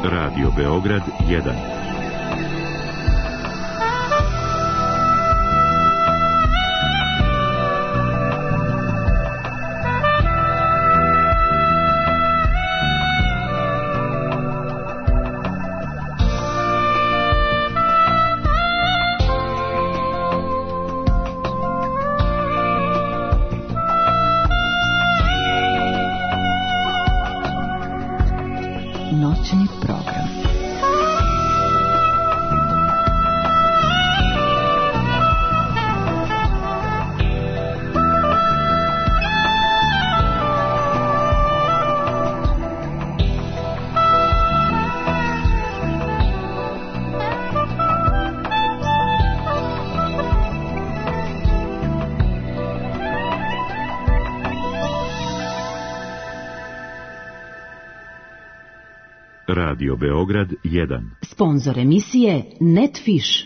Radio Beograd 1. Noćni program. Radio Beograd 1. Sponzor emisije Netfish.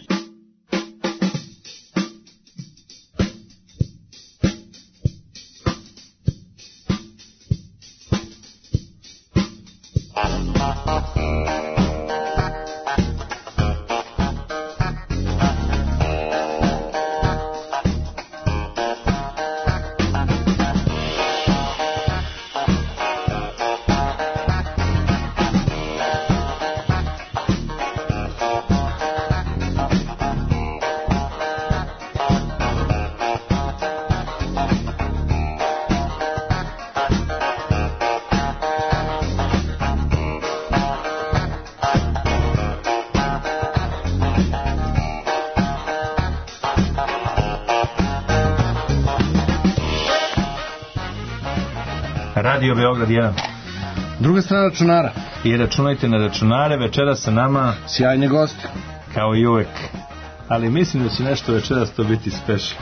Radio Beograd 1. Druga strana računara. I računajte na računare, večeras sa nama Sjajni gosti. kao i uvek. Ali mislim da će nešto večeras to biti special.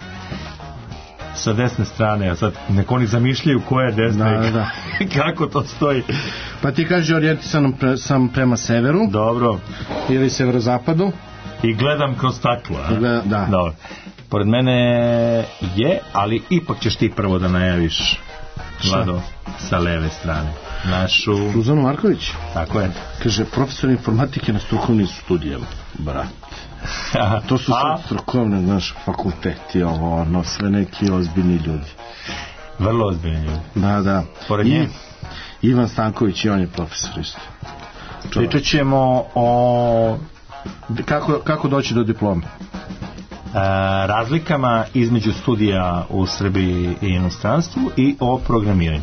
Sa desne strane, a sad neko oni zamišljaju ko je desna Da. kako to stoji. Pa ti kaže orijentisan sam prema severu. Dobro. Ili severozapadu. I gledam kroz staklo. Da. Dobro. Pored mene je, ali ipak ćeš ti prvo da najaviš, Vlado, sa leve strane našu Suzanu Marković. Tako je. Kaže, profesor informatike na strukovnim studijama. Brat. To su sad strukovne, znaš, fakulteti, sve neki ozbiljni ljudi. Vrlo ozbiljni ljudi. Da. Pored nje Ivan Stanković, i on je profesor isto. pričat ćemo o Kako doći do diplome? Razlikama između studija u Srbiji i inostranstvu i o programiranju.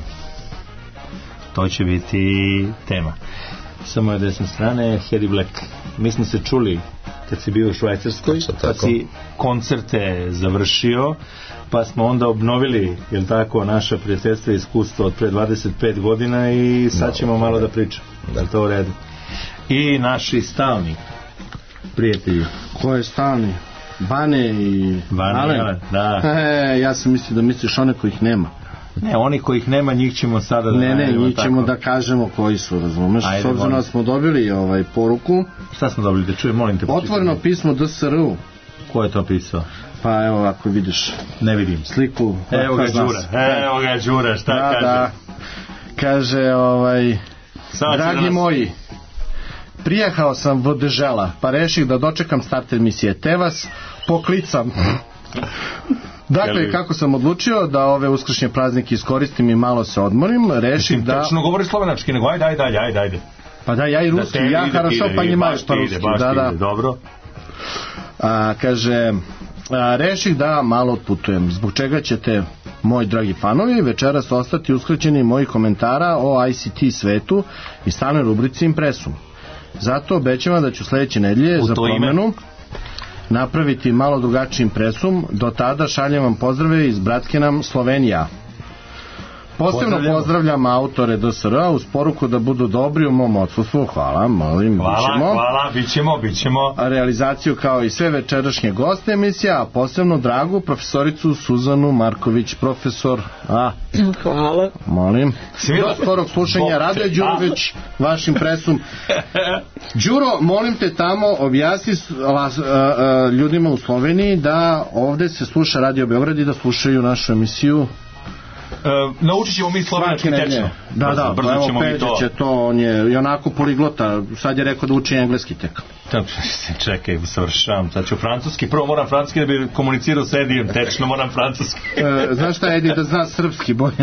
To će biti tema. Sa moje desne strane Harry Black. Mi smo se čuli kad si bio u Švajcarskoj, pa si koncerte završio, pa smo onda obnovili, jel tako, naša prijateljstva i iskustva od pre 25 godina i sad ćemo malo da pričamo. Da to u redu. I naši stalni prijatelji. Ko je stalni? Bane i Alen? Da. Ja sam mislio da misliš one kojih nema. Ne, oni kojih nema, njih ćemo sada da njih ćemo da kažemo koji su, razumeš? S obzirom da smo dobili poruku. Šta smo dobili, da čujem, molim te. Otvoreno pismo DSR-u. Ko je to pisao? Pa evo, ako vidiš. Ne vidim. Sliku. Evo ga Đura, šta kaže? Da. Kaže, dragi moji, prijehao sam v Dežela, pa reših da dočekam start emisije, te vas poklicam. Dakle, kako sam odlučio da ove uskršnje praznike iskoristim i malo se odmorim, reših da... Tačno govori slovenački, nego ajde. Pa da, ja i ruski, ja хорошо понимаешь по-ruski. Da. Dobro. Kaže, reših da malo otputujem, zbog čega ćete, moji dragi fanovi, večeras ostati uskraćeni mojih komentara o ICT svetu i stalnoj rubrici Impresum. Zato obećavam da ću sledeće nedelje za promenu napraviti malo drugačiji Impresum. Do tada šaljem vam pozdrave iz bratske nam Slovenija. Posebno pozdravljam autore DSR-a uz poruku da budu dobri u mom odsustvu. Hvala, molim, bit ćemo. Realizaciju kao i sve večerašnje goste emisija, a posebno dragu profesoricu Suzanu Marković, profesor. Hvala. Molim. Do skorog slušanja. Radoje Đurović, vaš Impresum. Đuro, molim te tamo objasni ljudima u Sloveniji da ovde se sluša Radio Beograd i da slušaju našu emisiju naučit ćemo mi slovenački tečno. Da, brzo evo ćemo mi Peđa će to, on je i onako poliglota, sad je rekao da uči engleski tek. Čekaj, savršavam, sad ću francuski, prvo moram francuski da bi komunicirao s Edijem, tečno moram francuski. Znaš šta, Edi, da zna srpski bolje.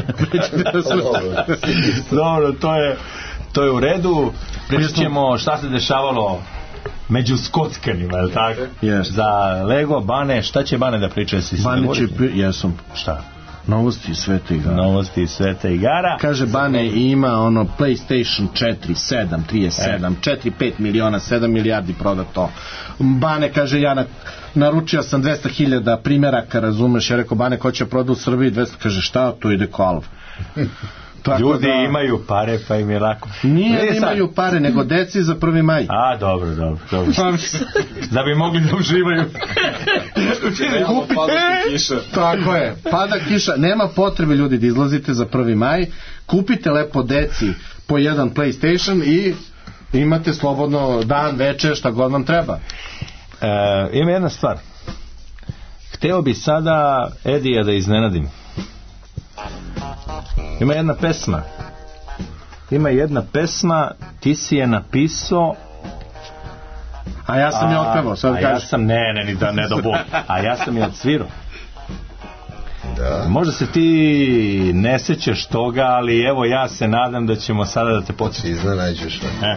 Dobro, to je u redu. Pričat ćemo šta se dešavalo među skockanima, je li tako? Yes. Za Lego, Bane, šta će Bane da priča? Bane će, jesam. Šta? Novosti iz sveta igara. Novosti iz sveta igara. Kaže Bane ima ono PlayStation 4, 7, 37, 4, 5 miliona, 7 milijardi prodato. Bane kaže ja naručio sam 200.000 primjeraka, razumeš, ja rekao Bane ko će proda u Srbiji 200, kaže šta, to ide ko alv. Ljudi imaju pare pa im je lako. Nije imaju pare, nego deci za 1. maj. A, dobro. Da bi mogli da uživaju. Pada kiša. Tako je, pada kiša. Nema potrebe ljudi da izlazite za 1. maj. Kupite lepo deci po jedan PlayStation i imate slobodno dan, večer, šta god vam treba. Ima jedna stvar. Hteo bi sada Edija da iznenadim. Ima jedna pesma, ti si je napisao, a ja sam je otpevao, sad kažeš. Ja sam, ne do Bog, a ja sam je odsvirao. Da. Možda se ti ne sećaš toga, ali evo ja se nadam da ćemo sada da te podsjetimo. Iznenađuješ me.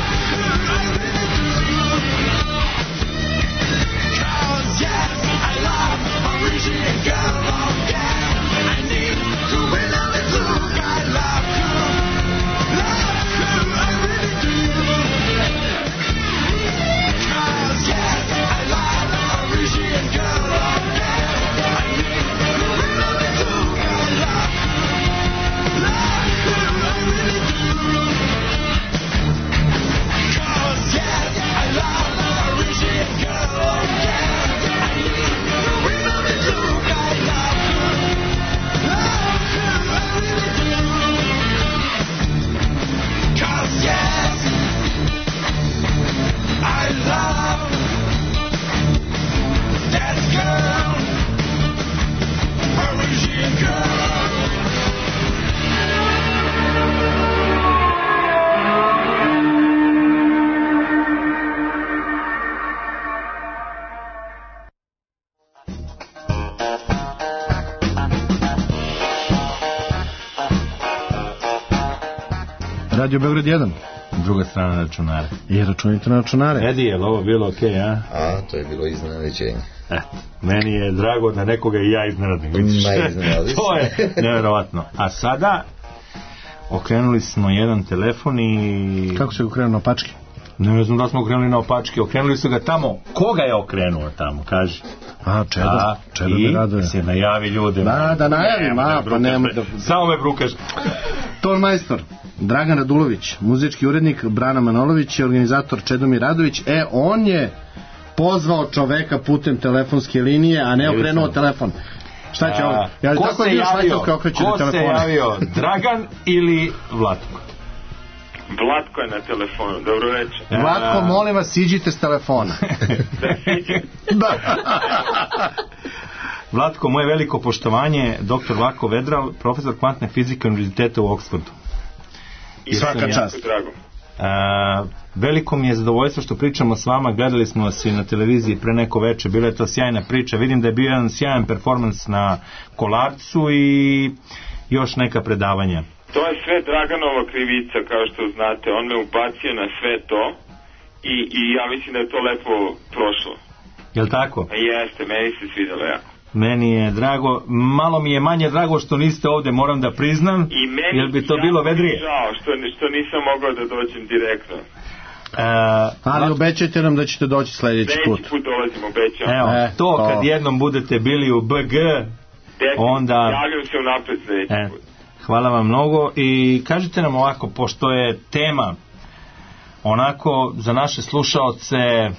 I love Radio Beograd 1. Druga strana računara. I računite na računare. Edi, je li ovo bilo okej, a? A, to je bilo iznenađenje. Meni je drago da nekoga i ja iznenadim. To je nevjerovatno. A sada okrenuli smo jedan telefon i... Kako se okrenuo na opačke? Ne znam da smo okrenuli na opačke. Okrenuli su ga tamo. Koga je okrenuo tamo, kaži? A, Čeda me raduje. I se najavi ljude. Da najavim, pa nema da... Samo me brukaš. Tonmajstor Dragan Radulović, muzički urednik Brana Manolović i organizator Čedomir Radović. On je pozvao čoveka putem telefonske linije, a ne okrenuo telefon. Šta će ovo? Ko se javio? Dragan ili Vlatko? Vlatko je na telefonu, dobro reče. Vlatko, molim vas, siđite s telefona. Da siđem. Da. Vlatko, moje veliko poštovanje, dr. Vlatko Vedral, profesor kvantne fizike Univerziteta u Oksfordu. I svaka čast. Veliko mi je zadovoljstvo što pričamo s vama. Gledali smo vas i na televiziji pre neko veče, bila je to sjajna priča. Vidim da je bio jedan sjajan performans na Kolarcu i još neka predavanja. To je sve Draganova krivica, kao što znate. On me ubacio na sve to i ja mislim da je to lepo prošlo. Jel' tako? Jeste, meni se svidjelo jako. Meni je drago, malo mi je manje drago što niste ovde, moram da priznam, jer bi to bilo vedrije. Žao, što nisam mogao da dođem direktno. Ali obećajte nam da ćete doći sljedeći put. Sljedeći put dolazim, obećam. Evo, to kad jednom budete bili u BG, onda... Javljam se unapred sljedeći put. Hvala vam mnogo i kažite nam ovako, pošto je tema onako za naše slušaoce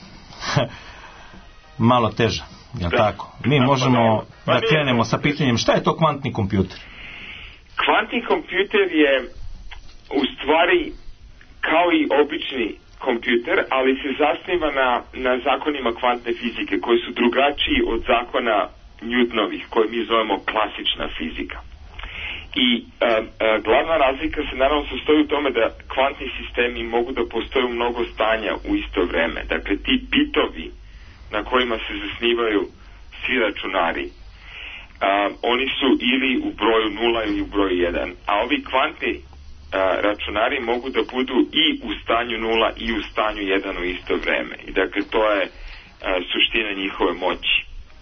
malo teža. Jel' tako? Mi možemo da krenemo sa pitanjem šta je to kvantni kompjuter? Kvantni kompjuter je u stvari kao i obični kompjuter, ali se zasniva na zakonima kvantne fizike koji su drugačiji od zakona Newtonovih, koje mi zovemo klasična fizika. I glavna razlika se naravno sastoji u tome da kvantni sistemi mogu da postoje u mnogo stanja u isto vreme. Dakle, ti bitovi na kojima se zasnivaju svi računari, oni su ili u broju 0 ili u broju 1, a ovi kvantni računari mogu da budu i u stanju 0 i u stanju 1 u isto vreme. I dakle, to je suština njihove moći.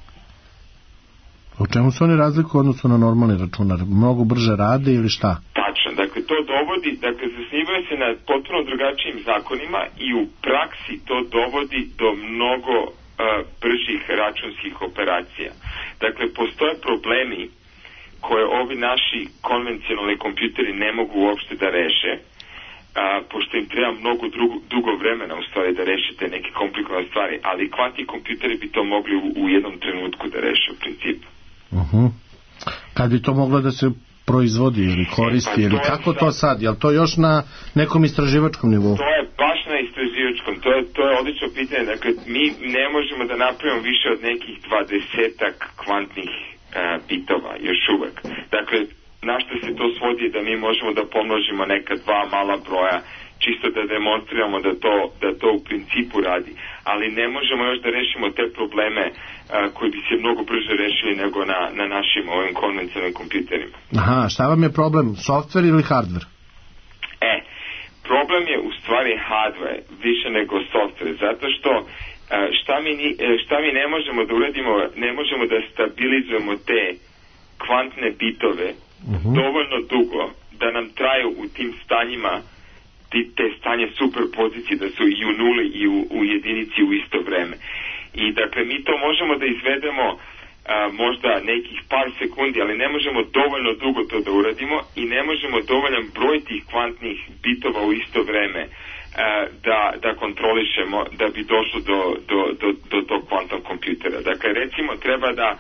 U čemu se oni razlikuju odnosno na normalni računar? Mnogo brže rade ili šta? Tačno, dakle to dovodi, zasnivaju se na potpuno drugačijim zakonima i u praksi to dovodi do mnogo bržih računskih operacija. Dakle, postoje problemi koje ovi naši konvencionalni kompjuteri ne mogu uopšte da reše, pošto im treba mnogo dugo vremena u stvari da rešite neke komplikovane stvari, ali kvantni kompjuteri bi to mogli u jednom trenutku da reše u principu. Kad bi to moglo da se proizvodi ili koristi, ili kako to sad? Je li to još na nekom istraživačkom nivou? To je baš na istraživačkom, to je odlično pitanje. Dakle, mi ne možemo da napravimo više od nekih 20-ak kvantnih bitova, još uvek. Dakle, na što se to svodi da mi možemo da pomnožimo neka dva mala broja, čisto da demonstriramo da to u principu radi. Ali ne možemo još da rešimo te probleme koji bi se mnogo brže rešili nego na našim ovim konvencionalnim kompjuterima. Aha, šta vam je problem? Softver ili hardver? Problem je u stvari hardware više nego software, zato što šta mi ne možemo da uradimo, ne možemo da stabilizujemo te kvantne bitove dovoljno dugo da nam traju u tim stanjima te stanje superpozicije, da su i u nuli i u jedinici u isto vreme. I dakle mi to možemo da izvedemo možda nekih par sekundi, ali ne možemo dovoljno dugo to da uradimo i ne možemo dovoljan broj tih kvantnih bitova u isto vreme da kontrolišemo da bi došlo do tog kvantnog kompjutera. Dakle, recimo treba da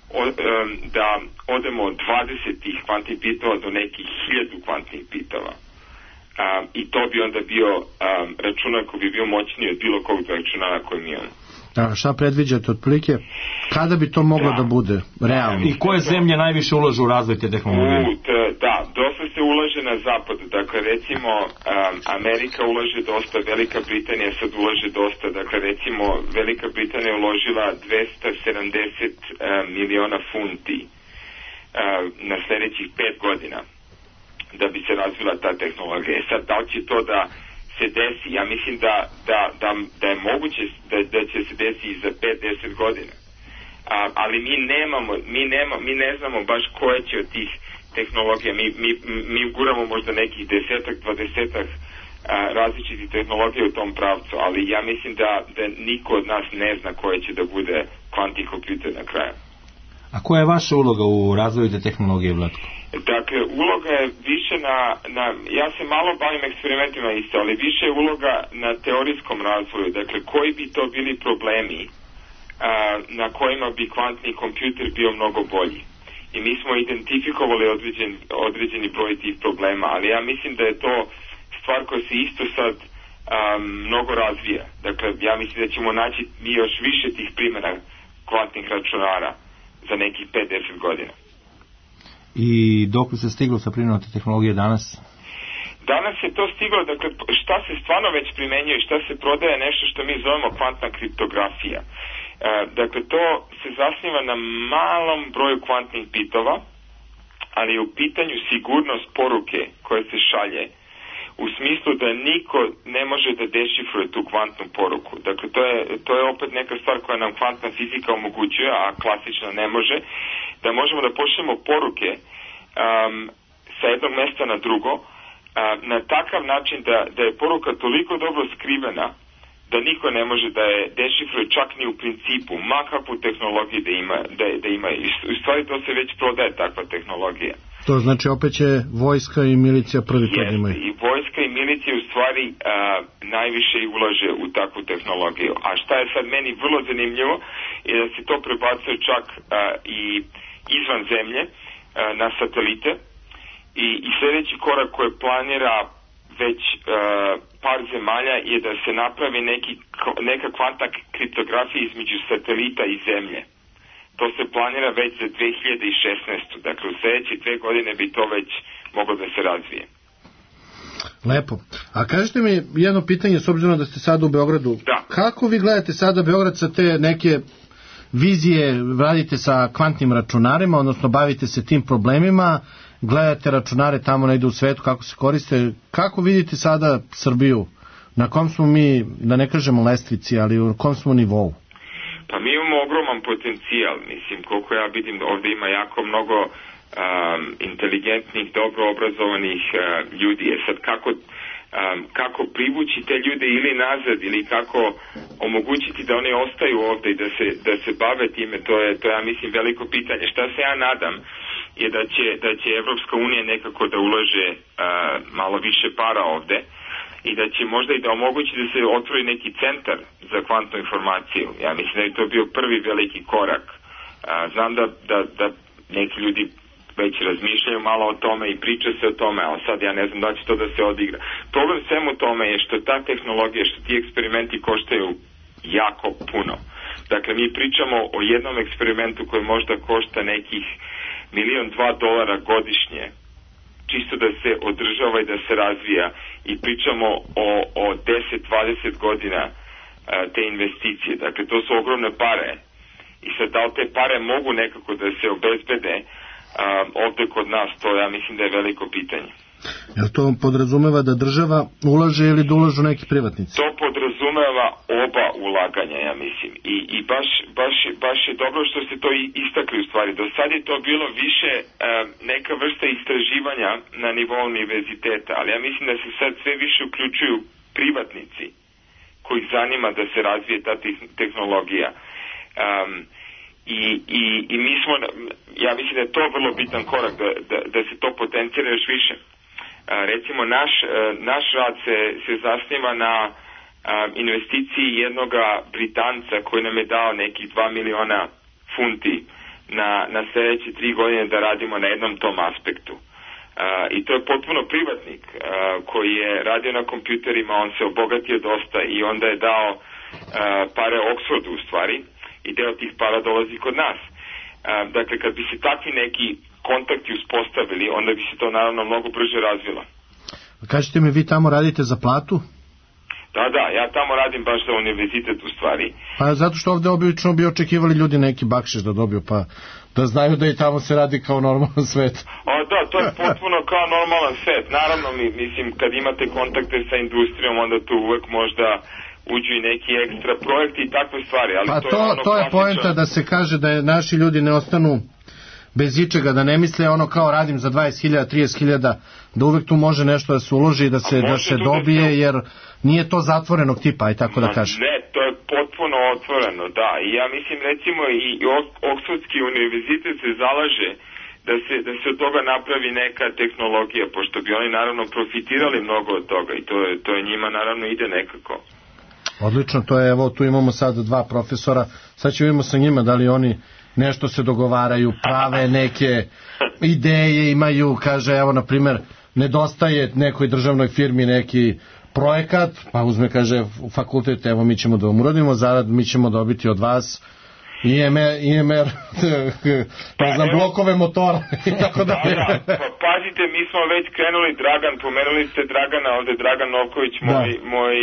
odemo od 20 tih kvantnih bitova do nekih 1000 kvantnih bitova. I to bi onda bio računar koji bi bio moćniji od bilo kog računara koji mi imamo. A šta predviđate otprilike? Kada bi to moglo da bude realno? I koje zemlje najviše ulažu u razvoj te tehnologije? Dosta se ulaže na zapadu. Dakle, recimo, Amerika ulaže dosta, Velika Britanija sad ulaže dosta. Dakle, recimo, Velika Britanija je uložila 270 miliona funti na sljedećih 5 godina da bi se razvila ta tehnologija. Sad, da li će to da se desi? Ja mislim da je moguće da će se desi i za 5-10 godina. Ali mi ne znamo baš koje će od tih tehnologija. Mi guramo možda nekih 10-20 različitih tehnologija u tom pravcu, ali ja mislim da niko od nas ne zna koje će da bude kvantni kompjuter na kraju. A koja je vaša uloga u razvoju te tehnologije, Vlatko? Dakle, uloga je više ja se malo bavim eksperimentima isto, ali više je uloga na teorijskom razvoju. Dakle, koji bi to bili problemi na kojima bi kvantni kompjuter bio mnogo bolji. I mi smo identifikovali određeni broj tih problema, ali ja mislim da je to stvar koja se isto sad mnogo razvija. Dakle, ja mislim da ćemo naći još više tih primjera kvantnih računara za nekih 5-10 godina. I dok se stiglo sa primjenom te tehnologije danas? Danas je to stiglo, dakle, šta se stvarno već primenjuje, šta se prodaje, nešto što mi zovemo kvantna kriptografija. Dakle, to se zasniva na malom broju kvantnih bitova, ali je u pitanju sigurnost poruke koja se šalje, u smislu da niko ne može da dešifruje tu kvantnu poruku. Dakle, to je opet neka stvar koja nam kvantna fizika omogućuje, a klasična ne može, da možemo da pošaljemo poruke sa jednog mesta na drugo, na takav način da je poruka toliko dobro skrivena da niko ne može da je dešifruje čak ni u principu, ma kakvu tehnologiju da ima. U stvari to se već prodaje, takva tehnologija. To znači opet će vojska i milicija prvi to imaju. I vojska i milicija u stvari najviše i ulaže u takvu tehnologiju. A šta je sad meni vrlo zanimljivo je da se to prebacuje čak i izvan zemlje na satelite i sljedeći korak koji planira već par zemalja je da se napravi neka kvantna kriptografija između satelita i zemlje. To se planira već za 2016. Dakle, u sljedeće 2 godine bi to već moglo da se razvije. Lepo. A kažete mi jedno pitanje, s obzirom da ste sad u Beogradu. Da. Kako vi gledate sada Beograd sa te neke vizije, radite sa kvantnim računarima, odnosno bavite se tim problemima, gledate računare tamo negde u svetu kako se koriste. Kako vidite sada Srbiju? Na kom smo mi, da ne kažemo lestvici, ali u kom smo nivou? Pa mi imamo ogroman potencijal, mislim, koliko ja vidim ovdje ima jako mnogo inteligentnih, dobro obrazovanih ljudi. Je sad kako privući te ljude ili nazad, ili kako omogućiti da oni ostaju ovdje i da se bave time, to je ja mislim veliko pitanje. Šta se ja nadam je da će Evropska unija nekako da ulaže malo više para ovdje i da će možda i da omogući da se otvori neki centar za kvantnu informaciju. Ja mislim da je to bio prvi veliki korak. Znam da neki ljudi već razmišljaju malo o tome i priča se o tome, ali sad ja ne znam da će to da se odigra. Problem svemu tome je što ta tehnologija, što ti eksperimenti koštaju jako puno. Dakle, mi pričamo o jednom eksperimentu koji možda košta nekih $1-2 godišnje, čisto da se održava i da se razvija, i pričamo o 10-20 godina te investicije. Dakle, to su ogromne pare. I sad, da li te pare mogu nekako da se obezbede ovdje kod nas, to ja mislim da je veliko pitanje. Jel to podrazumeva da država ulaže ili da ulažu neki privatnici? To podrazumeva oba ulaganja, ja mislim. I baš je dobro što ste to istakli u stvari. Do sad je to bilo više neka vrsta istraživanja na nivou univerziteta, ali ja mislim da se sad sve više uključuju privatnici kojih zanima da se razvije ta tehnologija. I mi smo, ja mislim da je to vrlo bitan korak da se to potencira još više. Recimo naš rad se zasniva na investiciji jednog Britanca koji nam je dao nekih 2 miliona funti na sljedeće 3 godine da radimo na jednom tom aspektu. I to je potpuno privatnik koji je radio na kompjuterima, on se obogatio dosta i onda je dao pare Oxfordu u stvari, i deo tih para dolazi kod nas. Dakle, kad bi se takvi neki kontakti uspostavili, onda bi se to naravno mnogo brže razvilo. Kažete mi, vi tamo radite za platu? Da, ja tamo radim baš za univerzitet u stvari. Pa zato što ovde obično bi očekivali ljudi neki bakšiš da dobiju, pa da znaju da i tamo se radi kao normalan svet. Da, to je potpuno kao normalan svet. Naravno, mislim, kad imate kontakte sa industrijom, onda tu uvek možda uđu i neki ekstra projekti i takve stvari. Ali pa to je poenta da se kaže da je naši ljudi ne ostanu bez ičega, da ne misle ono kao radim za 20.000, 30.000, da uvek tu može nešto da se uloži i da se dobije, jer nije to zatvorenog tipa, aj tako da kažem. Ne, to je potpuno otvoreno, da. I ja mislim, recimo, i Oksfordski univerzitet se zalaže da se od toga napravi neka tehnologija, pošto bi oni naravno profitirali mnogo od toga i to je njima naravno ide nekako. Odlično, to je, evo, tu imamo sad 2 profesora, sad ćemo vidimo sa njima da li oni nešto se dogovaraju, prave neke ideje imaju, kaže, evo, na primer, nedostaje nekoj državnoj firmi neki projekat, pa uzme, kaže, u fakultet, evo, mi ćemo da vam uradimo, zarad mi ćemo dobiti od vas IMR ne znam, blokove motora i tako da. Pa pazite, mi smo već krenuli, Dragan, pomenuli ste Dragana, ovde Dragan Novković, moj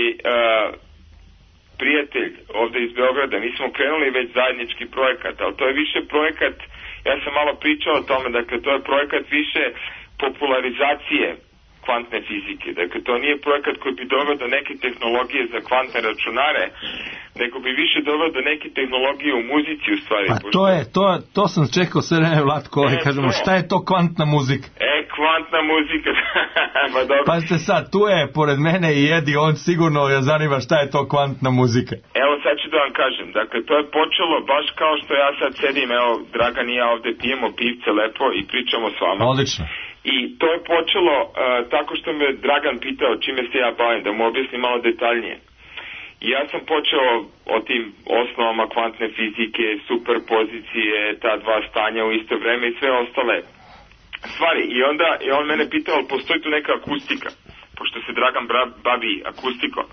prijatelj ovde iz Beograda, mi smo krenuli već zajednički projekat, ali to je više projekat, ja sam malo pričao o tome, dakle to je projekat više popularizacije kvantne fizike, dakle to nije projekat koji bi doveo do neke tehnologije za kvantne računare, nego bi više doveo do neke tehnologije u muzici u stvari. Pa to sam čekao sve vreme, Vlatko, kažemo, šta je to kvantna muzika? Kvantna muzika. Pa dobro. Pazite sad, tu je pored mene i Edi, on sigurno je zanima šta je to kvantna muzika. Evo sad ću da vam kažem, dakle to je počelo baš kao što ja sad sedim, evo Dragan i ja ovde pijemo pivce lepo i pričamo s vama. Odlično. I to je počelo tako što me Dragan pitao čime se ja bavim, da mu objasnim malo detaljnije. I ja sam počeo o tim osnovama kvantne fizike, superpozicije, ta 2 stanja u isto vreme i sve ostale stvari. I onda je on mene pitao, postoji tu neka akustika, pošto se Dragan bavi akustikom.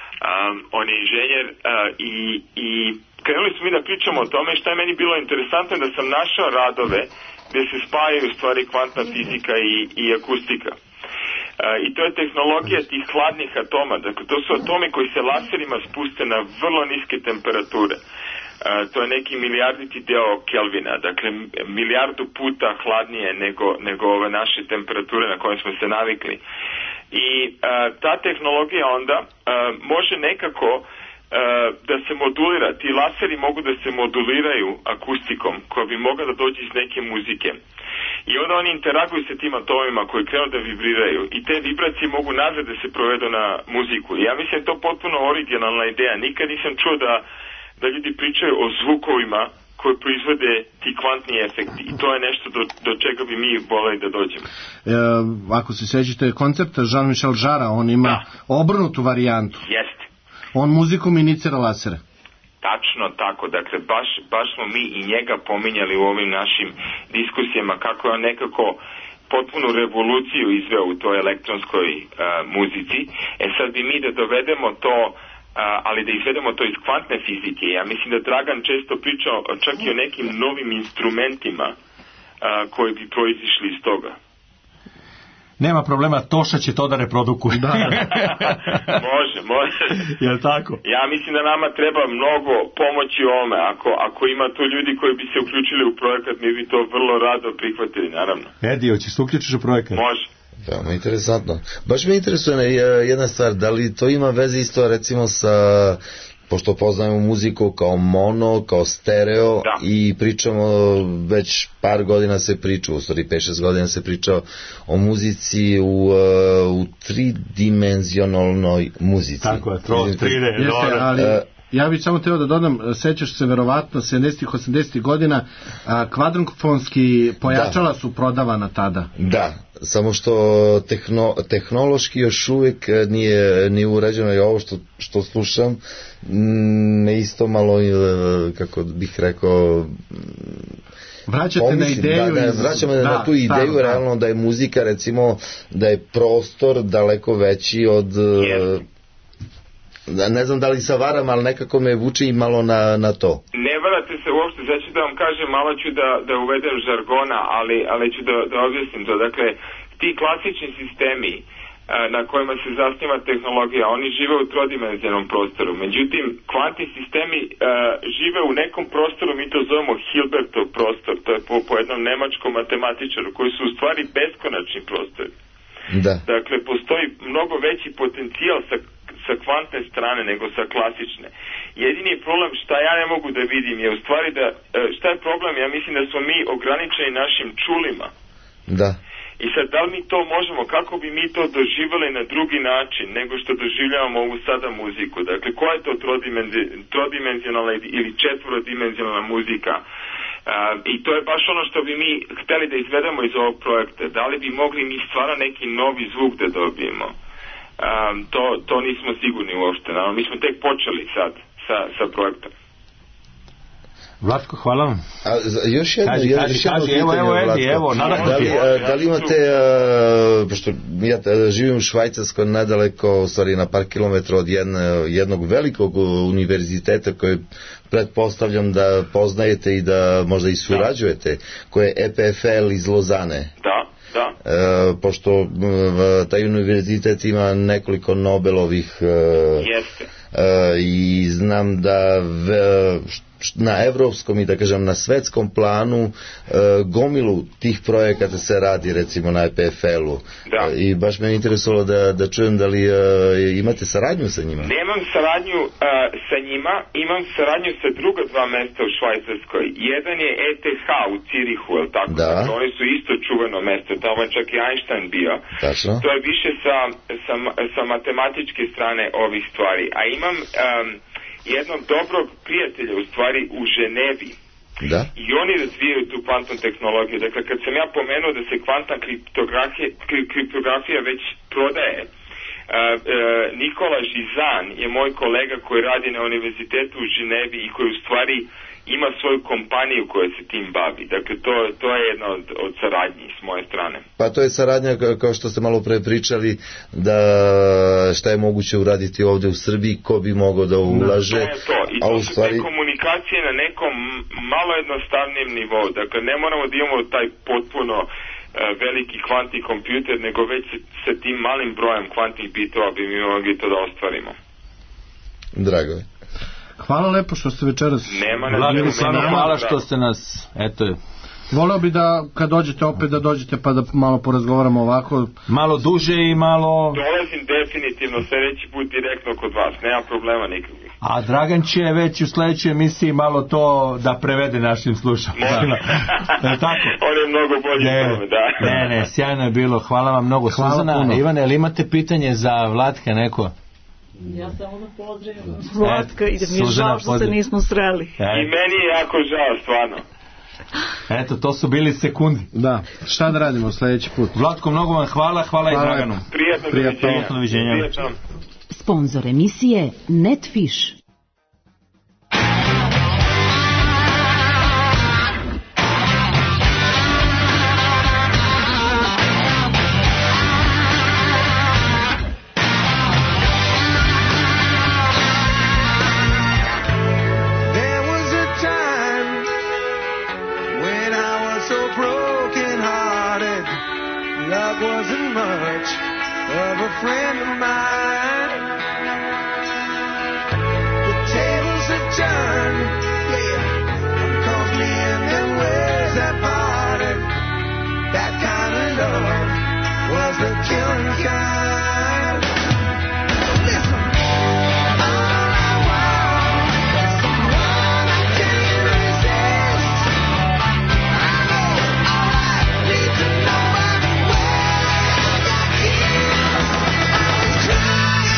On je inženjer i krenuli smo mi da pričamo o tome šta je meni bilo interesantno da sam našao radove gde se spajaju stvari kvantna fizika i akustika. I to je tehnologija tih hladnih atoma, dakle to su atomi koji se laserima spuste na vrlo niske temperature. To je neki milijarditi deo Kelvina, dakle milijardu puta hladnije nego ove naše temperature na koje smo se navikli. I ta tehnologija onda može nekako da se modulira, ti laseri mogu da se moduliraju akustikom koja bi mogla da dođe iz neke muzike. I onda oni interaguju sa tim atomima koji krenu da vibriraju i te vibracije mogu nazad da se provedu na muziku. I ja mislim da je to potpuno originalna ideja. Nikad nisam čuo da ljudi pričaju o zvukovima koje proizvode ti kvantni efekti. I to je nešto do čega bi mi voleli da dođemo. Ako se sećate koncepta Jean-Michel Jarra, on ima obrnutu varijantu. Jeste. On muzikom inicira lasere. Tačno tako, dakle baš smo mi i njega pominjali u ovim našim diskusijama kako je on nekako potpunu revoluciju izveo u toj elektronskoj muzici. Sad bi mi da dovedemo to, ali da izvedemo to iz kvantne fizike. Ja mislim da Dragan često pričao čak i o nekim novim instrumentima koji bi proizišli iz toga. Nema problema, Toša će to da reprodukuje. Da. Može. Jel tako? Ja mislim da nama treba mnogo pomoći u ovome. Ako ima tu ljudi koji bi se uključili u projekat, mi bi to vrlo rado prihvatili, naravno. Edi, hoćeš se uključiš u projekat? Može. Veoma interesantno. Baš me interesuje jedna stvar, da li to ima veze isto recimo sa, pošto poznajemo muziku kao mono, kao stereo, da. I pričamo već par godina se priča, u stvari 5-6 godina se priča o muzici u tridimenzionalnoj muzici. Tako je, 3D. Ali ja bih samo teo da dodam, sećaš se verovatno 70-ih, 80-ih godina, kvadranfonski pojačala su prodavana tada. Da, samo što tehnološki još uvijek nije urađeno i ovo što slušam me isto malo, kako bih rekao, vraćate na ideju. Vraćamo na tu ideju, realno da je muzika, recimo, da je prostor daleko veći od... Ne znam da li se varam, ali nekako me vuče i malo na to. Ne varate se uopšte, znači da vam kažem, malo ću da uvedem žargona, ali ću da objasnim to. Dakle, ti klasični sistemi na kojima se zasniva tehnologija. Oni žive u trodimenzionalnom prostoru. Međutim, kvantni sistemi žive u nekom prostoru, mi to zovemo Hilbertov prostor, to je po jednom nemačkom matematičaru, koji su u stvari beskonačni prostori. Da. Dakle, postoji mnogo veći potencijal sa kvantne strane nego sa klasične. Jedini problem šta ja ne mogu da vidim je u stvari da, šta je problem, ja mislim da smo mi ograničeni našim čulima. Da. I sad, da li mi to možemo, kako bi mi to doživjeli na drugi način nego što doživljavamo ovu sada muziku? Dakle, koja je to trodimenzionalna ili četvorodimenzionalna muzika? I to je baš ono što bi mi hteli da izvedemo iz ovog projekta. Da li bi mogli mi stvarno neki novi zvuk da dobijemo? To nismo sigurni uopšte. Mi smo tek počeli sad sa projektom. Vlatko, hvala vam. Još jedno pitanje, evo, da li imate, pošto ja živim u Švajcarskoj nedaleko, u stvari na par kilometra od jednog velikog univerziteta koje pretpostavljam da poznajete i da možda i surađujete, koje je EPFL iz Lozane. Da. Pošto taj univerzitet ima nekoliko Nobelovih i znam da na evropskom i da kažem na svetskom planu gomilu tih projekata se radi recimo na EPFL-u. I baš me interesovalo da čujem da li imate saradnju sa njima. Nemam saradnju sa njima, imam saradnju sa druga dva mesta u Švajcarskoj. Jedan je ETH u Cirihu, je li tako? Da. Dakle, oni su isto čuveno mesto, tamo je čak i Einstein bio. Tačno. To je više sa matematičke strane ovih stvari. A imam jednog dobrog prijatelja u stvari u Ženevi. Da. I oni razvijaju tu kvantnu tehnologiju. Dakle, kad sam ja pomenuo da se kvantna kriptografija već prodaje, Nikola Žizan je moj kolega koji radi na univerzitetu u Ženevi i koji u stvari ima svoju kompaniju koja se tim bavi. Dakle, to je jedna od saradnji s moje strane. Pa to je saradnja, kao što ste malo pre pričali, da šta je moguće uraditi ovde u Srbiji, ko bi mogao da ulaže. To je to. I to su te komunikacije na nekom malo jednostavnijem nivou. Dakle, ne moramo da imamo taj potpuno veliki kvantni kompjuter, nego već sa tim malim brojem kvantnih bitova bi mi mogli to da ostvarimo. Drago je. Hvala lepo što ste večeras bili sa nama. Hvala što ste nas, eto. Voleo bi da kad dođete opet da dođete pa da malo porazgovaramo ovako. Malo duže i malo... Dolazim definitivno sljedeći put direktno kod vas, nema problema nikakvih. A Dragan će već u sljedećoj emisiji malo to da prevede našim slušalcima. Tako? On je mnogo bolji tome, da. Ne, sjajno je bilo, hvala vam mnogo. Hvala Suzana, puno. Ivane, ali imate pitanje za Vlatka neko? Ja samo da pozdravim Vlatka i da mi je žao što se nismo sreli. I meni je jako žao, stvarno. Eto, to su bili sekundi. Da, šta da radimo sljedeći put? Vlatko, mnogo vam hvala i Draganu. Prijatno doviđenja. Sponzor emisije Netfish. Wasn't much of a friend of mine. The tables have turned, yeah. Cause me and them ways that parted. That kind of love was the killing kind. So listen, all I want is someone I can't resist. I know all I need to know. Crying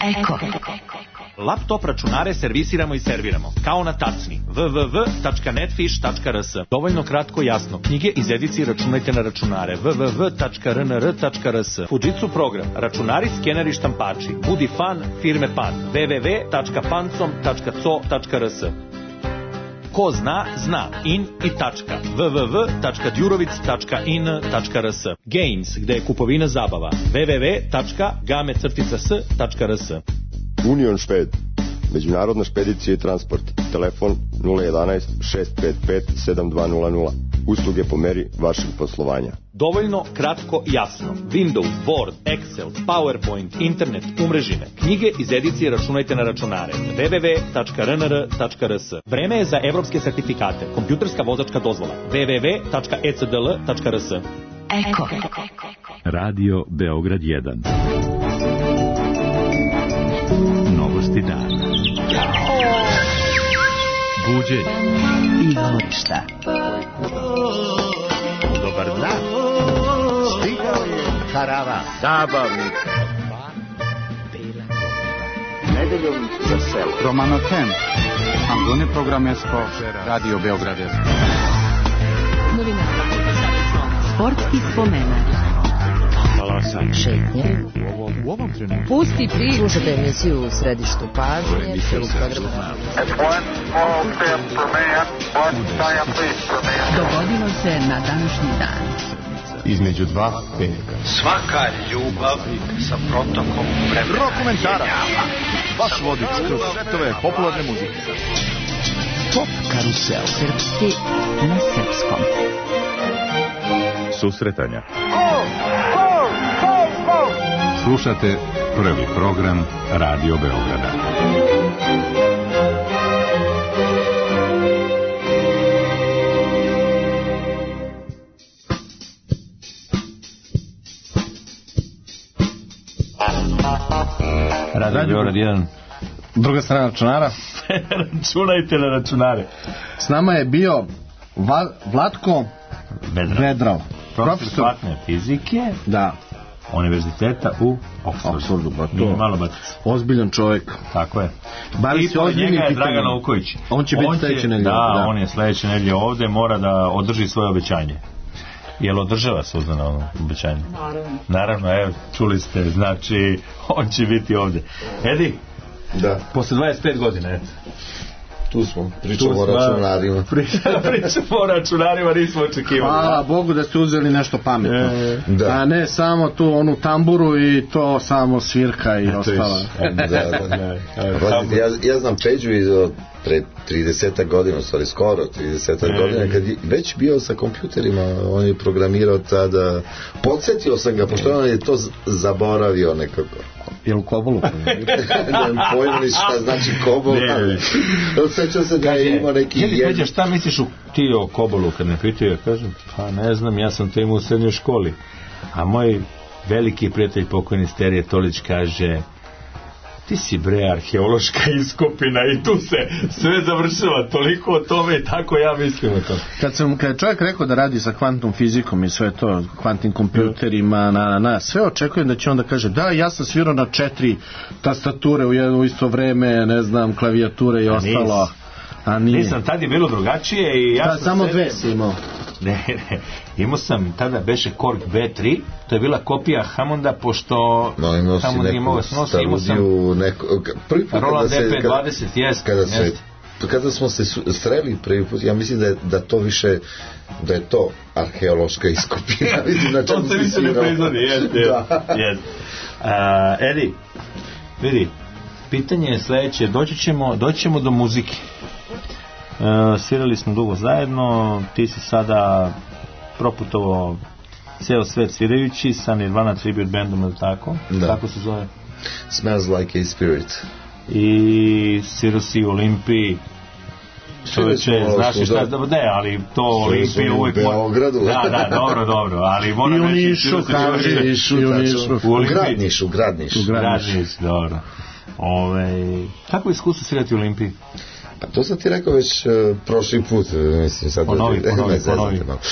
Eko. Laptop računare servisiramo i serviramo, kao na tacni. www.netfish.rs. Dovoljno kratko i jasno. Knjige iz edicije računajte na računare. www.rnr.rs. Fujitsu program. Računari, skeneri, štampači. Budi fan firme Pan. www.pansom.co.rs. Ko zna, zna. In i tačka. www.djurovic.in.rs. Games, gde je kupovina zabava. www.game-s.rs. Union Šped. Međunarodna špedicija i transport. Telefon 011 655 7200. Usluge po meri vašeg poslovanja. Dovoljno kratko i jasno. Windows, Word, Excel, PowerPoint, internet, umrežine. Knjige iz edicije računajte na računare. www.rnr.rs. Vreme je za evropske sertifikate. Kompjuterska vozačka dozvola. www.ecdl.rs. Eko. Radio Beograd 1. Novosti dana. Buđenje I dvorišta. Dobar dan. Stigao je karavan. Zabavnik. Nedeljom za selo. Romano Ten. Angone programesko. Radio Beograd 1. Novina. Sportski spomenak. Šetnje. U ovom trenutku. Pusti priču. Slušajte emisiju u središtu pažnje. Dogodilo se na današnji dan. Između dva petka. Svaka ljubav sa protokom vremena. Rok komentara. Vaš vodič kroz svetove popularne muzike. Pop karusel. Srpski na srpskom. Susretanja. Slušate prvi program Radio Beograda. Radio Beograd 1. Druga strana računara. Računajte na računare. S nama je bio Vlatko Vedrav. Profesor platne fizike. Da. Univerziteta u Oxfordu. Malo batica. Ozbiljan čovjek. Tako je. Bavi se ozbiljnim njega je pitanjima. Dragan Nauković. On će biti sledeće nedelje. Da, on je sledeće nedelje ovde, mora da održi svoje obećanje. Jel održava Suzana ono obećanje? Naravno, evo, čuli ste, znači, on će biti ovde. Edi? Da. Posle 25 godina, eto. Tu smo, pričamo o računarima. Pričamo o računarima, nismo očekivali. Hvala Bogu da ste uzeli nešto pametno. Da. A ne samo tu onu tamburu i to samo svirka i ostala. Ja znam Peđu pre 30 godina, stvari skoro 30 godina, kad je već bio sa kompjuterima, on je programirao tada, podsjetio sam ga, pošto on je to zaboravio nekako. Je li u Kobolu? Nemam pojma ni šta znači Kobol. Osjećao se da je imao neki... Peđa, šta misliš ti o Kobolu kad me pitaju? Kažem, pa ne znam, ja sam to imao u srednjoj školi. A moj veliki prijatelj pokojni Sterije Tolić kaže, ti si bre arheološka iskopina i tu se sve završava, toliko o tome i tako ja mislim o tome. Kad je čovjek rekao da radi sa kvantnom fizikom i sve to, kvantnim kompjuterima, sve očekujem da će on da kaže, da, ja sam svirao na 4 tastature u jedno isto vreme, ne znam, klavijature i ostalo. A nije. Nisam, tad je bilo drugačije i ja sam... Samo dve si imao. Ne, imao sam tada beše Korg B3, to je bila kopija Hammonda, pošto Hammond je imao starudiju, prvi put Roland EP20, jest. Kada smo se sreli prvi put, ja mislim da to više, da je to arheološka iskopina. To se više ne proizvodi, jest. Edi, vidi, pitanje je sledeće, doći ćemo do muzike. Svirali smo dugo zajedno, ti si sada proputovao ceo svet svirajući sa Nirvana Tribute Bandom, ili tako? Da. Kako se zove? Smells Like a Spirit. I svirao si u Olimpiji. Čovječe, znaš šta, ne, ali to Olimpiju uvijek... U Beogradu. Da, dobro, ali moram reći... I u Nišu, u Gradnišu. Gradniš, dobro. Kako je iskustvo svirati u Olimpiji? Pa to sam ti rekao već prošli put, mislim sad... Ponovi.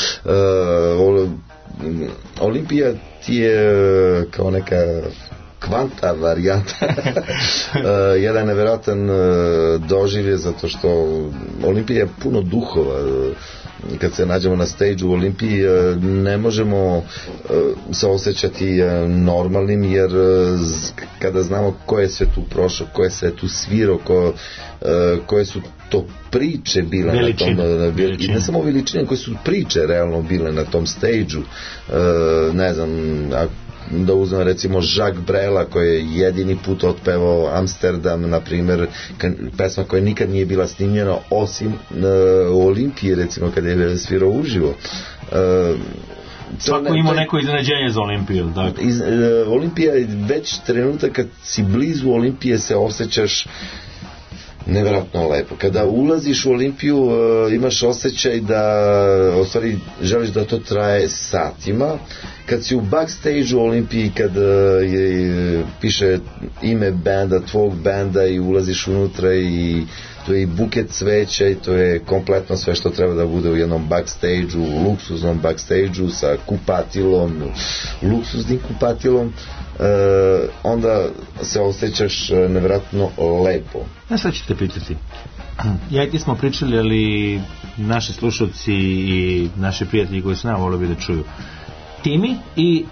Olimpija ti je kao neka kvanta varijanta. Jedan nevjerojatan doživlje, zato što Olimpija je puno duhova. Kad se nađemo na stage u Olimpiji ne možemo se osjećati normalnim, jer kada znamo ko je sve tu prošao, ko je sve tu svirao, koje su to priče bile veličine, na tom, i ne samo veličine, koje su priče realno bile na tom stage-u. Ne znam, da uzmem recimo Jacques Brela, koji je jedini put otpevao Amsterdam, na primjer, pesma koja nikad nije bila snimljena osim u Olimpiji, recimo kada je svirao uživo. Svako ima neko iznenađenje za Olimpiju, tako? Olimpija je već trenutak kad si blizu Olimpije se osjećaš nevjerojatno lepo. Kada ulaziš u Olimpiju imaš osjećaj da u stvari želiš da to traje satima. Kad si u backstage u Olimpiji, kad piše ime benda, tvog benda, i ulaziš unutra i to je i buket cveća i to je kompletno sve što treba da bude u jednom backstage-u, luksuznom backstage-u sa kupatilom, luksuznim kupatilom, onda se osjećaš nevjerojatno lepo. Sad ću te pitati. Ja i ti smo pričali, ali naši slušalci i naši prijatelji koji su nam volili da čuju. Timi i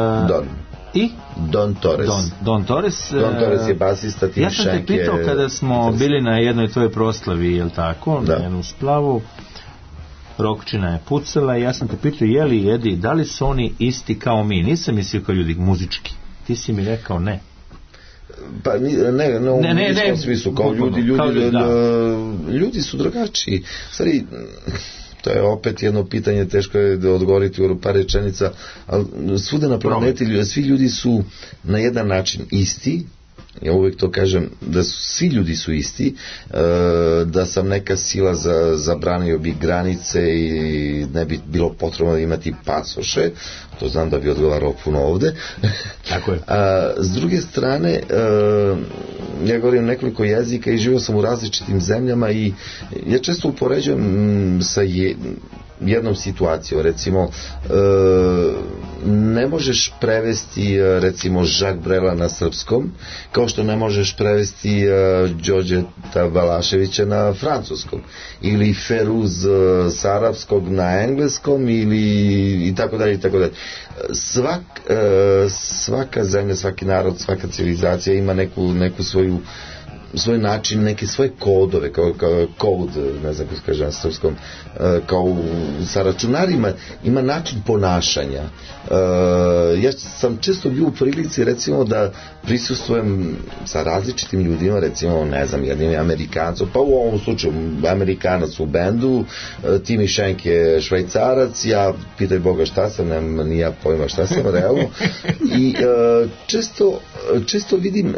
Don Torres. Don Torres. Don Torres je basista, Tim Shank je... Ja sam te pitao kada smo bili na jednoj tvojoj proslavi, jel tako? Da. Na jednu splavu. Rokčina je pucala i ja sam te pitao, jeli, Edi, da li su oni isti kao mi? Nisam mislio kao ljudi muzički. Ti si mi rekao ne. Pa ne, svi su kao ljudi, ljudi su drugačiji. Stvari, to je opet jedno pitanje, teško je da odgovoriti u par rečenica, ali svuda na planeti svi ljudi su na jedan način isti. Ja uvijek to kažem, da svi ljudi su isti, da sam neka sila zabranio bi granice i ne bi bilo potrebno imati pasoše, to znam da bi odgovarao puno ovde. Tako je. S druge strane, ja govorim nekoliko jezika i živio sam u različitim zemljama i ja često upoređujem sa jednom situacijom, recimo ne možeš prevesti recimo Jacques Brela na srpskom, kao što ne možeš prevesti Đorđeta Balaševića na francuskom, ili Feruz s arapskog na engleskom, ili i tako dalje i tako dalje. Svaka zemlja, svaki narod, svaka civilizacija ima neku svoj način, neke svoje kodove, kao kod, ne znam kako se kaže na srpskom, kao sa računarima, ima način ponašanja. Ja sam često bio u prilici, recimo, da prisustvujem sa različitim ljudima, recimo, ne znam, jednim Amerikancom, pa u ovom slučaju Amerikanac u bendu, Timi Shank je Švajcarac, ja, pitaj Boga šta sam, nemam ni ja pojma šta sam, realno, i često vidim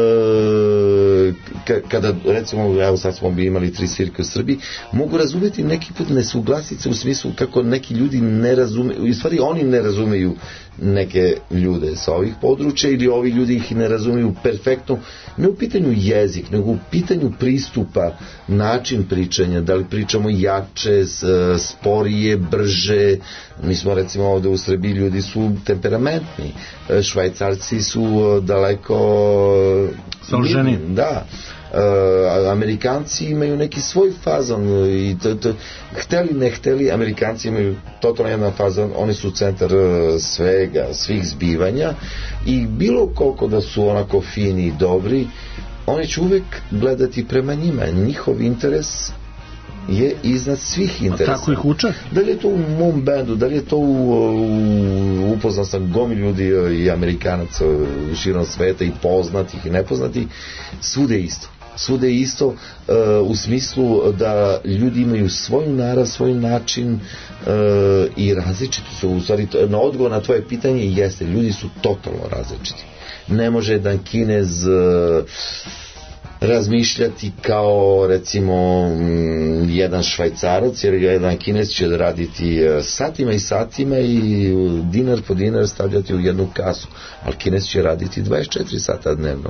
kada, recimo, evo sad smo bi imali 3 svirke u Srbiji, mogu razumeti neki put nesuglasice u smislu kako neki ljudi ne razumeju, u stvari oni ne razumeju neke ljude sa ovih područja, ili ovi ljudi ih ne razumeju perfektno, ne u pitanju jezik, nego u pitanju pristupa, način pričanja, da li pričamo jače, sporije, brže. Mi smo recimo ovde u Srbiji, ljudi su temperamentni, Švajcarci su daleko složeni. Da. Amerikanci imaju neki svoj fazon i hteli ne hteli, Amerikanci imaju totalno jedan fazon, oni su centar svega, svih zbivanja, i bilo koliko da su onako fini i dobri, oni će uvek gledati prema njima, njihov interes je iznad svih interesa. A tako ih uče? Da li je to u mom bendu, da li je to upoznao sam gomi ljudi i Amerikanaca širom sveta, i poznatih i nepoznatih, svude isto. Svude je isto u smislu da ljudi imaju svoju narav, svoj način i različiti su. U stvari, na odgovor na tvoje pitanje jeste, ljudi su totalno različiti. Ne može jedan Kinez razmišljati kao recimo jedan Švajcarac, jer jedan Kinez će raditi satima i satima i dinar po dinar stavljati u jednu kasu, ali Kinez će raditi 24 sata dnevno.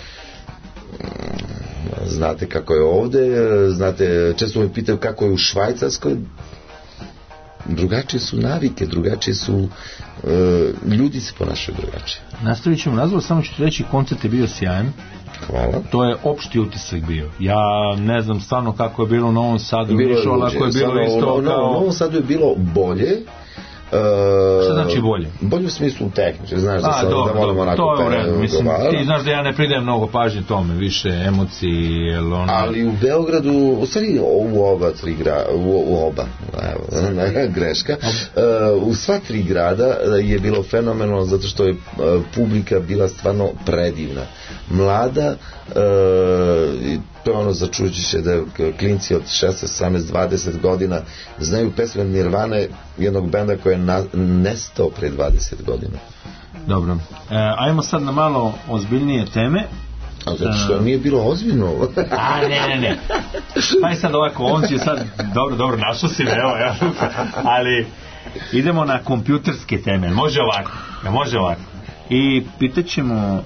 Znate kako je ovde, znate, često me pitaju kako je u Švajcarskoj. drugačije su navike, drugačije su ljudi se ponašaju drugačije. Nastavit ćemo razgovor, samo ću ti reći, koncert je bio sjajan. Hvala. To je opšti utisak bio. Ja ne znam stvarno kako je bilo u Novom Sadu, Mišo, ako je bilo isto kao... U Novom Sadu je bilo bolje. Šta znači bolje? Bolje u smislu tehnički, znaš da moramo onako to je u redu, mislim, ti znaš da ja ne pridajem mnogo pažnje tome, više emociji, ali u Beogradu, u stvari u oba tri grada, greška, u sva tri grada je bilo fenomenalno zato što je publika bila stvarno predivna, mlada, to je ono začuđujuće će da klinci od 16, 18, 20 godina znaju pesme Nirvane, jednog benda koji je nestao pre 20 godina. Dobro, ajmo sad na malo ozbiljnije teme. A zato što nije bilo ozbiljno ovo. Ne. Pa je sad ovako, on će sad, dobro, našao si me, evo, ali idemo na kompjuterske teme. Može ovako. I pitaćemo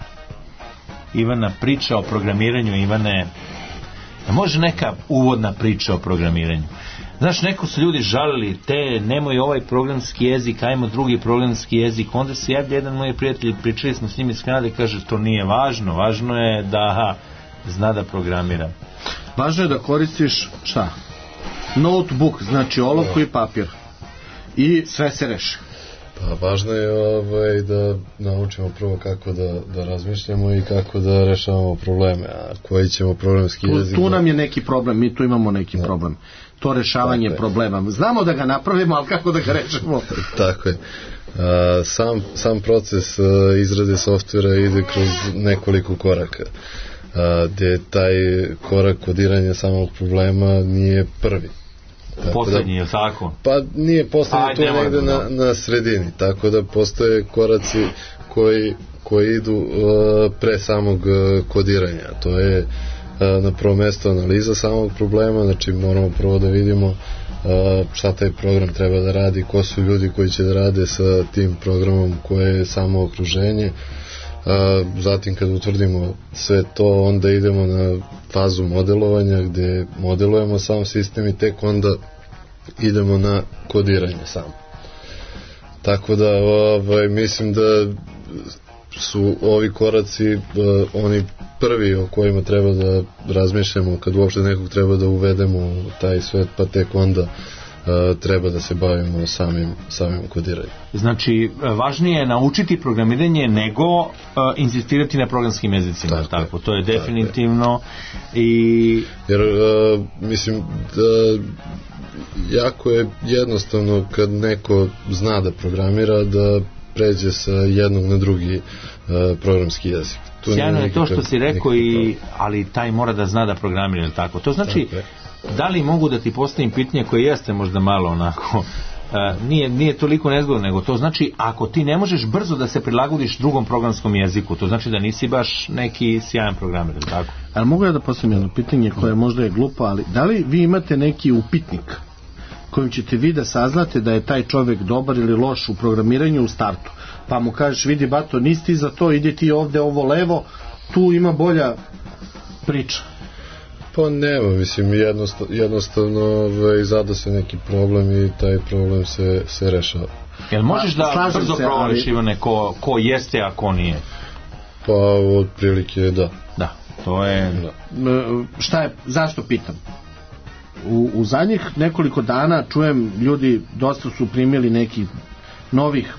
Ivana, priča o programiranju. Ivane, može neka uvodna priča o programiranju? Znaš, neko su ljudi žalili, nemoj ovaj programski jezik, ajmo drugi programski jezik. Onda se javlja jedan moj prijatelj, pričali smo s njim iz Kanade, kaže, to nije važno, važno je da zna da programira. Važno je da koristiš šta? Notebook, znači olovku i papir. I sve se reši. Pa važno je da naučimo prvo kako da razmišljamo i kako da rešavamo probleme, a koji ćemo problemski jezik... Tu nam je neki problem, mi tu imamo neki problem. To rešavanje problema. Znamo da ga napravimo, ali kako da ga rešimo? Tako je. Sam proces izrade softvera ide kroz nekoliko koraka. Gde taj korak kodiranja samog problema nije prvi. Poslednji, je tako? Pa nije poslednji, to je negde na sredini, tako da postoje koraci koji idu pre samog kodiranja. To je na prvo mesto analiza samog problema, znači moramo prvo da vidimo šta taj program treba da radi, ko su ljudi koji će da rade sa tim programom, koje je samo okruženje. Zatim kad utvrdimo sve to, onda idemo na fazu modelovanja gde modelujemo sam sistem i tek onda idemo na kodiranje samo. Tako da mislim da su ovi koraci oni prvi o kojima treba da razmišljamo kad uopšte nekog treba da uvedemo u taj svet, pa tek onda treba da se bavimo samim kodiranjem. Znači, važnije je naučiti programiranje nego insistirati na programskim jezicima, tako? To je definitivno jer mislim da jako je jednostavno kad neko zna da programira da pređe sa jednog na drugi programski jezik. Sjajno je to što si rekao, ali taj mora da zna da programira, ili tako? To znači, da li mogu da ti postavim pitanje koje jeste možda malo onako, nije toliko nezgodno, nego to znači ako ti ne možeš brzo da se prilagodiš drugom programskom jeziku, to znači da nisi baš neki sjajan programer, ili tako? Ali mogu ja da postavim jedno pitanje koje možda je glupo, ali da li vi imate neki upitnik kojim ćete vi da saznate da je taj čovjek dobar ili loš u programiranju u startu? Pa mu kažeš, vidi bato, nisi ti za to, ide ti ovde ovo levo, tu ima bolja priča. Pa nema, mislim, jednostavno zada se neki problem i taj problem se rešava. Jel možeš da brzo provališ, Ivane, ko jeste, a ko nije? Pa, otprilike da. Da, to je... Šta je, zašto pitam? U zadnjih nekoliko dana čujem ljudi dosta su primili nekih novih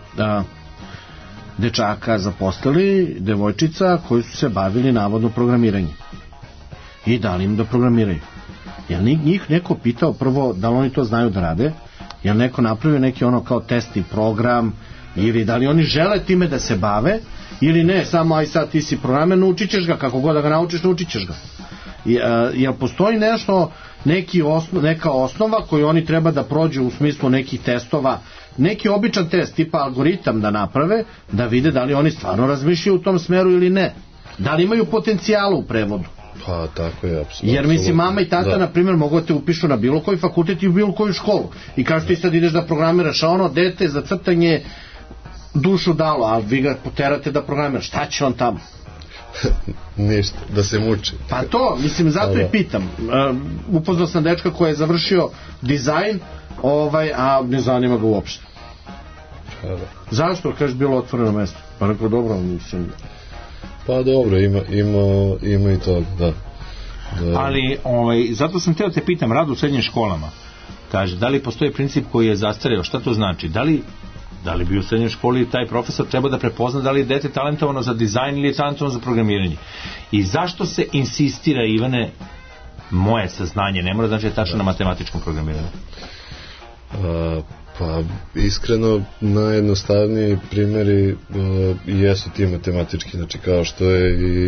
dečaka zaposlili, devojčica koji su se bavili navodno programiranjem i dali im da programiraju. Jel njih neko pitao prvo da li oni to znaju da rade, jel neko napravio neki ono kao testni program ili da li oni žele time da se bave ili ne, samo aj sad ti si programer, naučit ćeš ga, kako god da ga naučiš, naučit ćeš ga. Jel postoji nešto, neka osnova koju oni treba da prođu u smislu nekih testova, neki običan test, tipa algoritam da naprave, da vide da li oni stvarno razmišljaju u tom smeru ili ne, da li imaju potencijala u prevodu? Pa tako je, apsolutno. Jer mislim, mama i tata na primjer mogu da te upišu na bilo koji fakultet i u bilo koju školu i kažu ti sad ideš da programiraš, a ono dete za crtanje dušu dalo, a vi ga poterate da programiraš, šta će on tamo? ništa, da se muči. Pa to, mislim, zato i pitam. Upoznao sam dečka koji je završio dizajn, a ne zanima ga uopšte. Zašto? Kažeš, bilo otvoreno mesto. Pa rekao, dobro, mislim. Pa dobro, ima i toga, da. Ali, zato sam teo te pitam, rad u srednjim školama, kaže, da li postoji princip koji je zastareo, šta to znači? Da li bi u srednjoj školi taj profesor treba da prepozna da li je dete talentovano za dizajn ili je talentovano za programiranje? I zašto se insistira, Ivane, moje saznanje, ne mora znači tačno na matematičkom programiranju? Pa iskreno najjednostavniji primjeri jesu ti matematički, znači kao što je i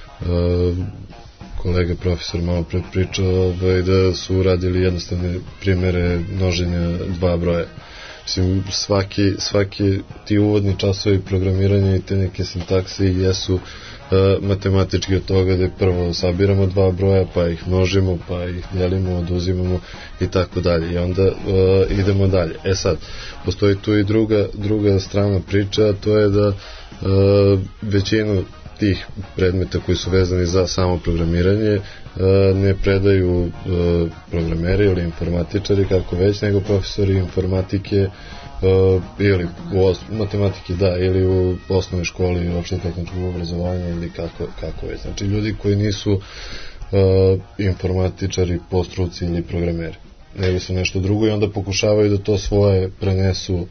kolega profesor malo pre pričao da su uradili jednostavne primjere množenja dva broja. Mislim, svaki ti uvodni časovi programiranja i te neke sintakse jesu matematički od toga da prvo sabiramo dva broja, pa ih množimo, pa ih delimo, oduzimamo i tako dalje. I onda idemo dalje. Sad, postoji tu i druga strana priča, a to je da većinu tih predmeta koji su vezani za samo programiranje ne predaju programeri ili informatičari kako već, nego profesori informatike ili matematike, da, ili u osnovnoj školi uopšte tehničkog obrazovanja ili kako već. Znači ljudi koji nisu informatičari po struci ili programeri, nego su nešto drugo i onda pokušavaju da to svoje prenesu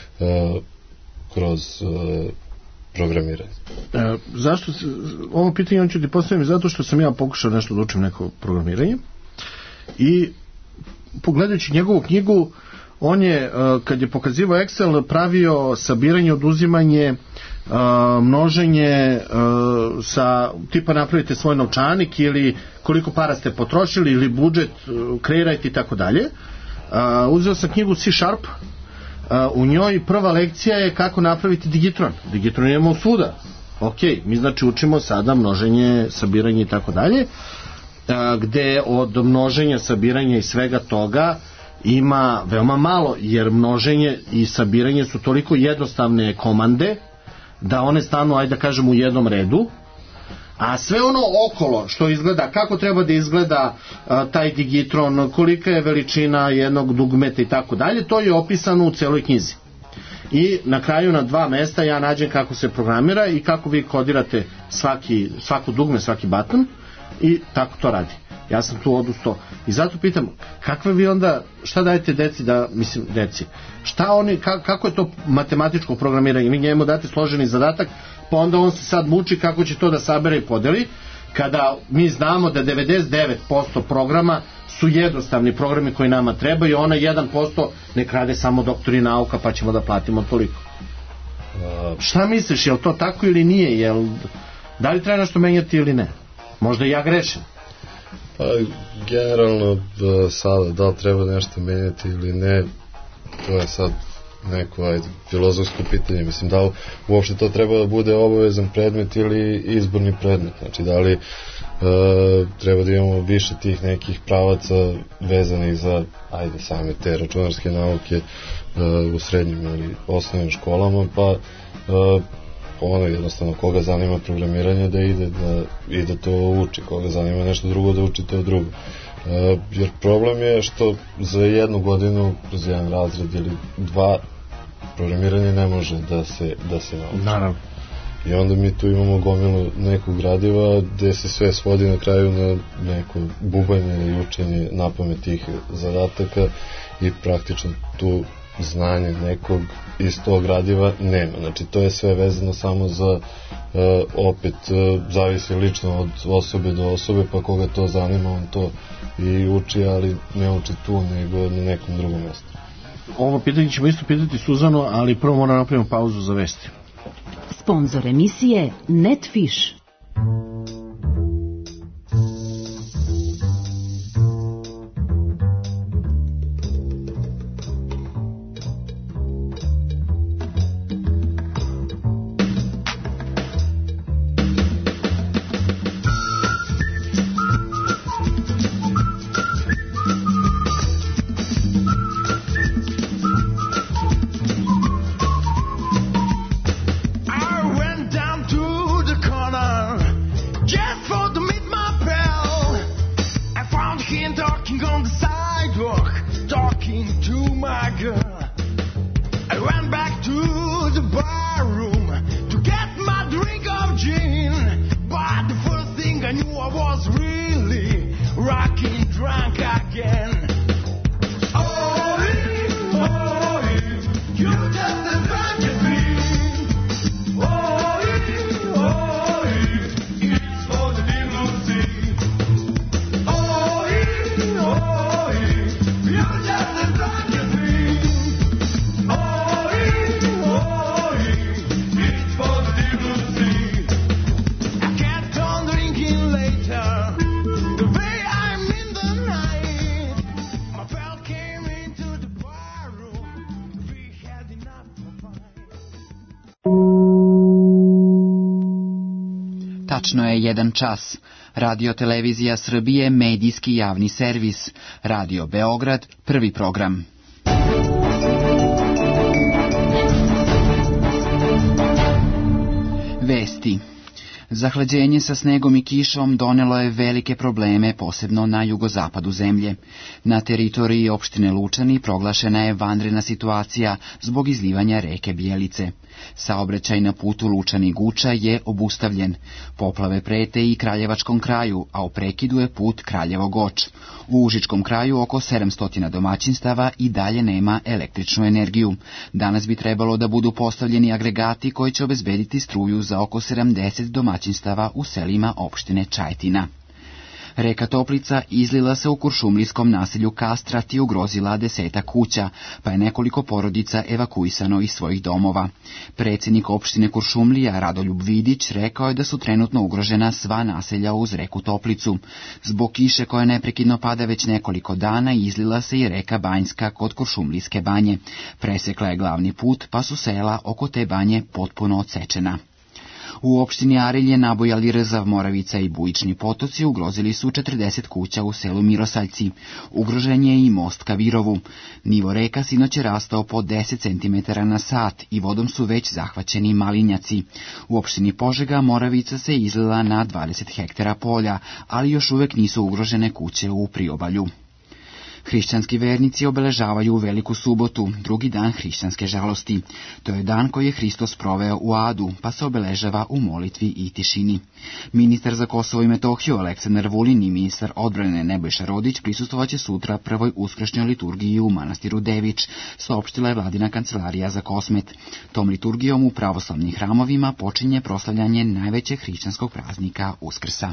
kroz programiranje. Zašto ovo pitanje on ću ti postaviti zato što sam ja pokušao nešto da učim neko programiranje i pogledajući njegovu knjigu on je kad je pokazivao Excel pravio sabiranje, oduzimanje, množenje sa tipa napravite svoj novčanik ili koliko para ste potrošili ili budžet kreirajte i tako dalje. Uzeo sam knjigu C#. U njoj prva lekcija je kako napraviti digitron. Digitron imamo svuda. Ok, mi znači učimo sada množenje, sabiranje i tako dalje, gde od množenja, sabiranja i svega toga ima veoma malo, jer množenje i sabiranje su toliko jednostavne komande da one stanu, ajde da kažem, u jednom redu, a sve ono okolo što izgleda, kako treba da izgleda taj digitron, kolika je veličina jednog dugmeta i tako dalje, to je opisano u celoj knjizi. I na kraju na 2 mesta ja nađem kako se programira i kako vi kodirate svako dugme, svaki button i tako to radi. Ja sam tu odustao i zato pitam, kakve vi onda, šta dajete deci, šta oni, kako je to matematičko programiranje? Vi njemu date složeni zadatak, pa onda on se sad muči kako će to da sabere i podeli, kada mi znamo da 99% programa su jednostavni programi koji nama treba i ona 1% nek rade samo doktori nauka pa ćemo da platimo toliko. Šta misliš, je li to tako ili nije? Da li treba nešto menjati ili ne? Možda i ja grešim. Pa generalno sada da li treba nešto menjati ili ne, to je sad neko filozofsko pitanje. Mislim, da li uopšte to treba da bude obavezan predmet ili izborni predmet, znači da li treba da imamo više tih nekih pravaca vezanih za same te računarske nauke u srednjim ili osnovnim školama, pa jednostavno koga zanima programiranje da ide da to uči, koga zanima nešto drugo da uči to drugo. Jer problem je što za 1 godinu kroz jedan razred ili 2 programiranje ne može da se nauči. Naravno. I onda mi tu imamo gomilu nekog gradiva gde se sve svodi na kraju na neko bubanje i učenje napamet tih zadataka i praktično tu znanje nekog iz tog gradiva nema. Znači to je sve vezano samo za opet zavisi lično od osobe do osobe, pa koga to zanima on to i uči, ali ne uči tu nego na nekom drugom mjestu. Ovo pitanje ćemo isto pitati Suzanu, ali prvo moramo napraviti pauzu za vesti. Sponzor emisije Netfish. I went down to the corner Tačno je 1 čas. Radio Televizija Srbije, medijski javni servis. Radio Beograd, prvi program. Vesti. Zahlađenje sa snegom i kišom donelo je velike probleme, posebno na jugozapadu zemlje. Na teritoriji opštine Lučani proglašena je vanredna situacija zbog izlivanja reke Bijelice. Saobraćaj na putu Lučani-Guča je obustavljen. Poplave prete i Kraljevačkom kraju, a u prekidu je put Kraljevo-Goč. U Užičkom kraju oko 700 domaćinstava i dalje nema električnu energiju. Danas bi trebalo da budu postavljeni agregati koji će obezbediti struju za oko 70 domaćinstava u selima opštine Čajetina. Reka Toplica izlila se u kuršumlijskom naselju Kastrat i ugrozila 10 kuća, pa je nekoliko porodica evakuisano iz svojih domova. Predsjednik opštine Kuršumlija Radoljub Vidić rekao je da su trenutno ugrožena sva naselja uz reku Toplicu. Zbog kiše koja neprekidno pada već nekoliko dana izlila se i reka Banjska kod Kuršumlijske banje. Presekla je glavni put, pa su sela oko te banje potpuno odsečena. U opštini Arilje, Nabojali, Rzav, Moravica i Bujični potoci ugrozili su 40 kuća u selu Mirosaljci. Ugrožen je i most ka Virovu. Nivo reka sinoć je rastao po 10 cm na sat i vodom su već zahvaćeni malinjaci. U opštini Požega Moravica se izlila na 20 hektara polja, ali još uvek nisu ugrožene kuće u priobalju. Hrišćanski vernici obeležavaju Veliku subotu, drugi dan hrišćanske žalosti. To je dan koji je Hristos proveo u adu, pa se obeležava u molitvi i tišini. Ministar za Kosovo i Metohiju Aleksandar Vulin i ministar odbrane Nebojša Rodić prisustvovaće sutra prvoj uskršnjoj liturgiji u manastiru Devič, saopštila je vladina kancelarija za Kosmet. Tom liturgijom u pravoslavnim hramovima počinje proslavljanje najvećeg hrišćanskog praznika Uskrsa.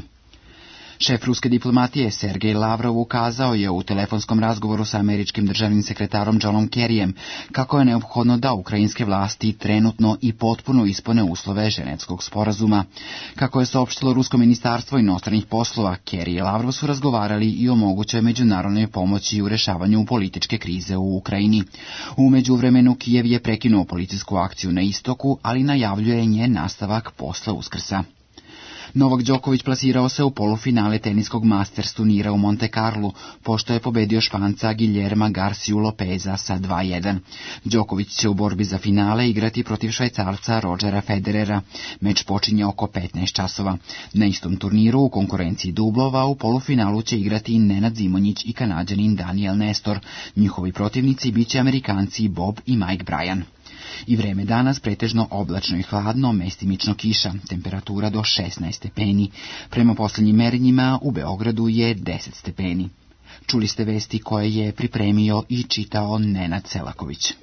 Šef ruske diplomatije Sergej Lavrov ukazao je u telefonskom razgovoru sa američkim državnim sekretarom Johnom Kerryjem kako je neophodno da ukrajinske vlasti trenutno i potpuno ispune uslove Ženevskog sporazuma. Kako je saopštilo Rusko ministarstvo inostranih poslova, Kerry i Lavrov su razgovarali i o mogućoj međunarodnoj pomoći u rešavanju političke krize u Ukrajini. U međuvremenu Kijev je prekinuo policijsku akciju na istoku, ali najavljuje njen nastavak posle Uskrsa. Novak Đoković plasirao se u polufinale teniskog Masters turnira u Monte Carlu, pošto je pobedio Španca Guillerma Garciju Lopeza sa 2:1. Đoković će u borbi za finale igrati protiv Švajcarca Rodgera Federera. Meč počinje oko 15 časova. Na istom turniru u konkurenciji dublova u polufinalu će igrati Nenad Zimonjić i Kanađanin Daniel Nestor. Njihovi protivnici biće Amerikanci Bob i Mike Bryan. I vreme danas pretežno oblačno i hladno, mestimično kiša, temperatura do 16 stepeni. Prema posljednjim merenjima u Beogradu je 10 stepeni. Čuli ste vesti koje je pripremio i čitao Nenad Selaković.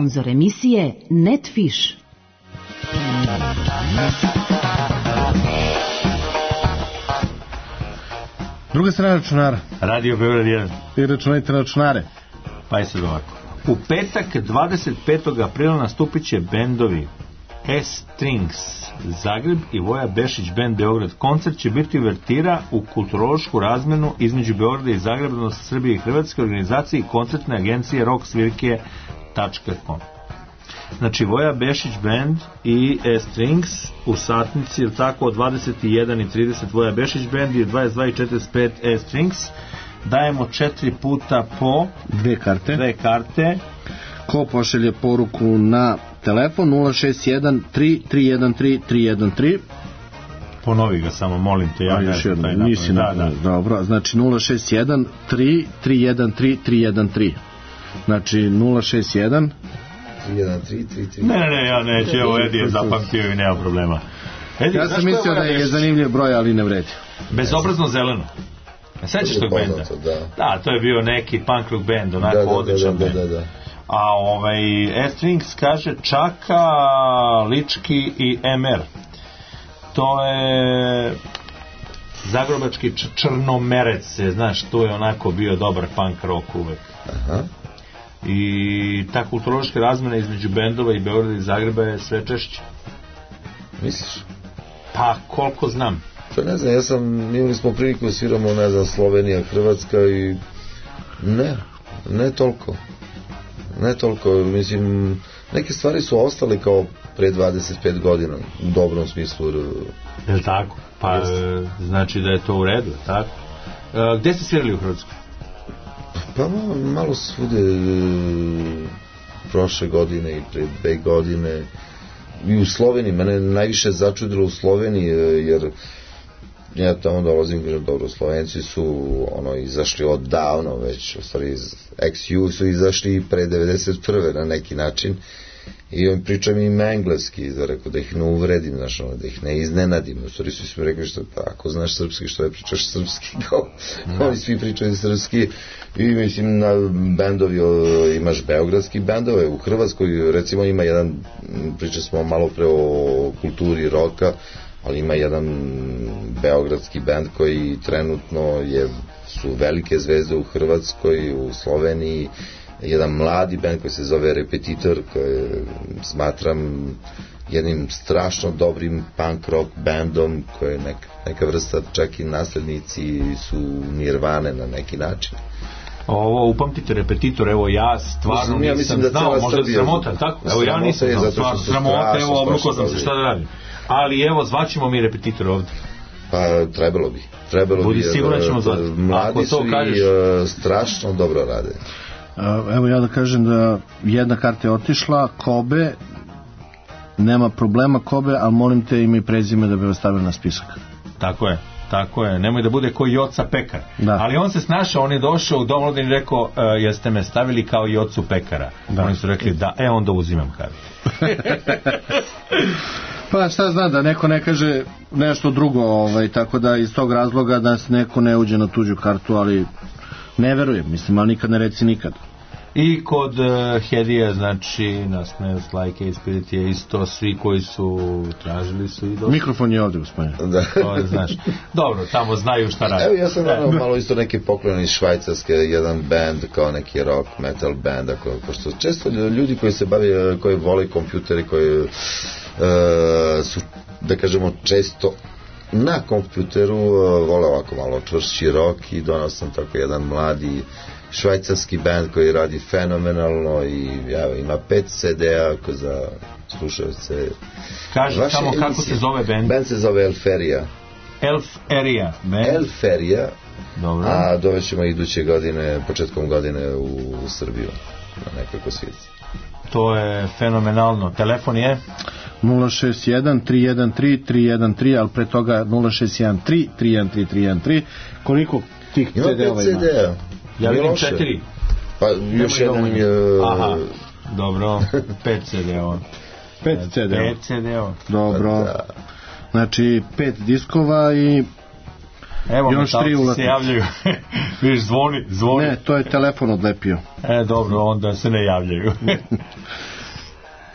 Sponzor emisije Netfish. Druga strana računara. Radio Beograd 1. I računajte na računare. Pa je sad ovako. U petak 25. aprila nastupit će bendovi S-Strings Zagreb i Voja Bešić band Beograd. Koncert će biti uvertira u kulturološku razmenu između Beograda i Zagreba, odnosno Srbije i Hrvatske, organizaciji koncertne agencije rocksvirke.com. Znači Voja Bešić band i S-Strings u satnici, ili tako, od 21:30 Voja Bešić band i 22:45 S-Strings. Dajemo 4 puta po 2 karte. Ko pošalje poruku na telefon 061 3313 313. Ponovi ga samo, molim te. Ja još jedno, nisi da. Dobro, znači 061 3313 313. Znači 061 313. Ne, ja neću, evo Edi je zapamtio i nema problema. Edi, ja sam mislio da je zanimljiv broj, ali ne vredi. Bezobrazno zeleno. Sećaš tog benda? Da, to je bio neki punk rock band, onako odličan band. A S-Strings kaže Čaka, Lički i MR. To je zagrebački Črnomerec, znaš, to je onako bio dobar punk rock uvek. Aha. I ta kulturološka razmena između bendova i Beograda i Zagreba je sve češće. Misliš? Pa koliko znam. Pa ne znam, imali smo priliku da sviramo, ne znam, Slovenija, Hrvatska i ne toliko, mislim, neke stvari su ostale kao pre 25 godina, u dobrom smislu. Je li tako? Pa znači da je to u redu, tako? Gde ste svirali u Hrvatskoj? Pa malo svude, prošle godine i pre 2 godine, i u Sloveniji, mene najviše začudilo u Sloveniji, jer ja tamo dolazim, dobro, Slovenci su izašli odavno već, u stvari ex-ju su izašli pre 91. na neki način, i on pričam im engleski, rekao da ih ne uvredim, da ih ne iznenadim, u stvari su mi rekli što, ako znaš srpski, što je pričaš srpski, oni svi pričaju srpski, i mislim na bendovi, imaš beogradski bendove, u Hrvatskoj recimo ima jedan, pričali smo malo pre o kulturi roka, ali ima jedan beogradski bend koji trenutno su velike zvezde u Hrvatskoj, u Sloveniji, jedan mladi bend koji se zove Repetitor, koji smatram jednim strašno dobrim punk rock bandom, koji je neka vrsta, čak i naslednici su Nirvane na neki način. Ovo, upamtite Repetitor, evo ja stvarno nisam znao, možda je sramota, tako? Evo ja nisam znao, sramota, evo obrukao sam se, šta da radim? Ali evo, zvaćemo mi Repetitor ovde. Pa trebalo bi. Budi siguran ćemo zvati. Mladi su i strašno dobro rade. Evo ja da kažem da jedna karta je otišla, Kobe, nema problema Kobe, ali molim te ime i prezime da bi vas stavili na spisak. Tako je, nemoj da bude kao Joca Pekar. Da. Ali on se snašao, on je došao u Domlodin i rekao, jeste me stavili kao Jocu Pekara. Da. Oni su rekli da, onda uzimam kartu. Pa šta znam, da neko ne kaže nešto drugo, tako da iz tog razloga da se neko ne uđe na tuđu kartu, ali ne verujem, mislim, ali nikad ne reci nikad. I kod Hedija, znači, na Smells Like Spirit je isto, svi koji su tražili su i došli. Mikrofon je ovdje, gospodine. Da. Znaš. Dobro, tamo znaju šta radi. Evo, ja sam malo isto neke poklone iz Švajcarske, jedan band, kao neki rock, metal band, pošto često ljudi koji se bave, koji vole kompjuteri, koji su, da kažemo, često na kompjuteru vole ovako malo čvršći rock, i donao sam tako jedan mladi švajcarski band koji radi fenomenalno i ima 5 CD-a za slušalce. Kaži samo kako se zove band? Band se zove Elferija. Elferija. Dobro. A dovećemo iduće godine, početkom godine u Srbiju na nekoliko svijeca. To je fenomenalno. Telefon je 061 313 313, ali pre toga 061 313 313. Koliko tih CD-ova ima? Ja vidim 4. Pa još jedan je... Aha, dobro, 5 CD-ova. 5 CD-ova. 5 CD-ova. Dobro. Znači 5 diskova i evo, još 3 ulatnice. Se javljaju. Viš, zvoni. Ne, to je telefon odlepio. Dobro, onda se ne javljaju.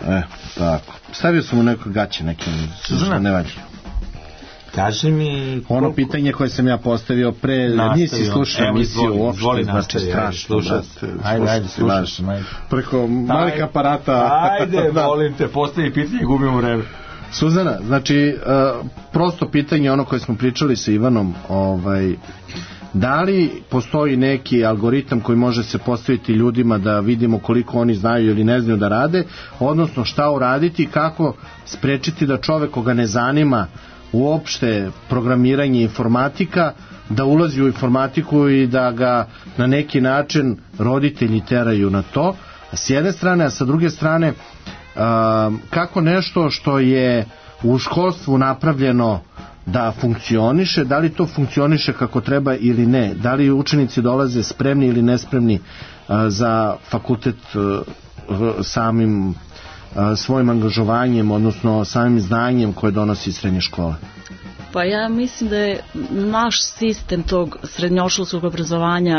Tako. Stavio sam u neko gaće nekim ne valja. Kaži mi... Ono pitanje koje sam ja postavio pre, nisi slušao emisiju uopšte, znači strašno. Ajde, slušaš. Preko malih aparata. Ajde, molim te, postavi pitanje i gubimo vreme. Suzana, znači, prosto pitanje, ono koje smo pričali sa Ivanom, da li postoji neki algoritam koji može se postaviti ljudima da vidimo koliko oni znaju ili ne znaju da rade, odnosno šta uraditi, kako sprečiti da čovek koga ne zanima uopšte programiranje informatika, da ulazi u informatiku i da ga na neki način roditelji teraju na to, a s jedne strane, a sa druge strane kako nešto što je u školstvu napravljeno da funkcioniše, da li to funkcioniše kako treba ili ne, da li učenici dolaze spremni ili nespremni za fakultet samim svojim angažovanjem, odnosno samim znanjem koje donosi srednje škole. Pa ja mislim da je naš sistem tog srednjoškolskog obrazovanja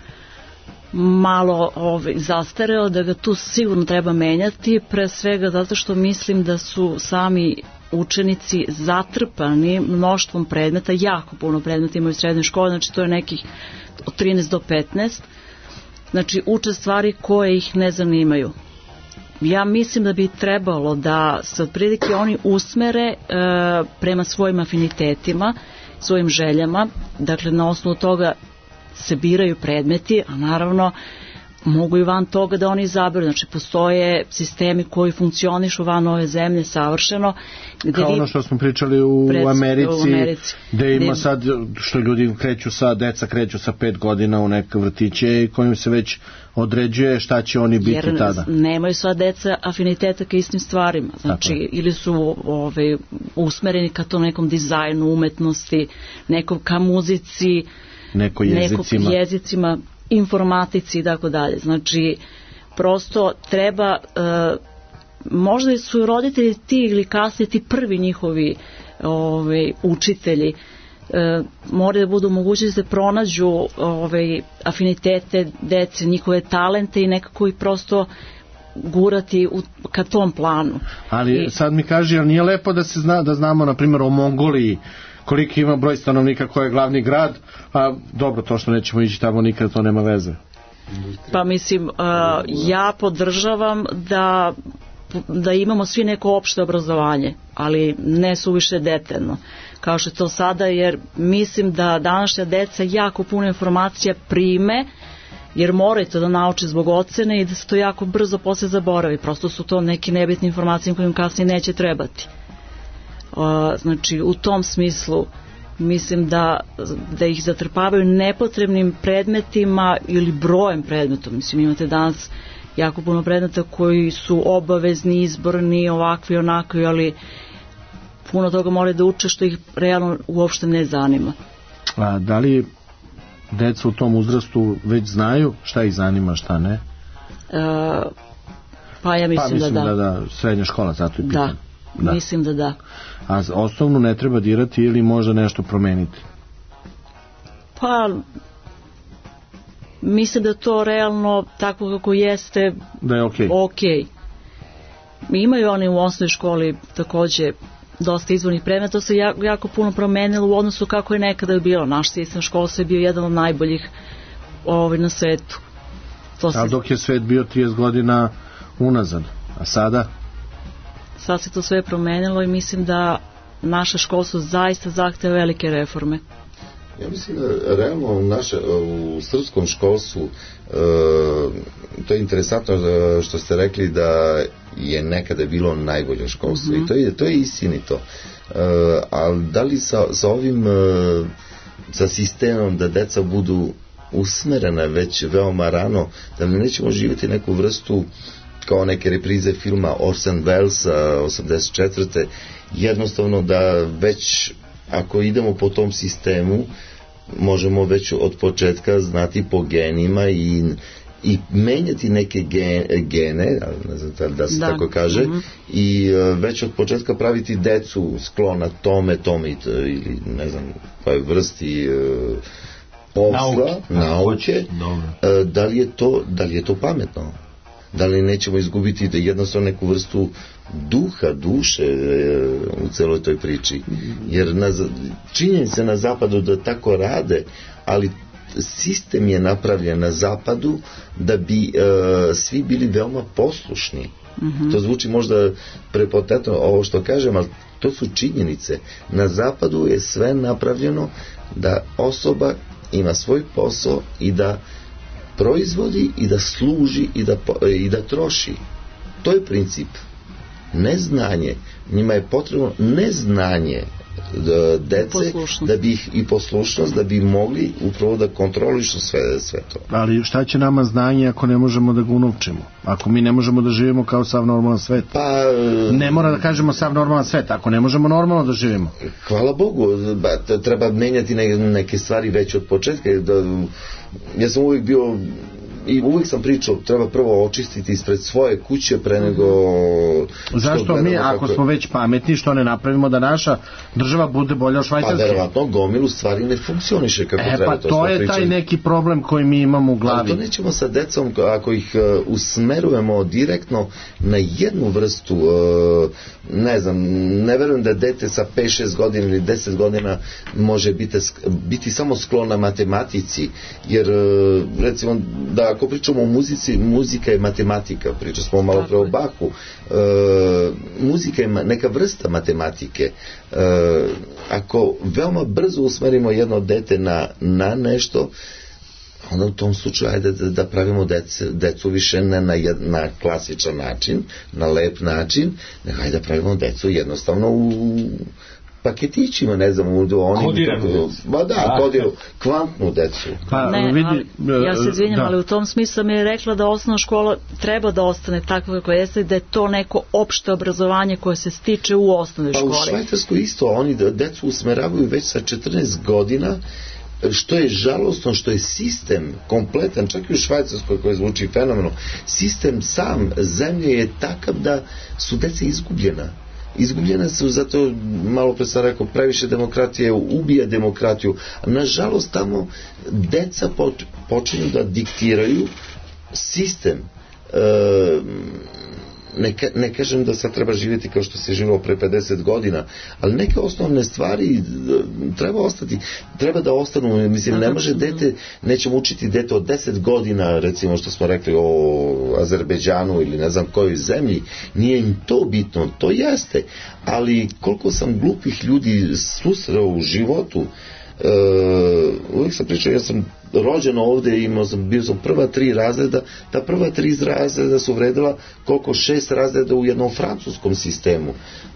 malo zastareo, da ga tu sigurno treba menjati, pre svega zato što mislim da su sami učenici zatrpani mnoštvom predmeta, jako puno predmeta imaju u srednjoj školi, znači to je nekih od 13 do 15, znači uče stvari koje ih ne zanimaju. Ja mislim da bi trebalo da se otprilike oni usmere prema svojim afinitetima, svojim željama, dakle na osnovu toga se biraju predmeti, a naravno mogu i van toga da oni izaberu. Znači postoje sistemi koji funkcionišu van ove zemlje savršeno. Kao ono što smo pričali u Americi, gde ima sad, što ljudi deca kreću sa 5 godina u neke vrtiće i kojim se već određuje šta će oni biti tada. Jer nemaju sva deca afiniteta ka istim stvarima. Znači, ili su usmereni ka tom nekom dizajnu, umetnosti, nekom ka muzici, neko jezicima, informatici i tako dalje. Znači, prosto treba, možda su roditelji ti ili kasnije ti prvi njihovi učitelji, moraju da budu mogućnosti da se pronađu afinitete dece, njihove talente i nekako ih prosto gurati ka tom planu. Ali sad mi kaži, jel nije lepo da se zna, da znamo na primjer o Mongoliji koliki ima broj stanovnika, koji je glavni grad, a dobro, to što nećemo ići tamo nikad, to nema veze. Pa mislim, ja podržavam da imamo svi neko opšte obrazovanje, ali ne suviše detaljno, kao što je to sada, jer mislim da današnja deca jako puno informacija prime, jer moraju to da nauče zbog ocene i da se to jako brzo posle zaboravi. Prosto su to neke nebitne informacije kojim kasnije neće trebati. Znači, u tom smislu mislim da ih zatrpavaju nepotrebnim predmetima ili brojem predmeta. Mislim, imate danas jako puno predmeta koji su obavezni, izborni, ovakvi, onakvi, ali puno toga moraju da uče što ih realno uopšte ne zanima. A da li deca u tom uzrastu već znaju šta ih zanima, šta ne? Pa ja mislim da. Da, srednja škola, zato i pitam. Da, mislim da da. A osnovnu ne treba dirati ili možda nešto promeniti? Pa mislim da to realno tako kako jeste da je okej. Imaju oni u osnovnoj školi takođe dosta izvornih predmeta, to se jako puno promenilo u odnosu kako je nekada bilo. Naš sistem školstva je bio jedan od najboljih na svetu. A dok je svet bio 30 godina unazad, a sada? Sad se to sve promenilo i mislim da naše školstvo zaista zahteva velike reforme. Ja mislim da realno u srpskom školstvu to je interesantno što ste rekli da je nekada bilo najbolje školstvo i to je istinito. Ali da li sa ovim sa sistemom da deca budu usmerena već veoma rano, da nećemo živjeti neku vrstu kao neke reprize filma Orson Wellesa 84. Jednostavno da već ako idemo po tom sistemu možemo već od početka znati po genima i menjati neke gene, ne znam da se tako kaže, i već od početka praviti decu sklona tome ili ne znam koje vrsti posla, nauke. Da li je to pametno? Da li nećemo izgubiti da jednostavno neku vrstu duha, duše u celoj toj priči? Jer činjenica na zapadu da tako rade, ali sistem je napravljen na zapadu da bi svi bili veoma poslušni. To zvuči možda prepotentno ovo što kažem, ali to su činjenice. Na zapadu je sve napravljeno da osoba ima svoj posao i da proizvodi i da služi i da troši. To je princip. Neznanje. Njima je potrebno neznanje dece da bi ih i poslušnost da bi mogli upravo da kontrolišu sve to. Ali šta će nama znanje ako ne možemo da ga unovčimo? Ako mi ne možemo da živimo kao sav normalan svet? Pa ne mora da kažemo sav normalan svet, ako ne možemo normalno da živimo. Hvala Bogu, treba menjati neke stvari već od početka. Ja sam uvijek bio i uvijek sam pričao, treba prvo očistiti ispred svoje kuće pre nego... Zašto mi, ako smo već pametni, što ne napravimo da naša država bude bolja od Švajcarske? Pa verovatno gomilu stvari ne funkcioniše kako treba. Pa to je taj neki problem koji mi imamo u glavi. Ali to nećemo sa decom, ako ih usmerujemo direktno na jednu vrstu, ne znam, ne verujem da dete sa 5-6 godina ili 10 godina može biti samo sklona matematici, jer recimo da ako pričamo o muzici, muzika je matematika, pričali smo malo pre o Bahu, muzika je neka vrsta matematike. Ako veoma brzo usmerimo jedno dete na nešto, onda u tom slučaju ajde da pravimo decu više na klasičan način, na lep način, nego ajde da pravimo decu jednostavno u paketićima, ne znam, kodiranu, kvantnu decu. Ja se izvinjam, ali u tom smislu mi je rekla da osnovna škola treba da ostane takva kako jeste, da je to neko opšte obrazovanje koje se stiče u osnovnoj školi. Pa u Švajcarskoj isto, oni decu usmeravaju već sa 14 godina, što je žalostno, što je sistem kompletan, čak i u Švajcarskoj koji zvuči fenomenalno, sistem sam zemlje je takav da su deca izgubljena su, zato malo pre sam rekao, previše demokratije ubija demokratiju. Nažalost tamo deca počinju da diktiraju sistem. Ne kažem da sad treba živjeti kao što se živelo pre 50 godina, ali neke osnovne stvari treba da ostanu. Mislim, ne može dete, nećemo učiti dete od 10 godina, recimo što smo rekli o Azerbejdžanu ili ne znam kojoj zemlji, nije im to bitno, to jeste, ali koliko sam glupih ljudi susreo u životu. Uvijek sam pričao, ja sam rođen ovde, bio sam prva 3 razreda, ta prva 3 razreda su vredila koliko 6 razreda u jednom francuskom sistemu.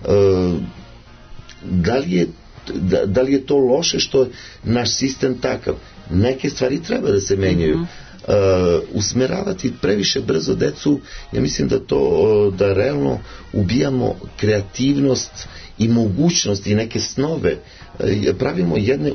Da li je to loše što je naš sistem takav? Neke stvari treba da se menjaju. Usmeravati previše brzo decu, ja mislim da realno ubijamo kreativnost i mogućnost i neke snove. Pravimo jedne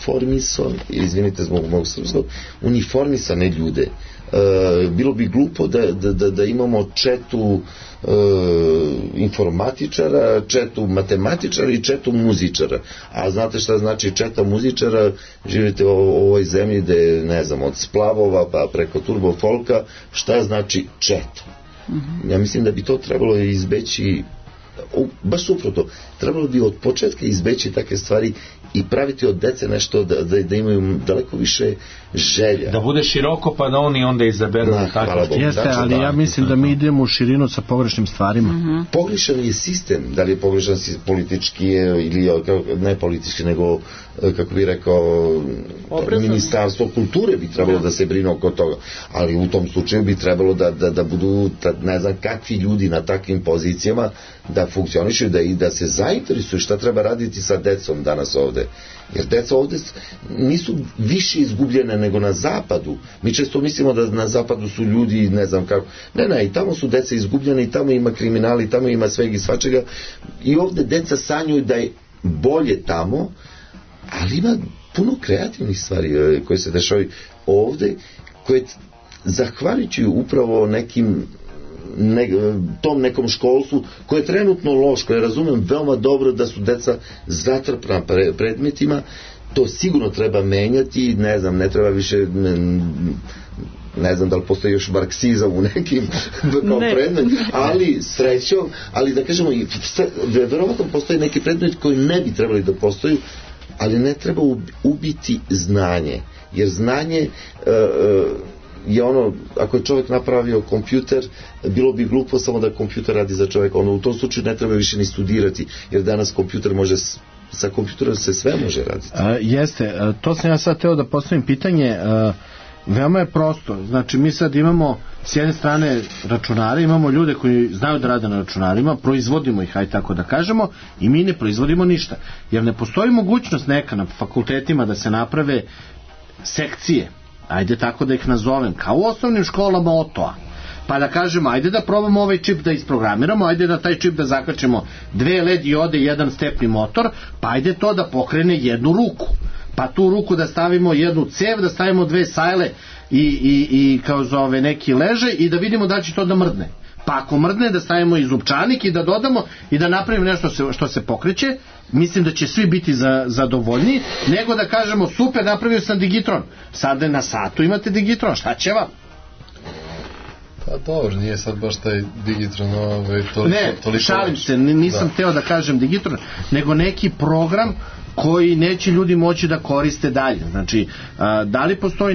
uniformisane ljude. Bilo bi glupo da imamo četu informatičara, četu matematičara i četu muzičara. A znate šta znači četa muzičara? Živite u ovoj zemlji gde, ne znam, od splavova pa preko turbo folka, šta znači četa? Ja mislim da bi to trebalo izbeći, baš suprotno, trebalo bi od početka izbeći takve stvari i praviti od dece nešto da imaju daleko više želja. Da bude široko pa da oni onda izaberu tako. Jeste, ali ja mislim da mi idemo u širinu sa pogrešnim stvarima. Pogrešan je sistem, da li je pogrešan politički ili ne politički, nego kako bi rekao Ministarstvo kulture bi trebalo da se brine oko toga, ali u tom slučaju bi trebalo da budu ne znam kakvi ljudi na takvim pozicijama da funkcionišu i da se zainteresuju šta treba raditi sa decom danas ovde. Jer deca ovde nisu više izgubljene nego na zapadu. Mi često mislimo da na zapadu su ljudi ne znam kako. Ne, i tamo su deca izgubljene, i tamo ima kriminala, i tamo ima svega i svačega. I ovde deca sanjuju da je bolje tamo, ali ima puno kreativnih stvari koje se dešavaju ovde, koje zahvaljujući upravo tom nekom školstvu koje je trenutno loš, koje razumem veoma dobro da su deca zatrpana predmetima, to sigurno treba menjati, ne znam, ne treba više ne znam da li postoji još marksizam u nekim kao predmet, ali srećom, ali da kažemo, verovatno postoji neki predmet koji ne bi trebali da postoji, ali ne treba ubiti znanje, jer znanje je ono, ako je čovjek napravio kompjuter, bilo bi glupo samo da kompjuter radi za čovjeka, ono u tom slučaju ne treba više ni studirati, jer danas kompjuter može, sa kompjuterom se sve može raditi. Jeste, to sam ja sad teo da postavim pitanje, veoma je prosto, znači mi sad imamo s jedne strane računare, imamo ljude koji znaju da rade na računarima, proizvodimo ih, aj tako da kažemo, i mi ne proizvodimo ništa, jer ne postoji mogućnost neka na fakultetima da se naprave sekcije, ajde tako da ih nazovem, kao u osnovnim školama OTO-a, pa da kažemo, ajde da probamo ovaj čip da isprogramiramo, ajde da taj čip da zakačemo 2 LED diode i 1 stepni motor, pa ajde to da pokrene jednu ruku, pa tu ruku da stavimo jednu cev, da stavimo 2 sajle i kao zove neki leže i da vidimo da će to da mrdne. Pa ako mrdne da stavimo i zupčanik i da dodamo i da napravimo nešto što se pokreće, mislim da će svi biti zadovoljni, nego da kažemo super, napravio sam digitron, sada na satu imate digitron, šta će vam? Pa dobro, nije sad baš taj digitron toliko... Ne, šalim se, nisam teo da kažem digitron, nego neki program koji neće ljudi moći da koriste dalje. Znači, da li postoji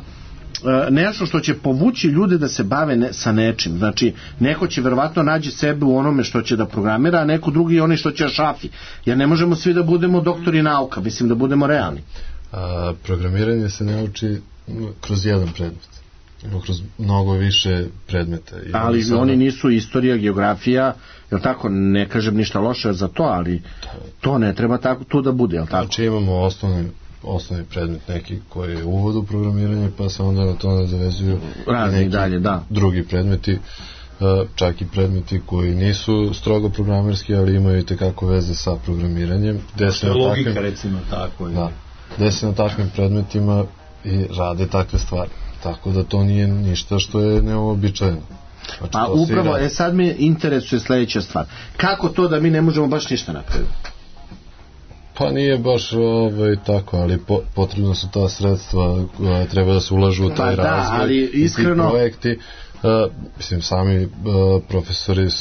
nešto što će povući ljude da se bave sa nečim. Znači, neko će verovatno nađi sebe u onome što će da programira, a neko drugi oni što će šafi. Jer ne možemo svi da budemo doktori nauka, mislim da budemo realni. Programiranje se ne uči kroz jedan predmet, kroz mnogo više predmeta. Ali oni nisu istorija, geografija, jel tako, ne kažem ništa loše za to, ali to ne treba tako tu da bude, jel tako? Znači imamo osnovni predmet neki koji je uvod u programiranje, pa se onda na to nadovezuju razni dalje, da. Drugi predmeti, čak i predmeti koji nisu strogo programerski, ali imaju i tekako veze sa programiranjem. Logika, recimo, tako je. Da, gde se na takvim predmetima i rade takve stvari. Tako da to nije ništa što je neobičajno. Znači, pa upravo, sad me interesuje sledeća stvar. Kako to da mi ne možemo baš ništa napraviti? Pa nije baš tako, ali potrebno su ta sredstva, treba da se ulažu u taj razvoj, ali iskreno... i ti projekti. Mislim, sami profesori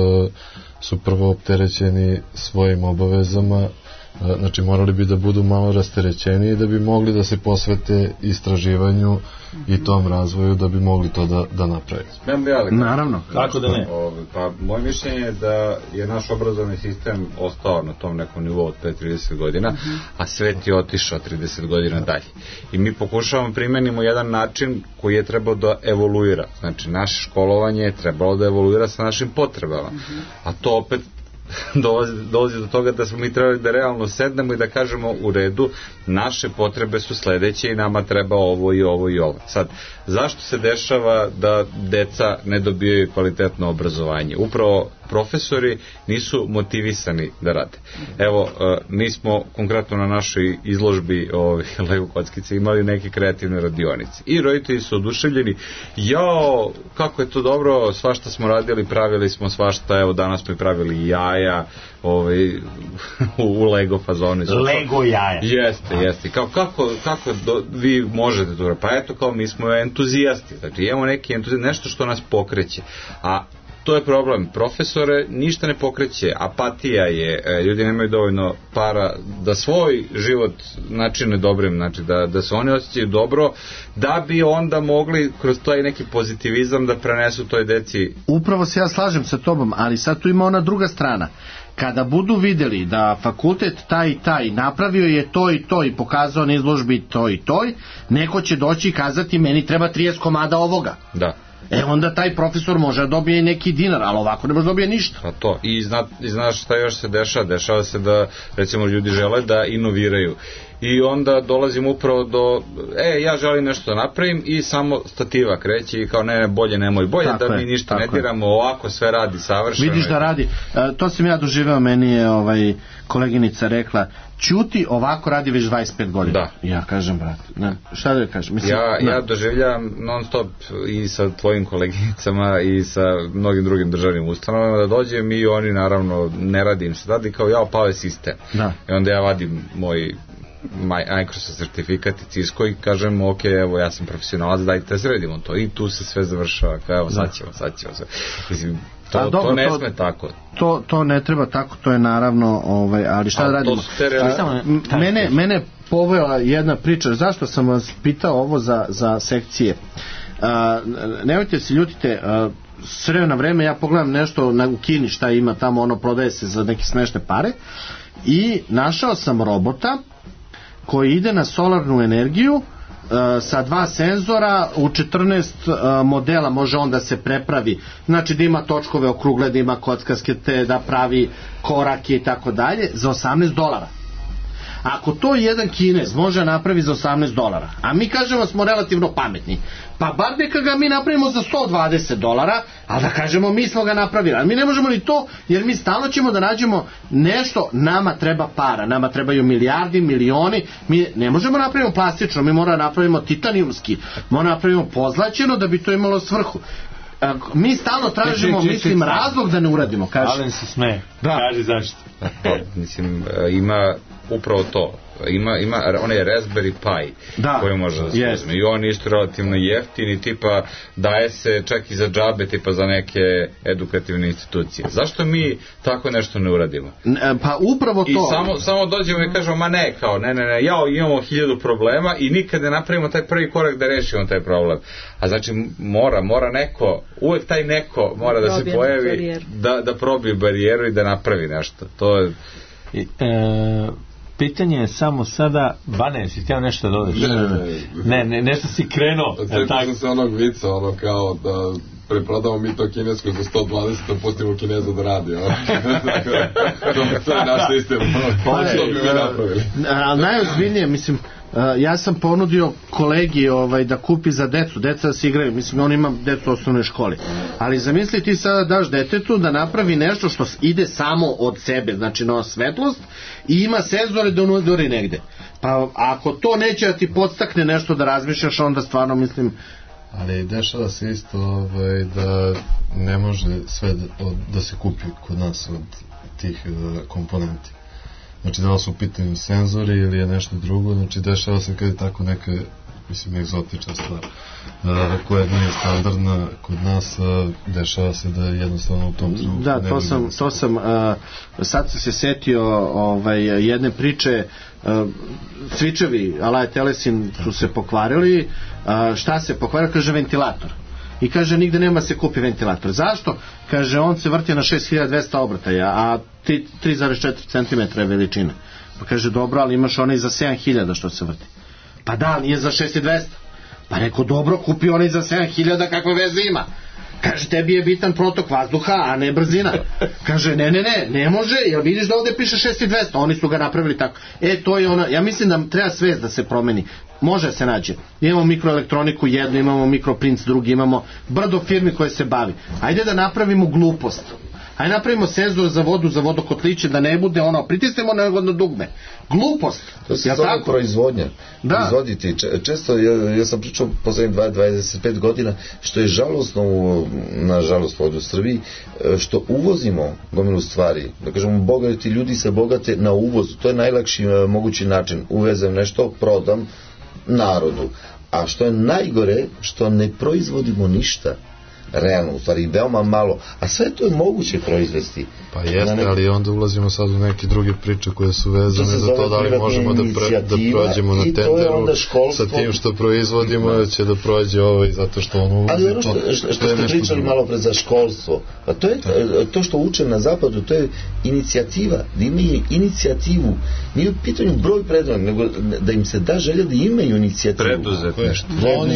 su prvo opterećeni svojim obavezama, znači morali bi da budu malo rasterećeni da bi mogli da se posvete istraživanju i tom razvoju da bi mogli to da napraviti. Naravno. Kako da ne? Pa moje mišljenje je da je naš obrazovni sistem ostao na tom nekom nivou od 5-30 godina, a svet je otišao 30 godina dalje. I mi pokušavamo primenimo jedan način koji je trebao da evoluira. Znači, naše školovanje je trebalo da evoluira sa našim potrebama. A to opet dolazi do toga da smo mi trebali da realno sednemo i da kažemo u redu, naše potrebe su sledeće i nama treba ovo i ovo i ovo. Sad, zašto se dešava da deca ne dobijaju kvalitetno obrazovanje? Upravo profesori nisu motivisani da rade. Evo, mi smo konkretno na našoj izložbi Lego kockice imali neke kreativne radionice i roditelji su oduševljeni, jao, kako je to dobro, svašta smo radili, pravili smo svašta, evo danas smo i pravili jaja u Lego fazoni. Lego jaja. Jeste. Kako vi možete to? Pa eto, kao mi smo entuzijasti, znači imamo neki entuzijast, nešto što nas pokreće, a to je problem. Profesore ništa ne pokreće, apatija je, ljudi nemaju dovoljno para da svoj život načine dobrim, znači da se oni osjećaju dobro, da bi onda mogli kroz taj neki pozitivizam da prenesu toj deci. Upravo se ja slažem sa tobom, ali sad tu ima ona druga strana. Kada budu videli da fakultet taj i taj napravio je to i to i pokazao na izložbi to i to, neko će doći i kazati meni treba 30 komada ovoga. Da. Onda taj profesor može da dobije neki dinar, ali ovako ne može da dobije ništa. Pa to, i znaš šta još se dešava se da recimo ljudi žele da inoviraju i onda dolazim upravo do ja želim nešto da napravim i samo stativa kreće i kao ne, bolje nemoj, bolje tako da mi ništa ne diramo, ovako sve radi savršeno. Vidiš da radi, to sam ja doživeo, meni je koleginica rekla, ćuti, ovako radi već 25 godina. Da. Ja kažem, brate, šta da kažem? Mislim, ja doživljam non stop i sa tvojim koleginicama i sa mnogim drugim državnim ustanovama da dođem i oni naravno ne radim se, radi kao pao je sistem. Da. I onda ja vadim moj Microsoft sertifikat i Cisco i kažem, ok, evo ja sam profesionalac, dajte da sredimo to i tu se sve završava, kao evo sad ćemo sve. Mislim, to ne sme tako. To ne treba tako, to je naravno, ali šta da radimo? Mene povela jedna priča, zašto sam vas pitao ovo za sekcije. Nemojte se ljutite, s vremena na vreme ja pogledam nešto u Kini šta ima tamo, prodaje se za neke smešne pare i našao sam robota koji ide na solarnu energiju sa 2 senzora u 14 modela može on da se prepravi, znači da ima točkove okrugle, da ima kockaske, da pravi korake i tako dalje za $18. Ako to jedan Kinez može napravi za $18, a mi kažemo smo relativno pametni, pa bar neka ga mi napravimo za $120, ali da kažemo mi smo ga napravili, ali mi ne možemo ni to, jer mi stalno ćemo da nađemo nešto, nama treba para, nama trebaju milijardi, milioni, mi ne možemo napravimo plastično, mi moramo napravimo titanijumski, moramo napravimo pozlaćeno da bi to imalo svrhu. Mi stalno tražimo, mislim, razlog da ne uradimo. Alen se sme, kaži zašto. Mislim, ima upravo to. Ima onaj Raspberry Pi koji može da se uzme i on isto relativno jeftini, tipa daje se čak i za džabe, tipa za neke edukativne institucije. Zašto mi tako nešto ne uradimo? Pa upravo to. I samo dođemo i kažemo, ne, imamo 1000 problema i nikad ne napravimo taj prvi korak da rešimo taj problem. A znači mora neko, uvek taj neko mora da se pojavi da probije barijeru i da napravi nešto. To je... Pitanje je samo sada, Bane, si htio nešto da dodeš? Ne, nešto si krenuo. Sjetio sam se onog vica, kao da preprodamo mi to kinesko za 120, da pustimo Kineza da radi. To je naš sistem. Što bi mi napravili? Najozbiljnije, mislim, ja sam ponudio kolegi da kupi za deca da se igraju, mislim on ima decu u osnovnoj školi, ali zamisli ti sada daš detetu da napravi nešto što ide samo od sebe, znači na svetlost i ima senzore da udori negde, pa ako to neće da ti podstakne nešto da razmišljaš, onda stvarno mislim. Ali dešava se isto da ne može sve da se kupi kod nas od tih komponenti. Znači da li su u pitanju senzori ili je nešto drugo, znači dešava se kad je tako neka, mislim, egzotična stvar koja nije standardna kod nas, dešava se da jednostavno u tom trenutku to sam sad se setio jedne priče, cvičevi Alaje Telesin su se pokvarili, šta se pokvarilo, kaže ventilator. I kaže nigde nema se kupi ventilator. Zašto? Kaže on se vrti na 6200 obrtaja, a 3,4 cm je veličina. Pa kaže dobro, ali imaš onaj za 7000 što se vrti. Pa da, nije za 6200. Pa neko dobro, kupi onaj za 7000, kakve veze ima? Kaže tebi je bitan protok vazduha, a ne brzina. Kaže ne može, jer vidiš da ovde piše 6200, oni su ga napravili tako. To je ono, ja mislim da treba svest da se promeni. Može se naći. Imamo mikroelektroniku jednu, imamo mikroprinc drugi, imamo brdo firmi koje se bavi. Ajde da napravimo glupost. Ajde napravimo senzor za vodu, za vodokotliće, da ne bude pritisnemo nego na dugme. Glupost. To se zove proizvodnja. Proizvoditi. Često, ja sam pričao poslednjih 25 godina, što je žalostno, nažalost ovdje u Srbiji, što uvozimo gomilu stvari. Da kažemo, bogati ljudi se bogate na uvozu. To je najlakši mogući način. Uvezem nešto, prodam narodu. A što je najgore, što ne proizvodimo ništa. Realno, u stvari, veoma malo, a sve to je moguće proizvesti. Pa jeste, ali onda ulazimo sad u neke druge priče koje su vezane za to da li možemo da prođemo na tenderu sa tim što proizvodimo, će da prođe zato što on ulazi. Ali ono što ste pričali malo pre za školstvo, pa to je to što uče na zapadu, to je inicijativa, da imaju inicijativu, nije u pitanju broj predmeta, nego da im se da želja da imaju inicijativu. Preduzetništvo.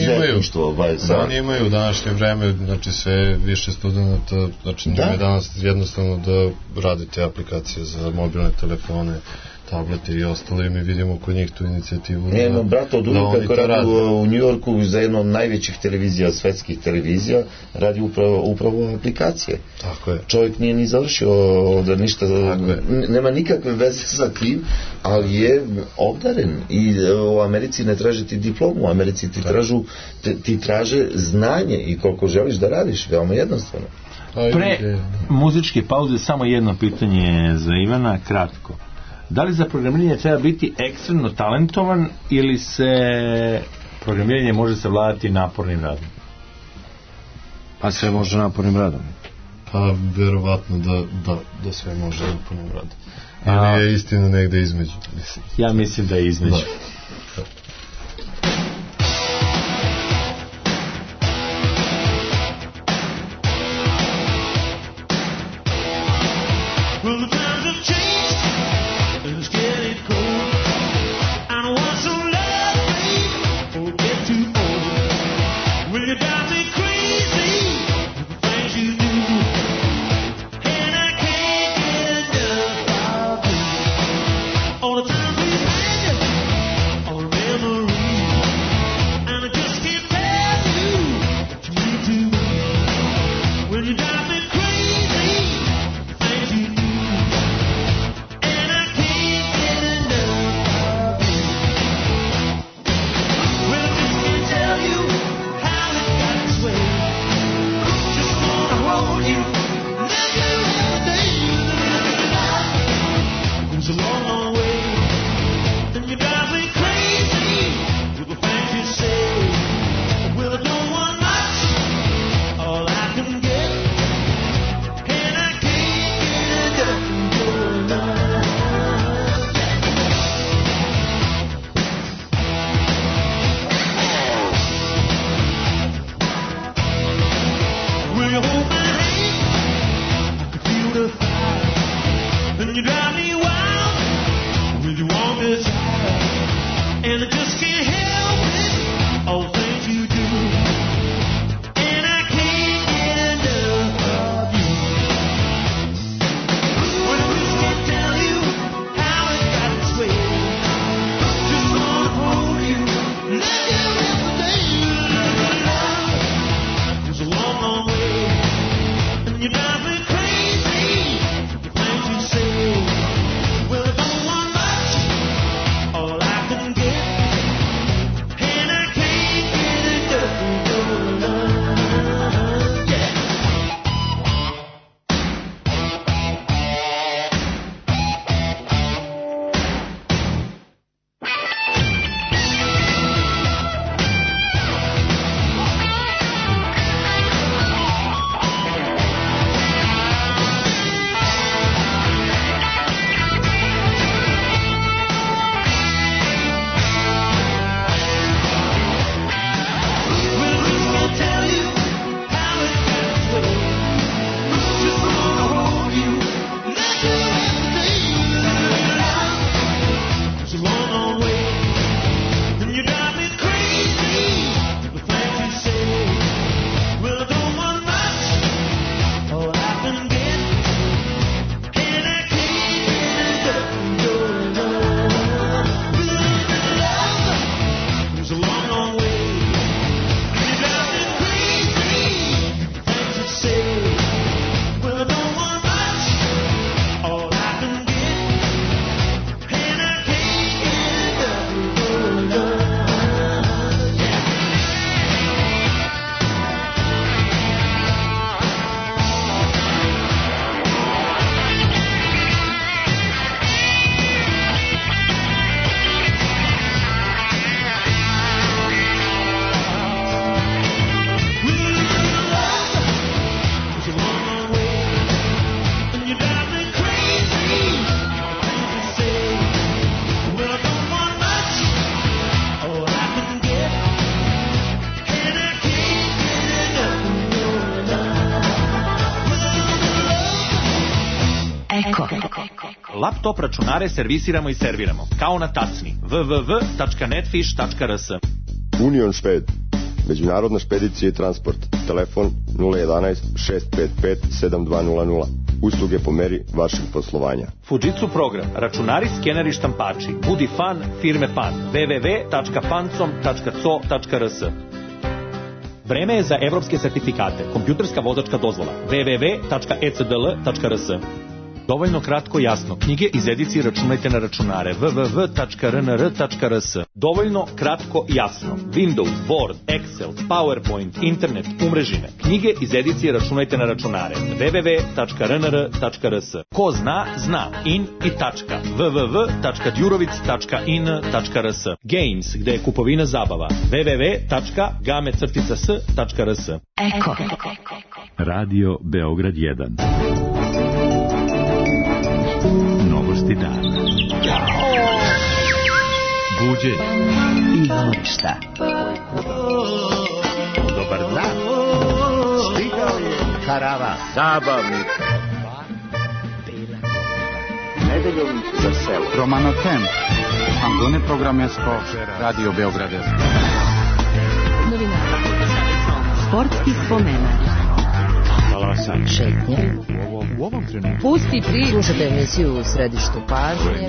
Oni imaju u današnje vreme, znači sve više studenta, znači njima je danas jednostavno da radite aplikacije za mobilne telefone, tablete i ostalo, i mi vidimo kod njih tu inicijativu. Imam brata od uvijek koji radi u Njujorku za jednom od najvećih televizija, svetskih televizija, radi upravo aplikacije. Tako je. Čovjek nije ni završio ovdje ništa, nema nikakve veze sa tim, ali je obdaren i u Americi ne traže ti diplomu, u Americi ti traže znanje i koliko želiš da radiš, veoma jednostavno. Pre muzičke pauze samo jedno pitanje za Ivana, kratko. Da li za programiranje treba biti ekstremno talentovan ili se programiranje može savladati napornim radom? Pa sve može napornim radom. Pa verovatno da sve može napornim radom. Ili je istina negde između? Ja mislim da je između. Da. Laptop računare servisiramo i serviramo, kao na tacni, www.netfish.rs. Union Šped, međunarodna špedicija i transport, telefon 011 655 7200. Usluge po meri vašeg poslovanja. Fujitsu program, računari, skeneri, štampači, Budi Fan, firme Pan, www.fancom.co.rs. Vreme je za evropske sertifikate, kompjuterska vozačka dozvola, www.ecdl.rs. Dovoljno kratko jasno. Knjige iz edicije računajte na računare www.rnr.rs. Dovoljno kratko jasno. Windows, Word, Excel, PowerPoint, Internet, umrežine. Knjige iz edicije računajte na računare www.rnr.rs. Ko zna, zna. In i tačka. www.djurovic.in.rs. Games, gde je kupovina zabava. www.game-s.rs. Eko. Radio Beograd 1. Novosti dana. Buđenje. Izvorišta. Dobar dan. Stigao je karavan zabavnika. Nedeljom za selo. Romano Tem. Angone programesko Radio Beograd 1. Novinara. Sportskih spomena. Šetnje. U ovom trenutku. Pusti pri. Slušajte emisiju u središtu pažnje.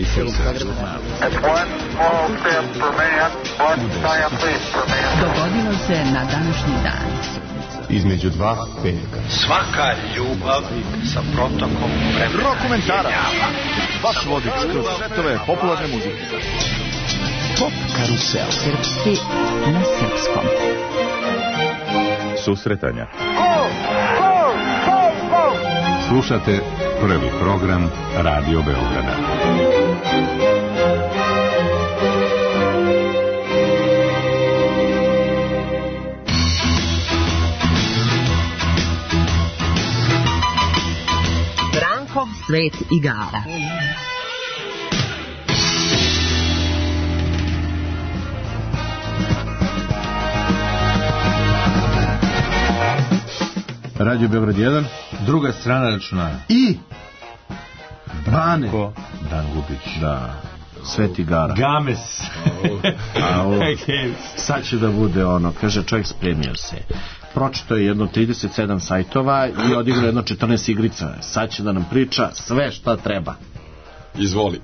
Dogodilo se na današnji dan. Između dva petka. Svaka ljubav sa protokom vremena. Rokomentara. Vaš vodič kroz svetove popularne muzike. Pop karusel. Srpski na srpskom. Susretanja. Slušate prvi program Radio Beograda. Brankov svet igara. Radio Beograd 1. Druga strana računara. I Bane Dangubić. Da, svet igara. Games. Sad će da bude ono, kaže čovjek spremio se. Pročito je jedno 37 sajtova i odigrao jedno 14 igrica. Sad će da nam priča sve šta treba. Izvoli.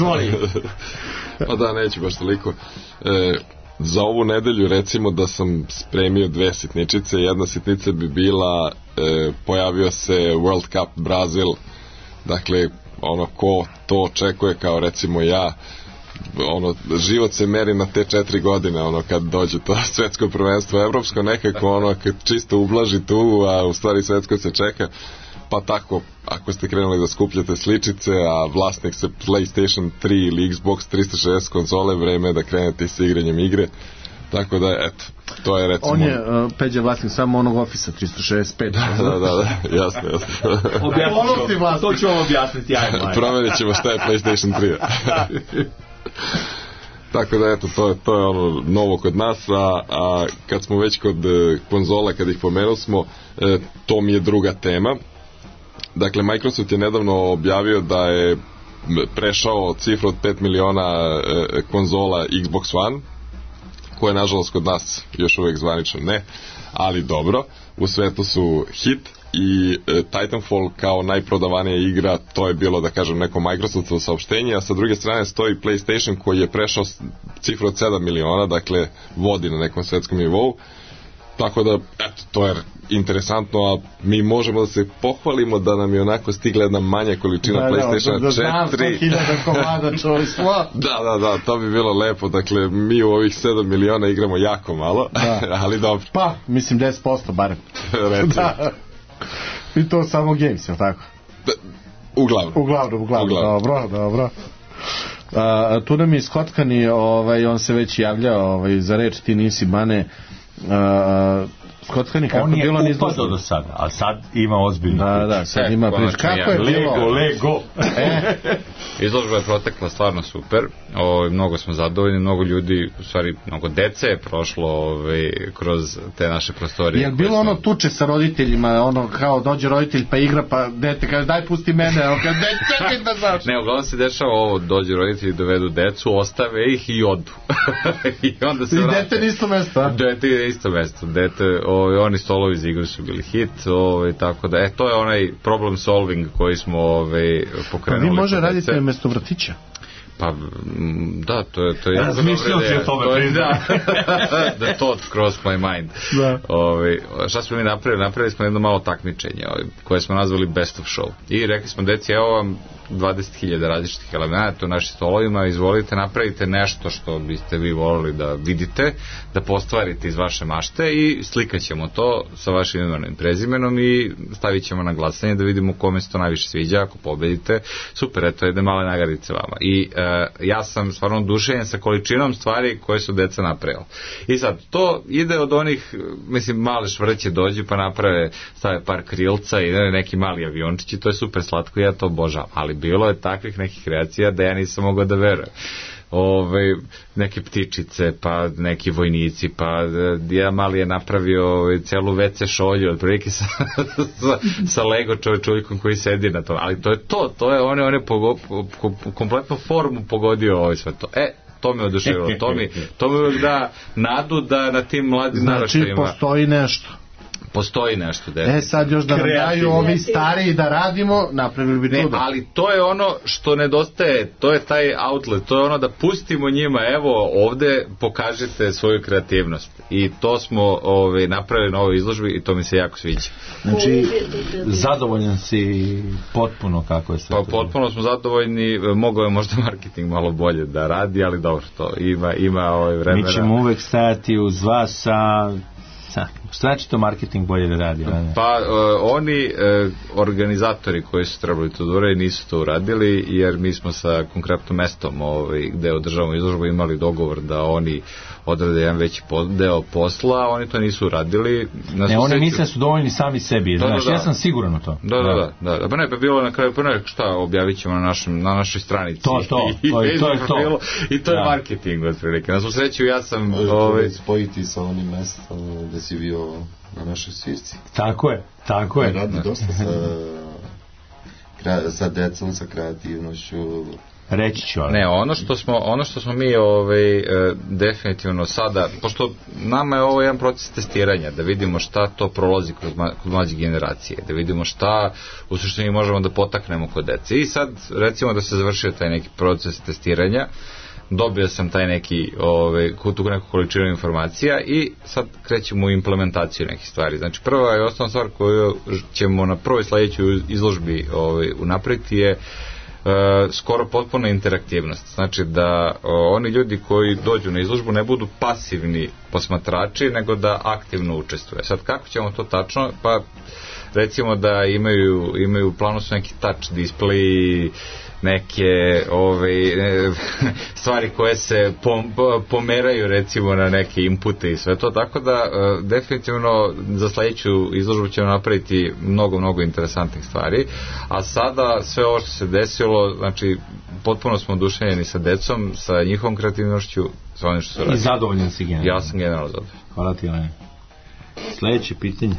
Pa da, neću baš toliko. Za ovu nedelju recimo da sam spremio dve sitničice. Jedna sitnica bi bila pojavio se World Cup Brazil. Dakle, ono ko to očekuje kao recimo ja, ono, život se meri na te 4 godine, ono, kad dođe to svetsko prvenstvo, evropsko nekako, ono, kad čisto ublaži tu, a u stvari svetsko se čeka. Pa tako, ako ste krenuli da skupljate sličice, a vlasnik se PlayStation 3 ili Xbox 360 konzole, vreme je da krenete s igranjem igre. Tako da, eto, to je recimo... On je, Peđa, vlasnik samo onog Office 365. Da, jasno. To ću vam objasniti, ajmo. Promenit ćemo šta je PlayStation 3. Tako da, eto, to je ono novo kod nas, a kad smo već kod konzola, kad ih pomenuli smo, to mi je druga tema. Dakle, Microsoft je nedavno objavio da je prešao cifru od 5 miliona konzola Xbox One, koje nažalost kod nas još uvijek zvanično ne, ali dobro, u svetu su hit i Titanfall kao najprodavanija igra, to je bilo, da kažem, neko Microsoftovo saopštenje, a sa druge strane stoji PlayStation koji je prešao cifru od 7 miliona, dakle vodi na nekom svetskom nivou. Tako da, eto, to je interesantno, a mi možemo da se pohvalimo da nam je onako stigla jedna manja količina PlayStation 4. Da znam 100.000 komada čovjstva. Da, to bi bilo lepo. Dakle, mi u ovih 7 miliona igramo jako malo, ali dobro. Pa, mislim 10% barem. Recimo. Da. I to samo games, je tako? Uglavnom. Dobro. Tu nam je iskotkani, on se već javlja za reč, ti nisi Bane. Skotkani, kako on je bilo upadao do sada, a sad ima ozbiljno da, sad ima priča. Kako je bilo? Lego. Izložba je protekla stvarno super, mnogo smo zadovoljni, mnogo ljudi, u stvari mnogo dece je prošlo kroz te naše prostorije. Je li bilo ono tuče sa roditeljima, ono kao dođe roditelj pa igra, pa dete kaže daj pusti mene, kad čekaj da znaš. Ne, uglavnom se dešava ovo, dođe roditelji, dovedu decu, ostave ih i odu. I onda se vrata. I dete na isto mesto. Dete je isto mesto, oni stolovi za igru su bili hit, tako da, to je onaj problem solving koji smo pokrenuli. Pa vi može radite mesto vrtića? Pa, da, to je jako dobra ideja. The thought crossed my mind. Šta smo mi napravili? Napravili smo jedno malo takmičenje koje smo nazvali Best of Show. I rekli smo, deci, evo vam 20.000 različitih elemenata u našim stolovima, izvolite, napravite nešto što biste vi volili da vidite, da postvarite iz vaše mašte i slikaćemo to sa vašim imenom i prezimenom i stavit ćemo na glasanje da vidimo kome se to najviše sviđa. Ako pobedite, super, eto jedne male nagradice vama. I ja sam stvarno oduševljen sa količinom stvari koje su deca napravila. I sad, to ide od onih, mislim, male švrće dođu pa naprave, stave par krilca i neki mali aviončići, to je super slatko i ja to obožavam. Ali bilo je takvih nekih kreacija da ja nisam mogao da verujem. Neke ptičice, pa neki vojnici, pa jedan mali je napravio celu WC šolju otprilike sa Lego čovječuljkom koji sedi na tom, ali to je on je kompletnu formu pogodio sve to. To me oduševilo, to mi uvijek da nadu da na tim mladim naraštajima. Znači postoji nešto. Postoji nešto. Sad još da nam daju ovi stariji da radimo, napravili bi čudo. Ali to je ono što nedostaje, to je taj outlet, to je ono da pustimo njima, evo ovde pokažete svoju kreativnost. I to smo napravili na ovoj izložbi i to mi se jako sviđa. Znači, zadovoljan si potpuno kako je sve to? Pa potpuno smo zadovoljni, mogao je možda marketing malo bolje da radi, ali dobro, to ima vremena. Mi ćemo uvek stajati uz vas sa... Šta će to marketing bolje da radi? Pa oni organizatori koji su trebali to da urade nisu to uradili, jer mi smo sa konkretnom mestom gde održavamo izložbu imali dogovor da oni odrade jedan veći deo posla, a oni to nisu uradili. Oni misle su dovoljni sami sebi, znaš, ja sam siguran u to. Da. Pa ne, pa bilo na kraju, šta objavit ćemo na našoj stranici. To je to. I to je marketing, otprilike. Na svu sreću, ja sam... spojiti sa onim mestom gde si bio na našoj svirci. Tako je. Radi dosta sa decom, sa kreativnošću. Reći ću, ali... Ne, ono što smo mi definitivno sada, pošto nama je ovo jedan proces testiranja, da vidimo šta to prolazi kod mlađe generacije, da vidimo šta u suštini možemo da potaknemo kod dece. I sad, recimo da se završio taj neki proces testiranja, dobio sam taj neki tu neku količinu informacija i sad krećemo u implementaciju nekih stvari. Znači prva i osnovna stvar koju ćemo na prvoj sledećoj izložbi unapraviti je skoro potpuna interaktivnost. Znači da oni ljudi koji dođu na izložbu ne budu pasivni posmatrači, nego da aktivno učestvuju. Sad kako ćemo to tačno? Pa recimo da imaju u planu su neki touch display, neke stvari koje se pomeraju recimo na neke inpute i sve to, tako da definitivno za sledeću izložbu ćemo napraviti mnogo interesantnih stvari, a sada sve ovo što se desilo, znači potpuno smo oduševljeni sa decom, sa njihovom kreativnošću, sa onim što se radi. I zadovoljan si generalno? Ja sam generalno zadovoljan. Hvala ti, Elena. Sledeće pitanje.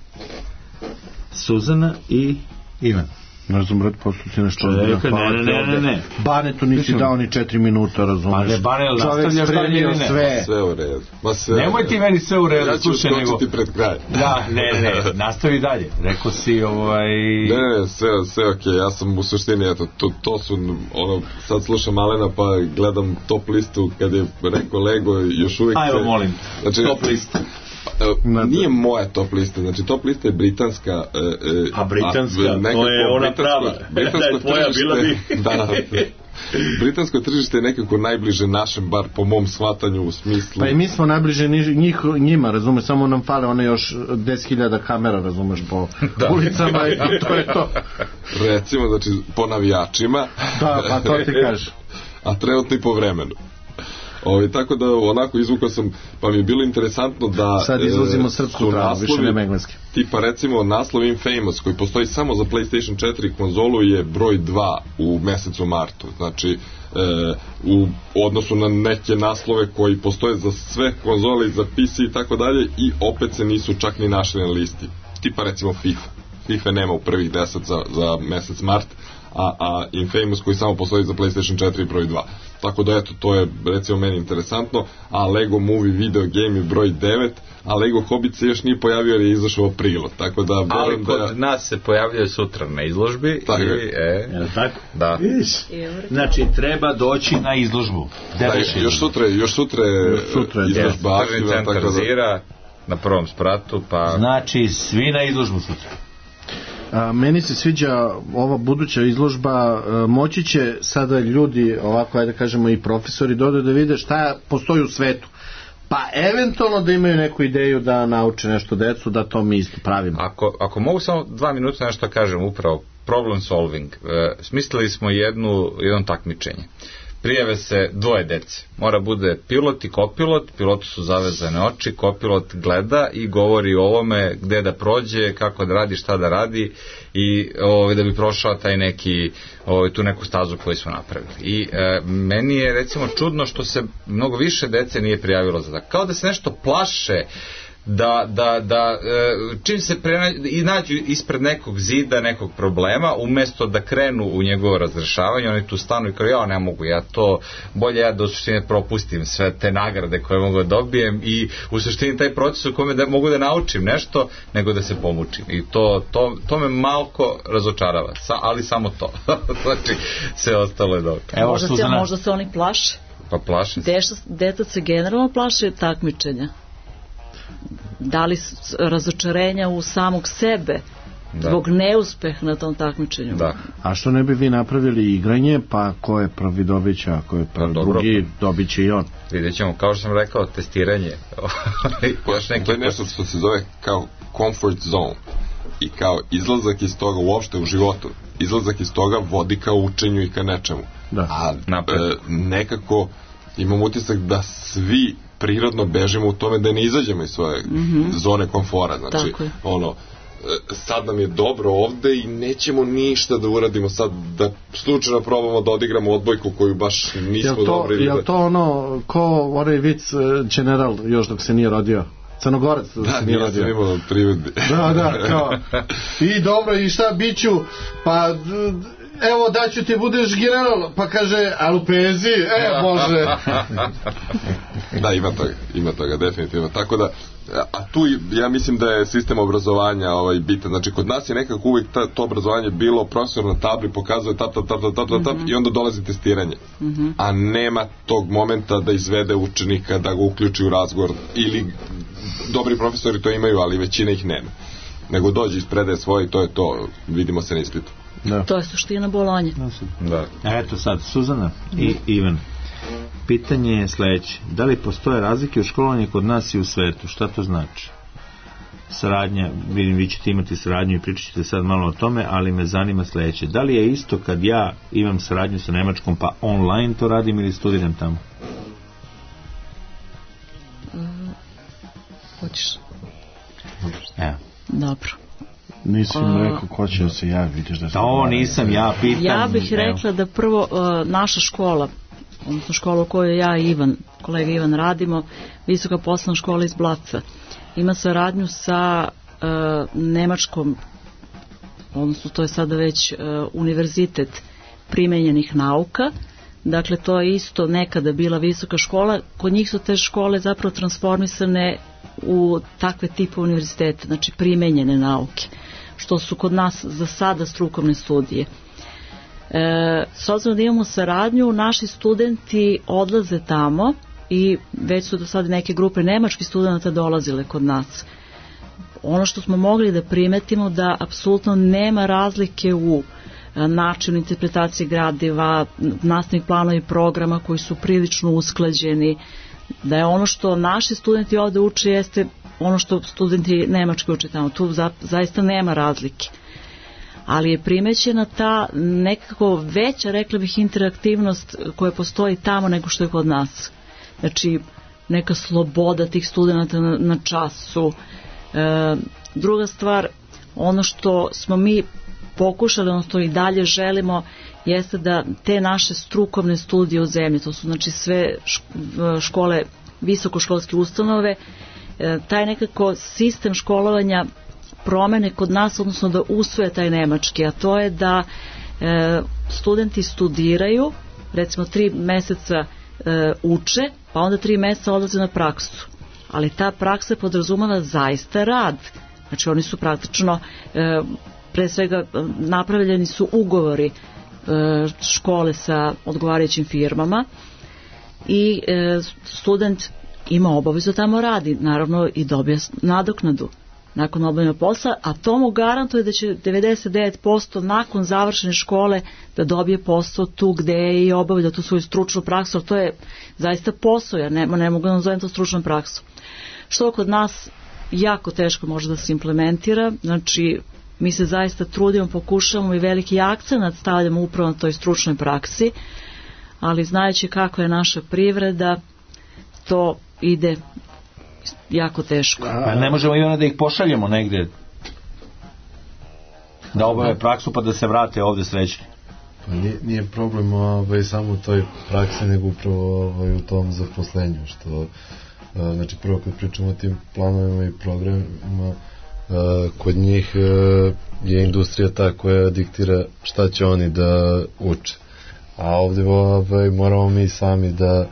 Suzana i Ivan. Ne znam, brat, postuci nešto. Ne. Banetu nisi dao ni 4 minuta, razumeš. Ne, Bane, nastavljaš dalje ili ne? Sve u redu. Nemoj ti meni sve u redu, slušaj nego. Ja ću skočiti pred kraj. Da, ne, nastavi dalje. Rekao si Ne, sve okej, ja sam u suštini, eto, to su, sad slušam Alena pa gledam top listu kad je rekao Lego, još uvijek... Ajmo, molim, top listu. Nije moja top lista, znači top lista je britanska. A britanska, to je ona prava. Da je tvoja bila bi. Da. Britansko tržište je nekako najbliže našem, bar po mom shvatanju u smislu. Pa i mi smo najbliže njima, razumeš, samo nam fale one još 10.000 kamera, razumeš, po ulicama i to je to. Recimo, znači, po navijačima. Da, pa to ti kažeš. A trenutno i po vremenu. Tako da onako izvukao sam, pa mi je bilo interesantno da sad izvozimo srpsku travu, više nema engleski. Tipa recimo naslov Infamous koji postoji samo za PlayStation 4 konzolu je broj 2 u mesecu martu. Znači u odnosu na neke naslove koji postoje za sve konzole i za PC i tako dalje i opet se nisu čak ni našli na listi. Tipa recimo FIFA nema u prvih 10 za mesec mart, a Infamous koji samo postoji za PlayStation 4 i broj 2. Tako da eto, to je recimo meni interesantno, a Lego Movie Video Game je broj 9, a Lego Hobbit se još nije pojavio jer je izašao u aprilu, tako da... Ali kod nas se pojavljaju sutra na izložbi. Tako je. Tako? Da. Znači, treba doći na izložbu. Još sutra izložba aktivna, tako da... Zira, na prvom spratu, pa... Znači, svi na izložbu sutra. Meni se sviđa ova buduća izložba, moći će sada ljudi, ovako ajde kažemo i profesori, da vide šta postoji u svetu, pa eventualno da imaju neku ideju da nauče nešto decu, da to mi isto pravimo. Ako mogu samo 2 minuta nešto kažem, upravo problem solving, smislili smo jedno takmičenje. Prijave se 2 dece. Mora bude pilot i kopilot, pilotu su zavezane oči, kopilot gleda i govori o ovome gde da prođe, kako da radi, šta da radi i da bi prošao taj neki, tu neku stazu koju smo napravili. I meni je recimo čudno što se mnogo više dece nije prijavilo za tako. Kao da se nešto plaše da čim se i nađu ispred nekog zida, nekog problema, umesto da krenu u njegovo razrešavanje, oni tu stanu i kao ne mogu, bolje da u suštini propustim sve te nagrade koje mogu da dobijem i u suštini taj proces u kome mogu da naučim nešto, nego da se pomučim. I to me malko razočarava, ali samo to. Znači, sve ostalo je dobro. Možda se oni plaše. Pa plaše se. Deca se generalno plaše takmičenja. Da li razočarenja u samog sebe zbog neuspeha na tom takmičenju. A što ne bi vi napravili igranje, pa ko je prvi dobiće, a ko je prvi drugi, dobiće i on. Vidjet ćemo, kao što sam rekao, testiranje. To je nešto što se zove kao comfort zone i kao izlazak iz toga uopšte u životu. Izlazak iz toga vodi ka učenju i ka nečemu. A nekako imam utisak da svi prirodno bežimo u tome da ne izađemo iz svoje zone komfora. Znači, sad nam je dobro ovde i nećemo ništa da uradimo sad, da slučajno probamo da odigramo odbojku koju baš nismo dobri. Je li to ko onaj vic general još dok se nije rodio? Crnogorac dok se nije rodio. Da, nije sam imao privedi. Da, kao. I dobro, i šta biću? Pa... Evo daću ti budeš general, pa kaže, ali u penziji, može. Da, ima toga, definitivno. Tako da, a tu ja mislim da je sistem obrazovanja bitan. Znači, kod nas je nekako uvijek to obrazovanje bilo, profesor na tabli pokazuje tap i onda dolazi testiranje. A nema tog momenta da izvede učenika, da ga uključi u razgovor, ili dobri profesori to imaju, ali većina ih nema. Nego dođe iz predaje svoje i to je to, vidimo se na ispitu. To je suština Bolonje. Eto sad, Suzana i Ivan, pitanje je sledeće: da li postoje razlike u školovanju kod nas i u svetu? Šta to znači? Saradnja, vidim vi ćete imati saradnju i pričat ćete sad malo o tome, ali me zanima sledeće: da li je isto kad ja imam saradnju sa Nemačkom pa online to radim ili studiram tamo? Hoćeš? Evo. Dobro. Nisam rekao ko će se javi, vidiš da... To nisam ja pitan. Ja bih rekla da prvo naša škola, odnosno škola u kojoj ja i kolega Ivan radimo, Visoka poslovna škola iz Blaca, ima saradnju sa Nemačkom, odnosno to je sada već univerzitet primenjenih nauka. Dakle, to je isto nekada bila visoka škola. Kod njih su te škole zapravo transformisane u takve tipe univerzitete, znači primenjene nauke, što su kod nas za sada strukovne studije. S obzirom da imamo saradnju, naši studenti odlaze tamo i već su do sada neke grupe nemačkih studenta dolazile kod nas. Ono što smo mogli da primetimo da apsolutno nema razlike u načinu interpretacije gradiva, nastavnih planova i programa koji su prilično usklađeni, da je ono što naši studenti ovde uče jeste ono što studenti nemački uče tamo. Tu zaista nema razlike. Ali je primećena ta nekako veća, rekla bih, interaktivnost koja postoji tamo nego što je kod nas. Znači, neka sloboda tih studenta na času. Druga stvar, ono što smo mi pokušali, odnosno i dalje želimo, jeste da te naše strukovne studije u zemlji, to su znači sve škole, visokoškolske ustanove, taj nekako sistem školovanja promene kod nas, odnosno da usvoje taj nemački, a to je da studenti studiraju, recimo 3 meseca uče, pa onda 3 meseca odlaze na praksu. Ali ta praksa podrazumeva zaista rad. Znači oni su praktično, pre svega napravljeni su ugovori škole sa odgovarajućim firmama i student ima obavezu tamo radi, naravno i dobije nadoknadu nakon obavljenog posla, a to mu garantuje da će 99% nakon završene škole da dobije posao tu gde je i obavlja tu svoju stručnu praksu, ali to je zaista posao, ja ne mogu da nazovem to stručnom praksu. Što kod nas jako teško može da se implementira, znači mi se zaista trudimo, pokušavamo i veliki akcenat stavljamo upravo na toj stručnoj praksi, ali znajući kako je naša privreda, to ide jako teško. Pa ne možemo i onda da ih pošaljemo negde da obave praksu pa da se vrate ovde srećni. Pa nije problem samo u toj praksi, nego upravo u tom zaposlenju, što znači prvo kad pričamo o tim planovima i programima, kod njih je industrija ta koja diktira šta će oni da uče, a ovde moramo mi sami da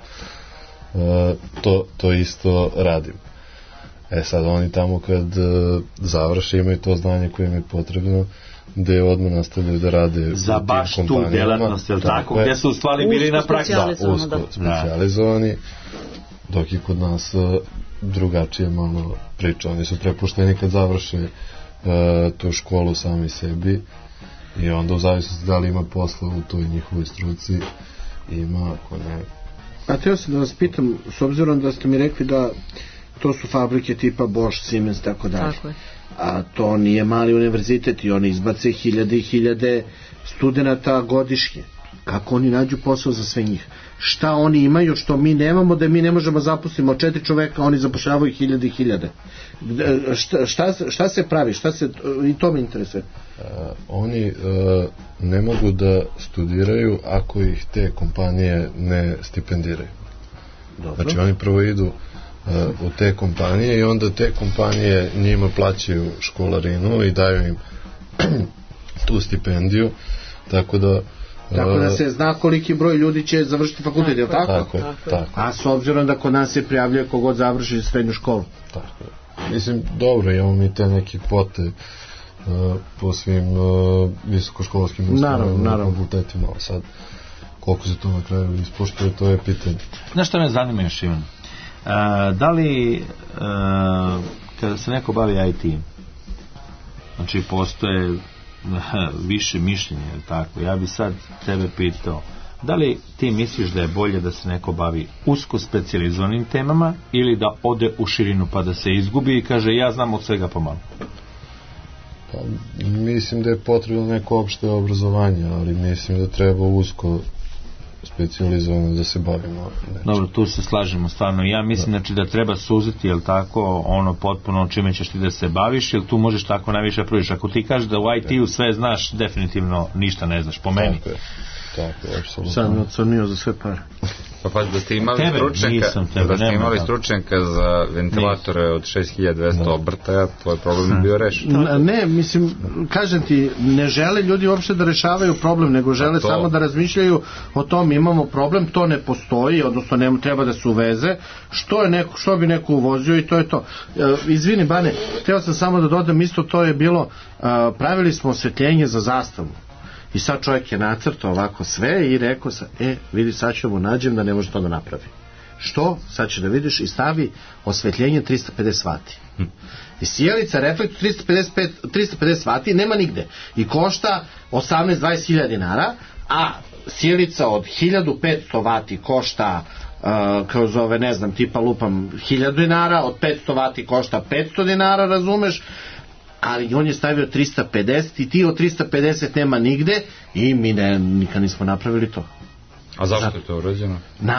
to isto radimo. Sad oni tamo kad završe imaju to znanje koje im je potrebno, gde odmah nastavljaju da rade za baš tu delatnost, je li tako? Gde su u stvari bili na praksi? Usko specijalizovani, dok je kod nas drugačije malo priča. Oni su prepušteni kad završe tu školu sami sebi i onda u zavisnosti da li ima posla u toj njihovoj struci, ima, ako ne. A teo sam da vas pitam, s obzirom da ste mi rekli da to su fabrike tipa Bosch, Siemens, tako dalje. A to nije mali univerzitet i oni izbace 1000 i 1000 studenata godišnje. Kako oni nađu posao za sve njih? Šta oni imaju što mi nemamo, da mi ne možemo zaposlimo 4 čoveka, oni zapošljavaju 1000 i 1000. Šta se pravi? I to me interesuje. Oni ne mogu da studiraju ako ih te kompanije ne stipendiraju. Dobro. Znači oni prvo idu u te kompanije i onda te kompanije njima plaćaju školarinu i daju im tu stipendiju, tako da se zna koliki broj ljudi će završiti fakultet, je li tako? Tako je. A s obzirom da kod nas se prijavljuje kogod završi srednju školu. Tako je. Mislim, dobro, imamo mi te neke kvote po svim visokoškolskim ustanovama, fakultetima, ali sad koliko se to na kraju ispoštuje, to je pitanje. Znaš što me zanima još, Ivan? Da li kada se neko bavi IT, znači postoje više mišljenja, tako, ja bi sad tebe pitao, da li ti misliš da je bolje da se neko bavi usko specijalizovanim temama ili da ode u širinu pa da se izgubi i kaže ja znam od svega pomalo? Pa, mislim da je potrebno neko opšte obrazovanje, ali mislim da treba usko specijalizovano da se bavimo. Dobro, tu se slažemo stvarno. Ja mislim znači da treba suziti, jel tako, ono potpuno čime ćeš ti da se baviš, jel tu možeš tako najviše proviš. Ako ti kažeš da u IT-u sve znaš, definitivno ništa ne znaš, po meni. Tako je, apsolutno. Sam me ocrnio za sve pare. Pa da ste imali stručnjaka za ventilatore od 6200 obrtaja, tvoj problem je bio rešen. Ne, mislim, kažem ti, ne žele ljudi uopšte da rešavaju problem, nego žele samo da razmišljaju o tom, imamo problem, to ne postoji, odnosno ne treba da se uveze, što bi neko uvozio i to je to. Izvini, Bane, hteo sam samo da dodam isto, to je bilo, pravili smo osvetljenje za zastavu. I sad čovjek je nacrtao ovako sve i rekao sam, vidi, sad ću mu nađem da ne može to da napravi. Što? Sad će da vidiš i stavi osvetljenje 350 vati. I sjelica reflektor 350 vati nema nigde. I košta 18-20 hiljada dinara, a sjelica od 1500 vati košta kroz ove, ne znam, tipa lupam 1000 dinara, od 500 vati košta 500 dinara, razumeš? Ali on je stavio 350 i ti od 350 nema nigde i mi nikad nismo napravili to. A zašto je to urađeno?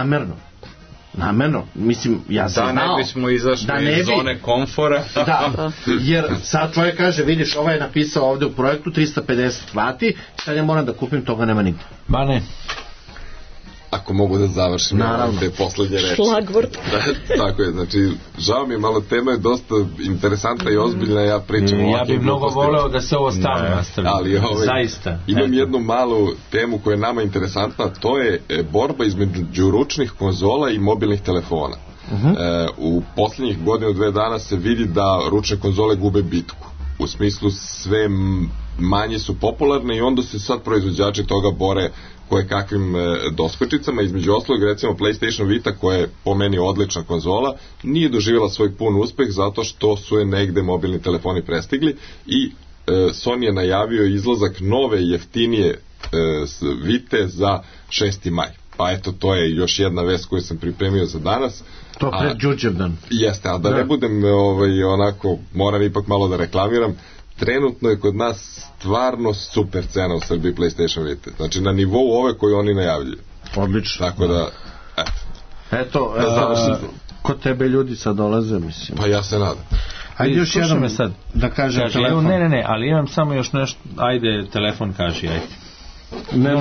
Namerno, mislim, ja sam znao. Da ne bismo izašli iz zone komfora. Da, jer sad čovjek kaže, vidiš, ovaj je napisao ovde u projektu 350 vati, sad ja moram da kupim, toga nema nigde. Bane? ako mogu da završim te poslednje reči. Šlagvort. Tako je, znači, žao mi je malo, tema je dosta interesantna i ozbiljna, ja pričam o ja bih mnogo voleo da se ovo stalno nastavi. Ali zaista. Imam jednu malu temu koja je nama interesantna, to je borba između ručnih konzola i mobilnih telefona. U posljednjih godinu, 2 dana se vidi da ručne konzole gube bitku. U smislu sve manje su popularne i onda se sad proizvođači toga bore koje kakvim doskočicama. Između ostalog, recimo PlayStation Vita, koja je po meni odlična konzola, nije doživjela svoj pun uspeh zato što su je negde mobilni telefoni prestigli i Sony je najavio izlazak nove jeftinije Vite za 6. maj. Pa eto, to je još jedna vest koju sam pripremio za danas. To pred Đurđevdan. Jeste, a da ne budem onako, moram ipak malo da reklamiram, trenutno je kod nas stvarno super cena u Srbiji PlayStation Vita. Znači na nivou ove koju oni najavljuju. Odlično. Tako da, eto, kod tebe ljudi sad dolaze, mislim. Pa ja se nadam. Ajde još jednom sad da kažem telefon. Ne, ali imam samo još nešto, ajde, telefon kaži, ajde. Ne.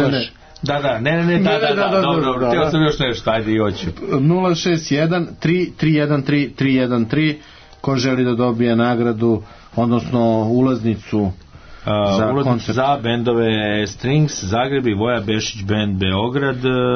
Dobro, teo sam još nešto, ajde i hoću. 061-313-313, ko želi da dobije nagradu, odnosno ulaznicu za bendove Strings Zagreb i Voja Bešić band Beograd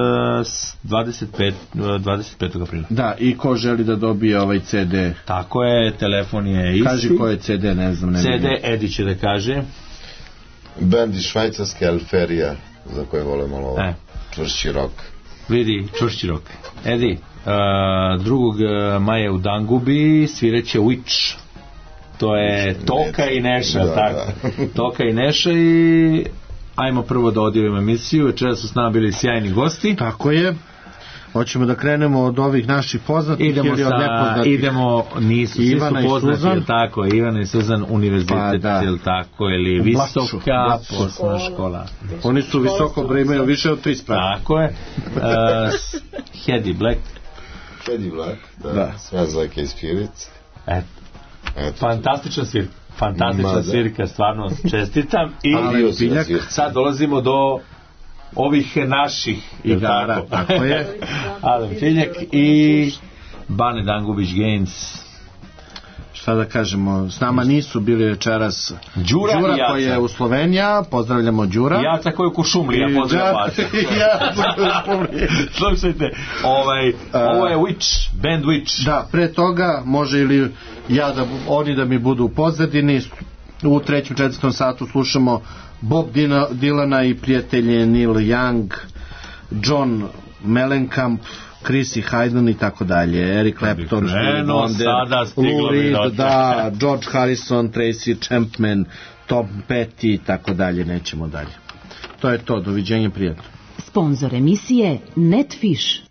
25. aprila. Da, i ko želi da dobije ovaj CD. Tako je, telefon je isti. Kaži ko je CD, ne znam. CD Edi će da kaže. Band iz Švajcarske, Alferija, za koje vole malo čvršći rock. Vidi, čvršći rock. Edi, 2. maja u Dangubi svireće Witch. To je Toka i Neša, tako. Toka i Neša i ajmo prvo da odjavimo emisiju. Večera su s nama bili sjajni gosti. Tako je. Hoćemo da krenemo od ovih naših poznatih ili od nepoznatih. Nisu, svi su poznati, tako, Ivana i Suzan, univerzitet, tako, ili visoka poslovna škola. Oni su visoko, imaju više od 3 sprave. Tako je. Hedy Black, da. Smells Like Teen Spirit. Fantastična svirka, stvarno čestitam. I sad dolazimo do ovih naših igara, tako je. Adam Filjak i Bane Dangubić Gaines. Šta da kažemo, s nama nisu bili večeras Đura koji je u Slovenija, pozdravljamo Đura. Jaca koji je u Kuršumlija, pozdravljamo vas. Slušajte, ovo je Witch, band Witch. Da, pre toga može ili oni da mi budu u pozadini. U 3. 4. satu slušamo Bob Dylana i prijatelje Neil Young, John Mellencamp, Chrissy Hynde i tako dalje, Eric Clapton, Lou Reed, George Harrison, Tracy Chapman, Tom Petty i tako dalje, nećemo dalje. To je to, doviđenje, prijatno. Sponzor emisije Netfish.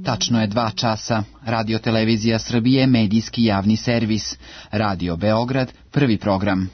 Tačno je 2 časa. Radio Televizija Srbije, medijski javni servis. Radio Beograd, prvi program.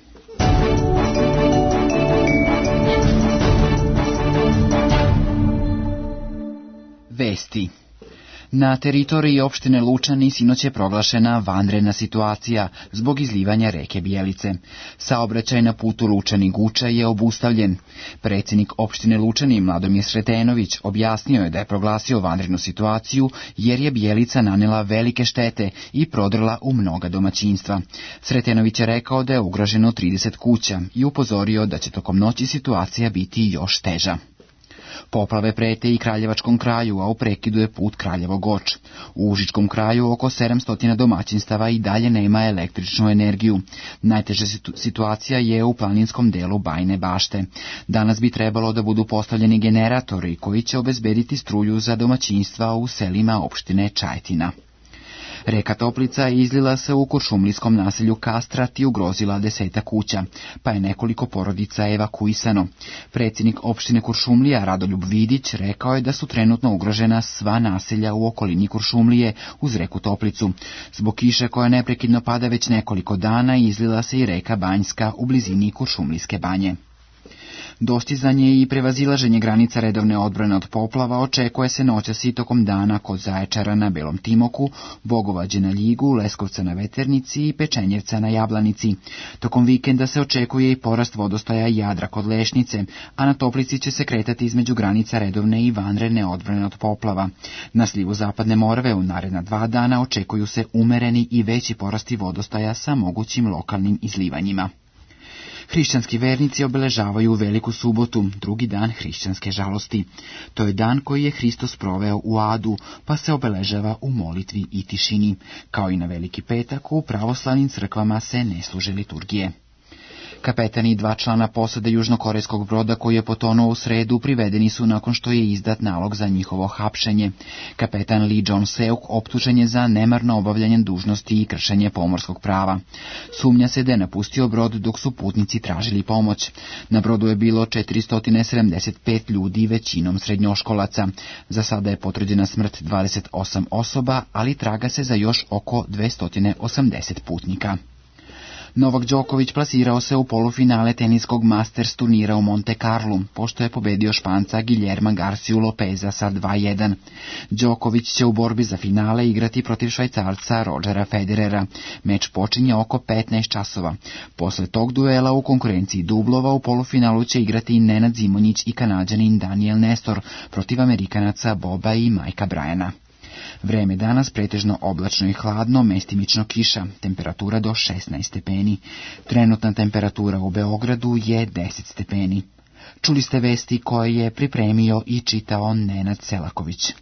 Vesti. Na teritoriji opštine Lučani sinoć je proglašena vanredna situacija zbog izlivanja reke Bijelice. Saobraćaj na putu Lučani-Guča je obustavljen. Predsjednik opštine Lučani Mladomir Sretenović objasnio je da je proglasio vanrednu situaciju jer je Bijelica nanela velike štete i prodrla u mnoga domaćinstva. Sretenović je rekao da je ugroženo 30 kuća i upozorio da će tokom noći situacija biti još teža. Poplave prete i Kraljevačkom kraju, a u prekidu je put Kraljevo-Goč. U Užičkom kraju oko 700 domaćinstava i dalje nema električnu energiju. Najteža situacija je u planinskom delu Bajine Bašte. Danas bi trebalo da budu postavljeni generatori koji će obezbediti struju za domaćinstva u selima opštine Čajetina. Reka Toplica izlila se u kuršumlijskom naselju Kastrat i ugrozila 10 kuća, pa je nekoliko porodica evakuisano. Predsjednik opštine Kuršumlija Radoljub Vidić rekao je da su trenutno ugrožena sva naselja u okolini Kuršumlije uz reku Toplicu. Zbog kiše koja neprekidno pada već nekoliko dana izlila se i reka Banjska u blizini Kuršumlijske banje. Dostizanje i prevazilaženje granica redovne odbrane od poplava očekuje se noćas i tokom dana kod Zaječara na Belom Timoku, Bogovađe na Ljigu, Leskovca na Veternici i Pečenjevca na Jablanici. Tokom vikenda se očekuje i porast vodostaja Jadra kod Lešnice, a na Toplici će se kretati između granica redovne i vanredne odbrane od poplava. Na slivu Zapadne Morave u naredna 2 dana očekuju se umereni i veći porasti vodostaja sa mogućim lokalnim izlivanjima. Hrišćanski vernici obeležavaju Veliku subotu, drugi dan hrišćanske žalosti. To je dan koji je Hristos proveo u adu, pa se obeležava u molitvi i tišini. Kao i na Veliki petak, u pravoslavnim crkvama se ne služe liturgije. Kapetani i 2 člana posade južnokorejskog broda koji je potonuo u sredu privedeni su nakon što je izdat nalog za njihovo hapšenje. Kapetan Lee Jong-seuk optužen je za nemarno obavljanje dužnosti i kršenje pomorskog prava. Sumnja se da je napustio brod dok su putnici tražili pomoć. Na brodu je bilo 475 ljudi, većinom srednjoškolaca. Za sada je potvrđena smrt 28 osoba, ali traga se za još oko 280 putnika. Novak Đoković plasirao se u polufinale teniskog Masters turnira u Monte Carlu, pošto je pobedio Španca Guillerma Garciju Lopeza sa 2:1. Đoković će u borbi za finale igrati protiv Švajcarca Rodgera Federera. Meč počinje oko 15 časova. Posle tog duela u konkurenciji dublova u polufinalu će igrati Nenad Zimonjić i Kanađanin Daniel Nestor protiv Amerikanaca Boba i Majka Bryana. Vreme danas pretežno oblačno i hladno, mestimično kiša, temperatura do 16 stepeni. Trenutna temperatura u Beogradu je 10 stepeni. Čuli ste vesti koje je pripremio i čitao Nenad Selaković.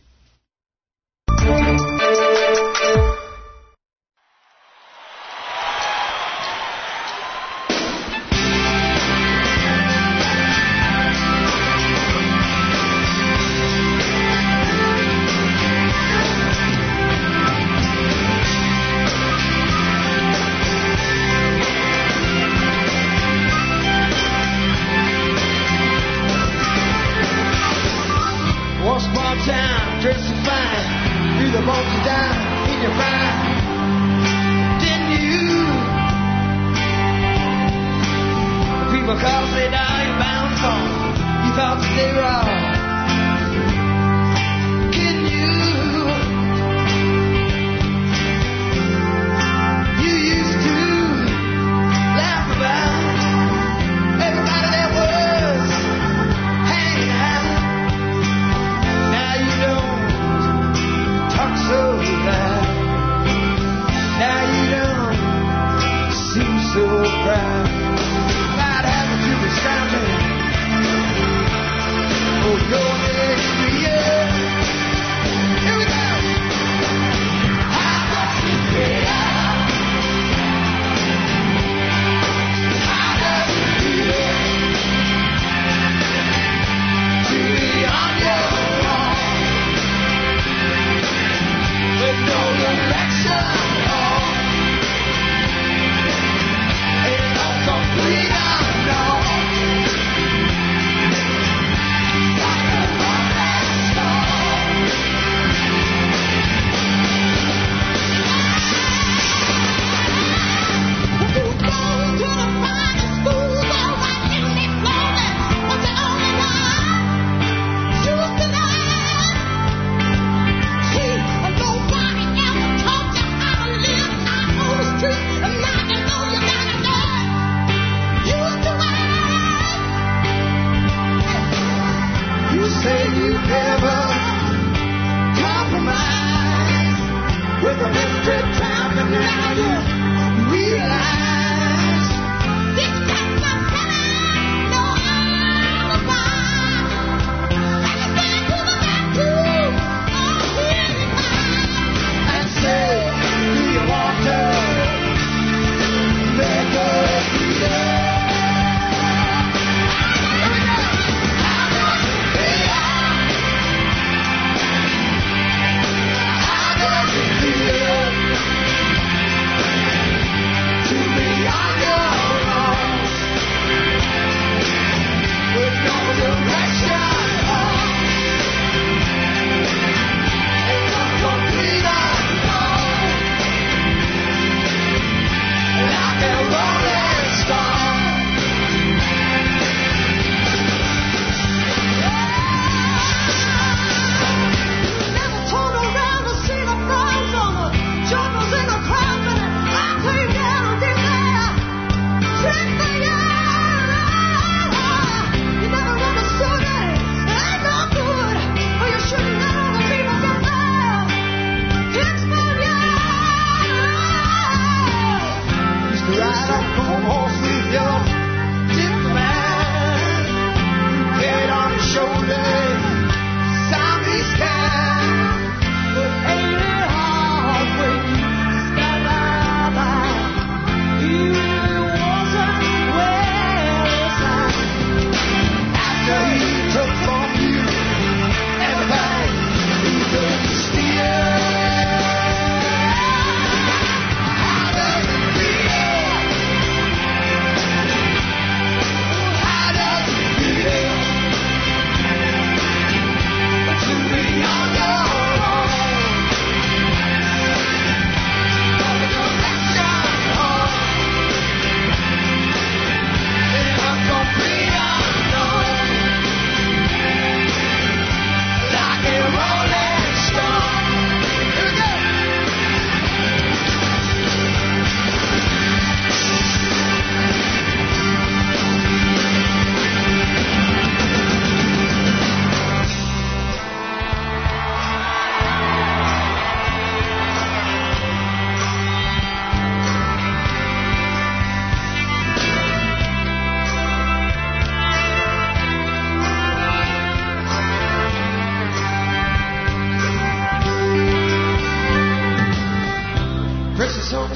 Oh,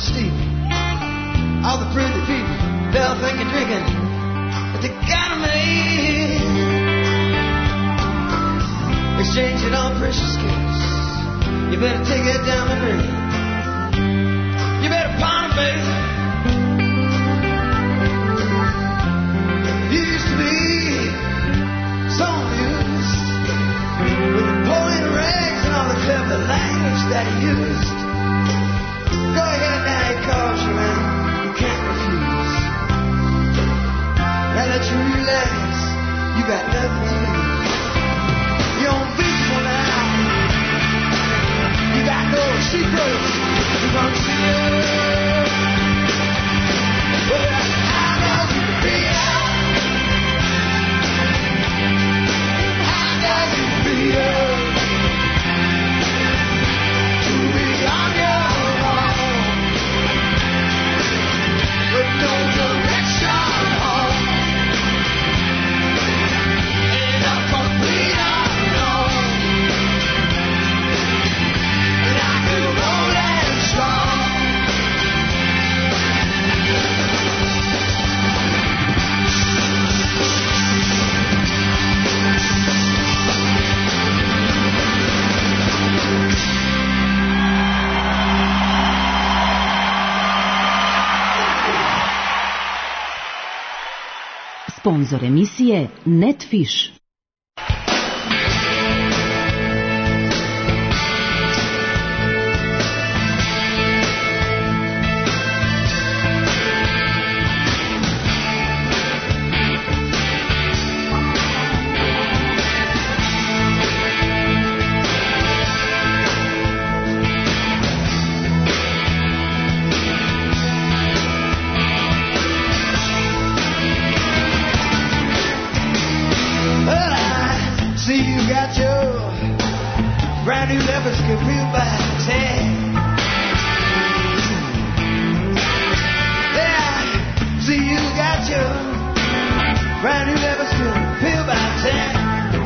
steep. All the pretty people, they'll think you're drinking, but they gotta make. Exchanging all precious gifts. You better take it down the drain. You better pound it, baby. You used to be so amused with the pulling rags and all the clever language that he used. Go ahead now, he calls you and you can't refuse. Now that you realize you got nothing to lose. You're unbeatable now. You got no secrets to conceal. But how does it feel? How does it feel to be on your own with no direction home in a complete unknown? Like a rolling stone. Sponzor emisije Netfish. See, you got your brand new leopards confused by its head. Yeah, see, you got your brand new leopards confused by its head.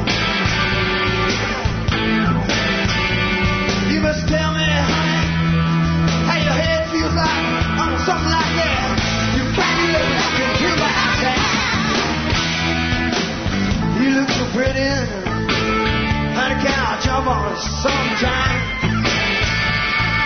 You must tell me, honey, how your head feels like on something like that. Your brand new leopards confused by its head. You look so pretty. Honey, can I jump on it sometime?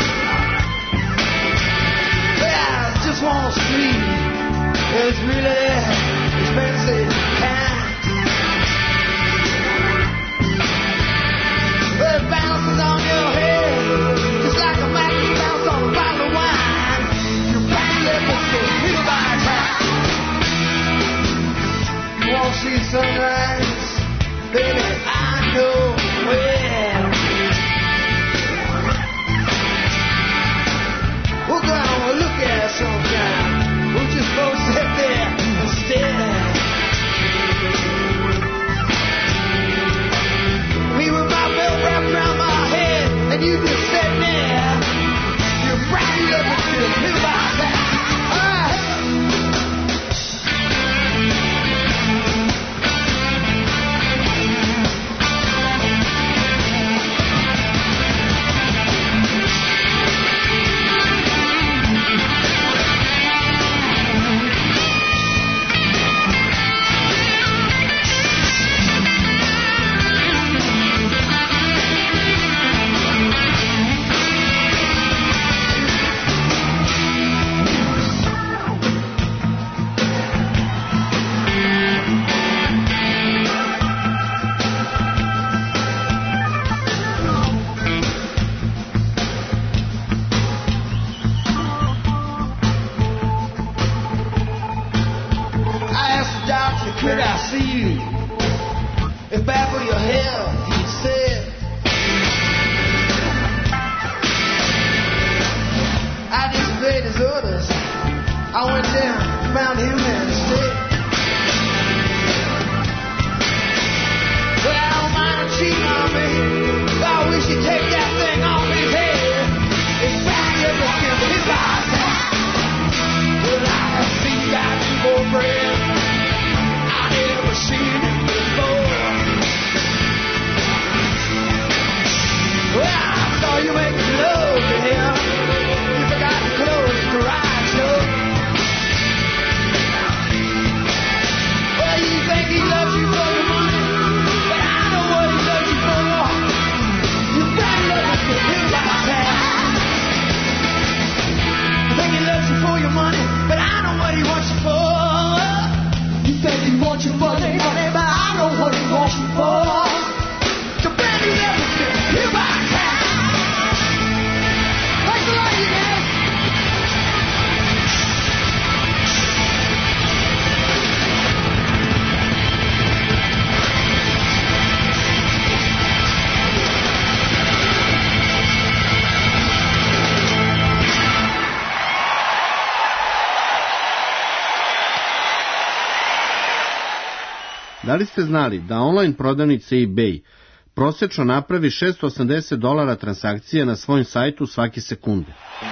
Da li ste znali da online prodavnica eBay prosečno napravi $680 transakcije na svojom sajtu svake sekunde?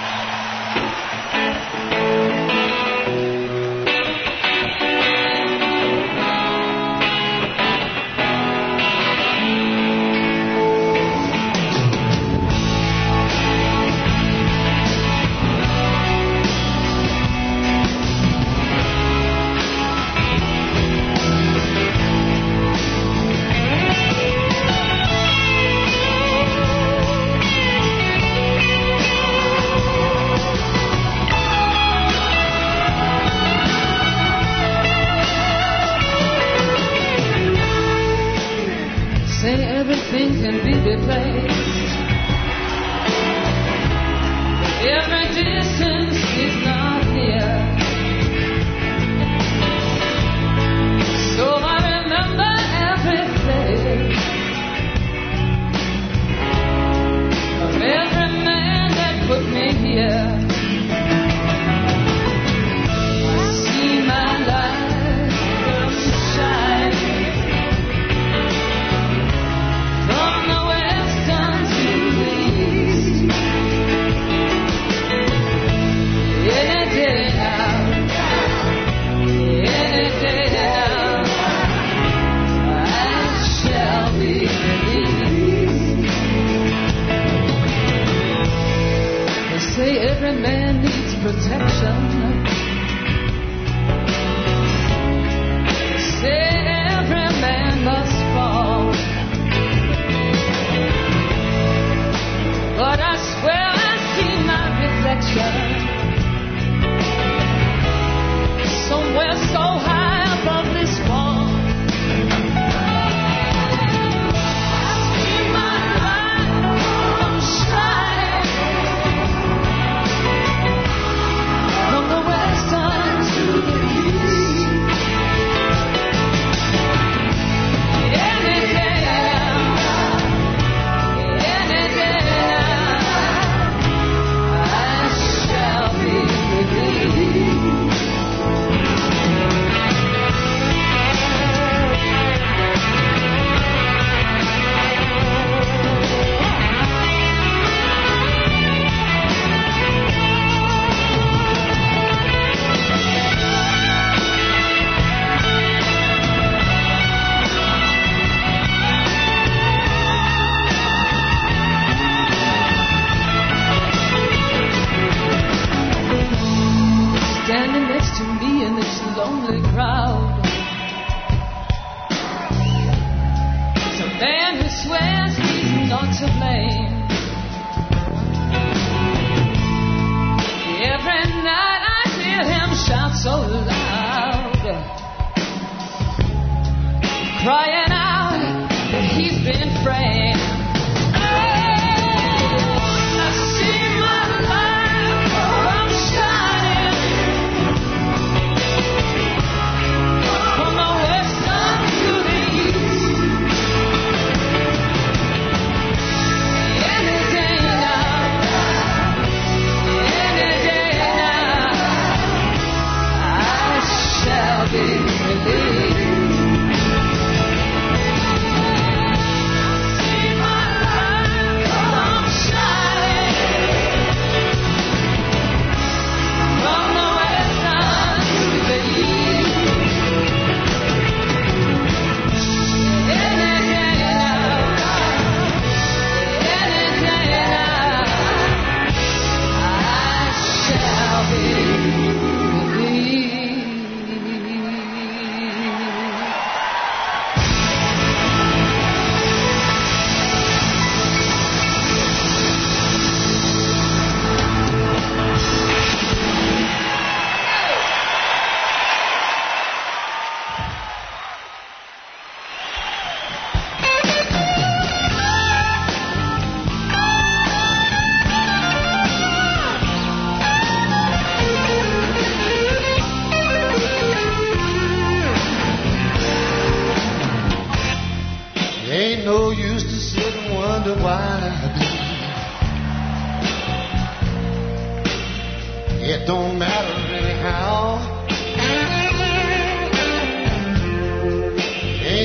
It don't matter anyhow.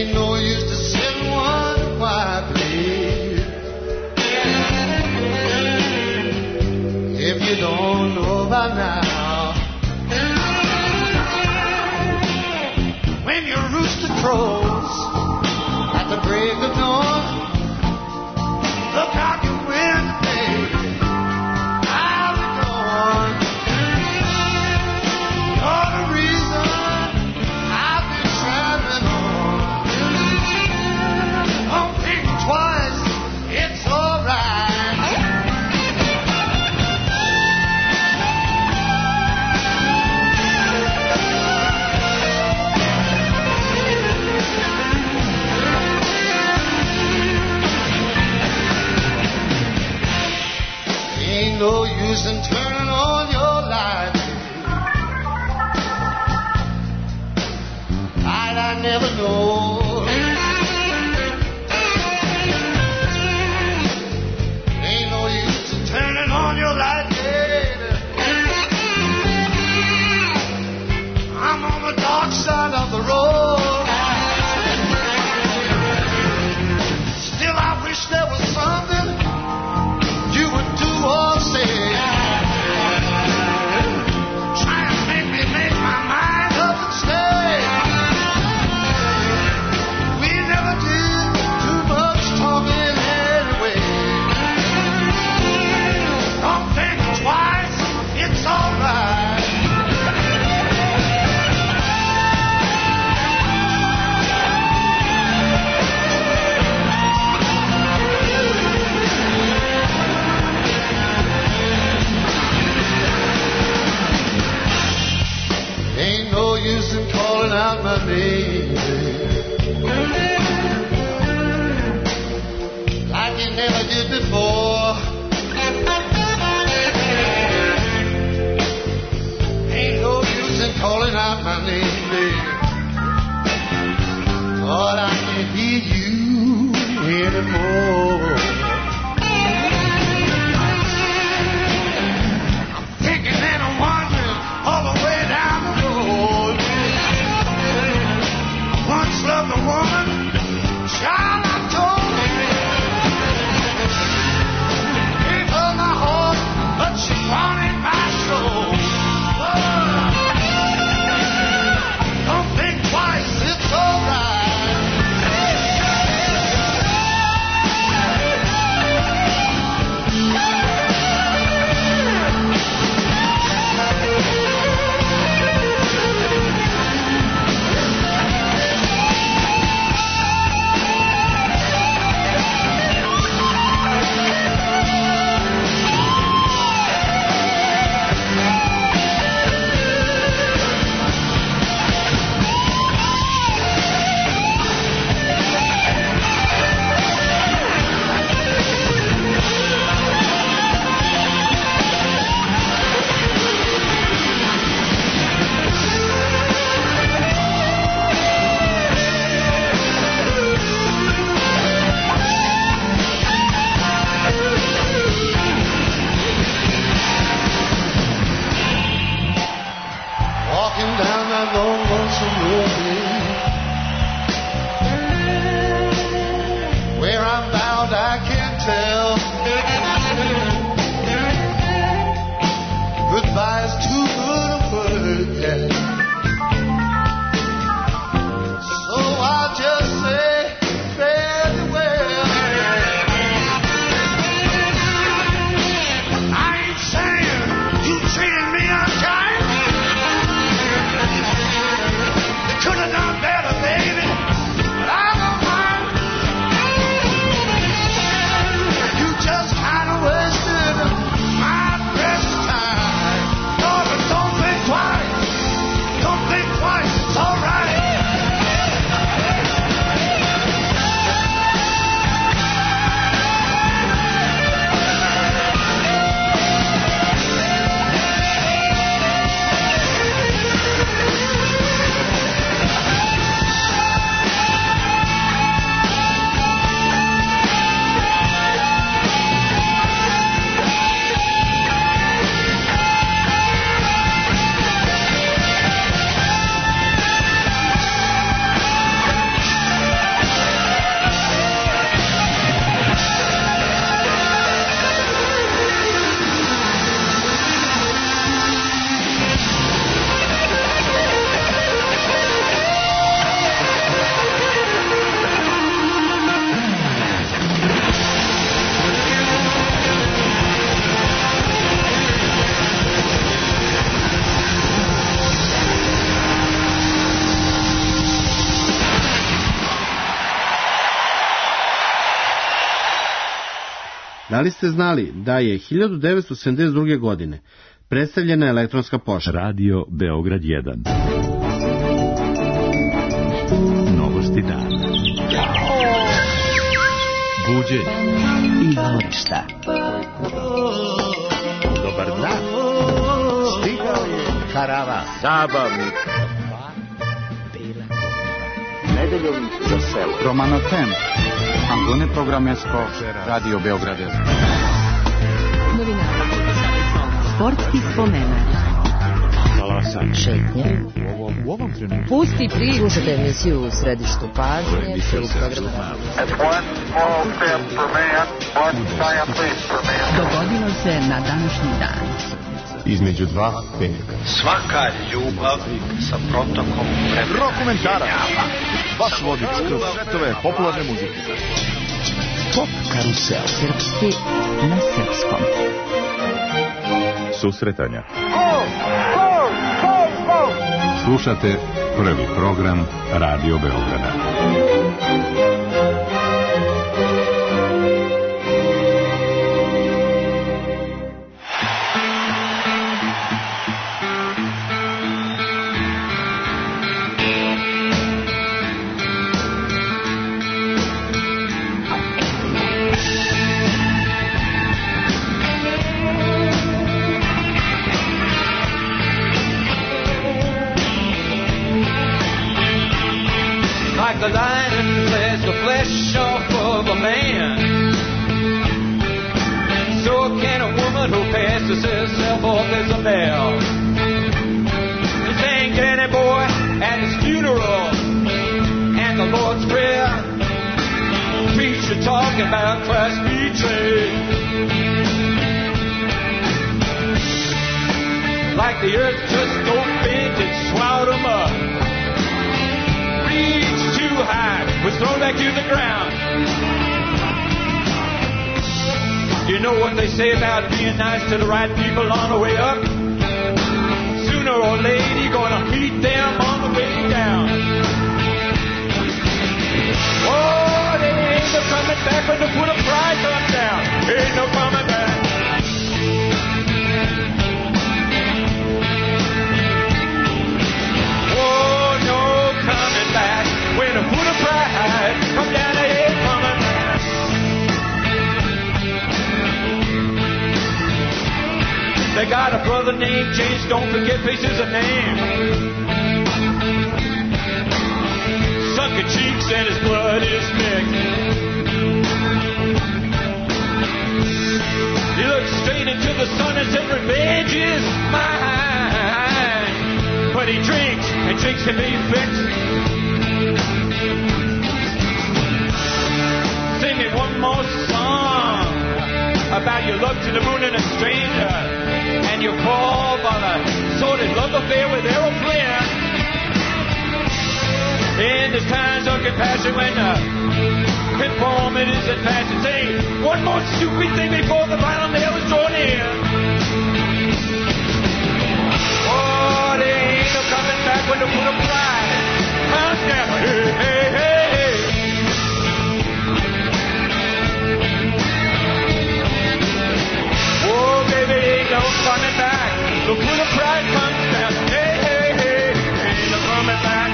Ain't no use in turning on your light. I never know. Ain't no use in turning on your light, baby. I'm on the dark side of the road. Still, I wish there was something you would do or say. Try and make me make my mind up and stay. We never did too much talking anyway. Don't think twice, it's alright. Ain't no use in calling out my name like you never did before. Ain't no use in calling out my name, baby. Lord, I can't hear you anymore. I'm thinking and I'm wondering all the way down the road. Once loved a woman, child I told her. Gave her my heart, but she wanted my soul. Don't think twice, it's alright. Walking down that long, lonesome road, where I'm bound I can't tell. Goodbye is too good a word, yeah. So I'll just say fairly well. I ain't saying you treated me unkind. Could have done better, baby, but I don't mind. You just kind of wasted my precious time. Lord, don't think twice. Don't think twice. It's all right. Da li ste znali da je 1972. godine predstavljena elektronska pošta? Radio Beograd 1. Novosti dana. Buđenje i dvorišta. Karavan. Zabavnik. Nedeljom za selo. Romano Tem. Angone programesko Radio Beograd. Novinari. Sportski spomenac. Šetnje. U ovom trenutku. Pusti priču. Slušajte emisiju u središtu pažnje. Dogodilo se na današnji dan. Između dva petka. Svaka ljubav sa protokom vremena. Rock komentara. Vaš vodič kroz svetove popularne muzike. Pop karusel. Srpski na srpskom. Susretanja. Slušate prvi program Radio Beograda. Like the lion flesh, the flesh off of a man. So can a woman who passes herself off as a male. This ain't any boy at his funeral and the Lord's Prayer. Preacher talking about Christ betrayed. Like the earth just don't bend and swallowed him up. Too high, was thrown back to the ground. You know what they say about being nice to the right people on the way up? Sooner or later you're gonna meet them on the way down. Oh, they ain't no coming back when the foot of pride comes down. Ain't no coming back. Oh, no coming back. When a foot of pride come down, they ain't coming back. They got a brother named James, don't forget faces a name. Sunken cheeks and his blood is mixed. He looks straight into the sun and said, revenge is mine. But he drinks and drinks to be fixed. Singing one more song about your love to the moon and a stranger, and your call for a sordid love affair with aeroplane. In this times of compassion, when conformity is in fashion, say one more stupid thing before the final nail is drawn in. Oh, there ain't no coming back when the foot of pride comes down. Hey, hey, hey. Oh, baby, ain't no coming back. The foot of pride comes down. Hey, hey, hey, ain't no coming back.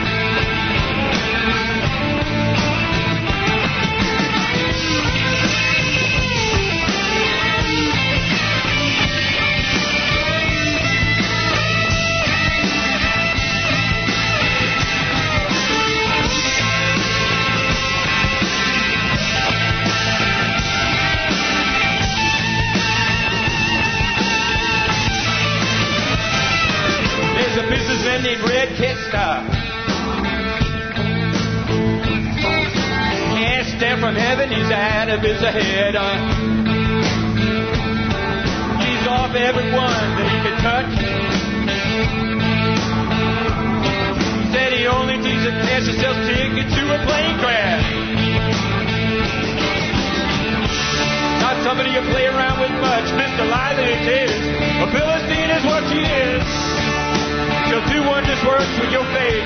There's a businessman named Red Kitster. Asked down from heaven, he's out of his head. He's off everyone that he can touch. He said he only thinks that cash and sells tickets to a plane crash. Not somebody you play around with much. Mr. Lively it is. A Philistine is what she is. She'll do wonders works with your faith.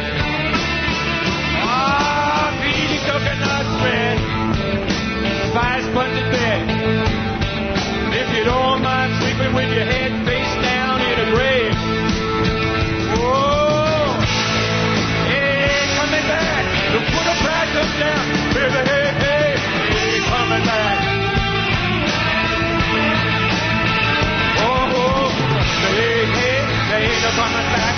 Ah, feeding coconut bread, spice sponge in bed. If you don't mind sleeping with your head face down in a grave. Oh, it ain't coming back. The foot of pride comes down. Baby, hey, hey, it ain't coming back. Oh, hey, hey, there ain't no coming back.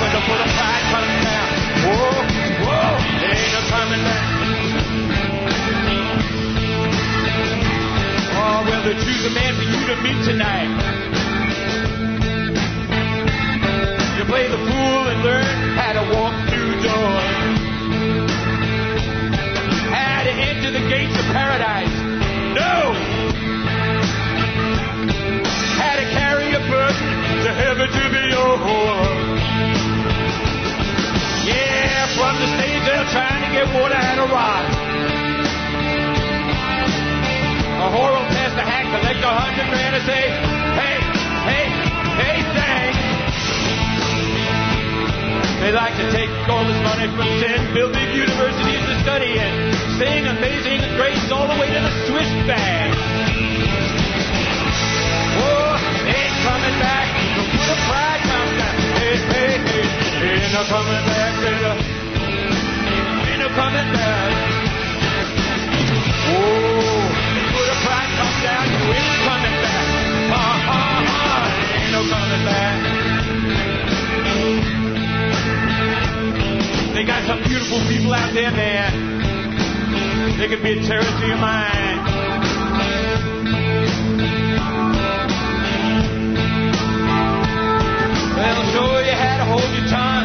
to me tonight. You play the fool and learn how to walk through doors. How to enter the gates of paradise. No! How to carry a person to heaven to be your whore. Yeah, from the stage they're trying to get water out of rock. A whore will pass the hat, collect $100 grand and say, hey, hey, hey, thanks. They like to take all this money from sin, build big universities to study in, sing amazing grace all the way to the Swiss bank. Oh, ain't coming back, so put a pride come down. Hey, hey, hey, ain't no coming back, baby. Ain't no coming back. Oh, put a pride come down, you ain't coming back. Ain't no coming back. They got some beautiful people out there, man. They could be a terror to your mind. They'll show you how to hold your tongue.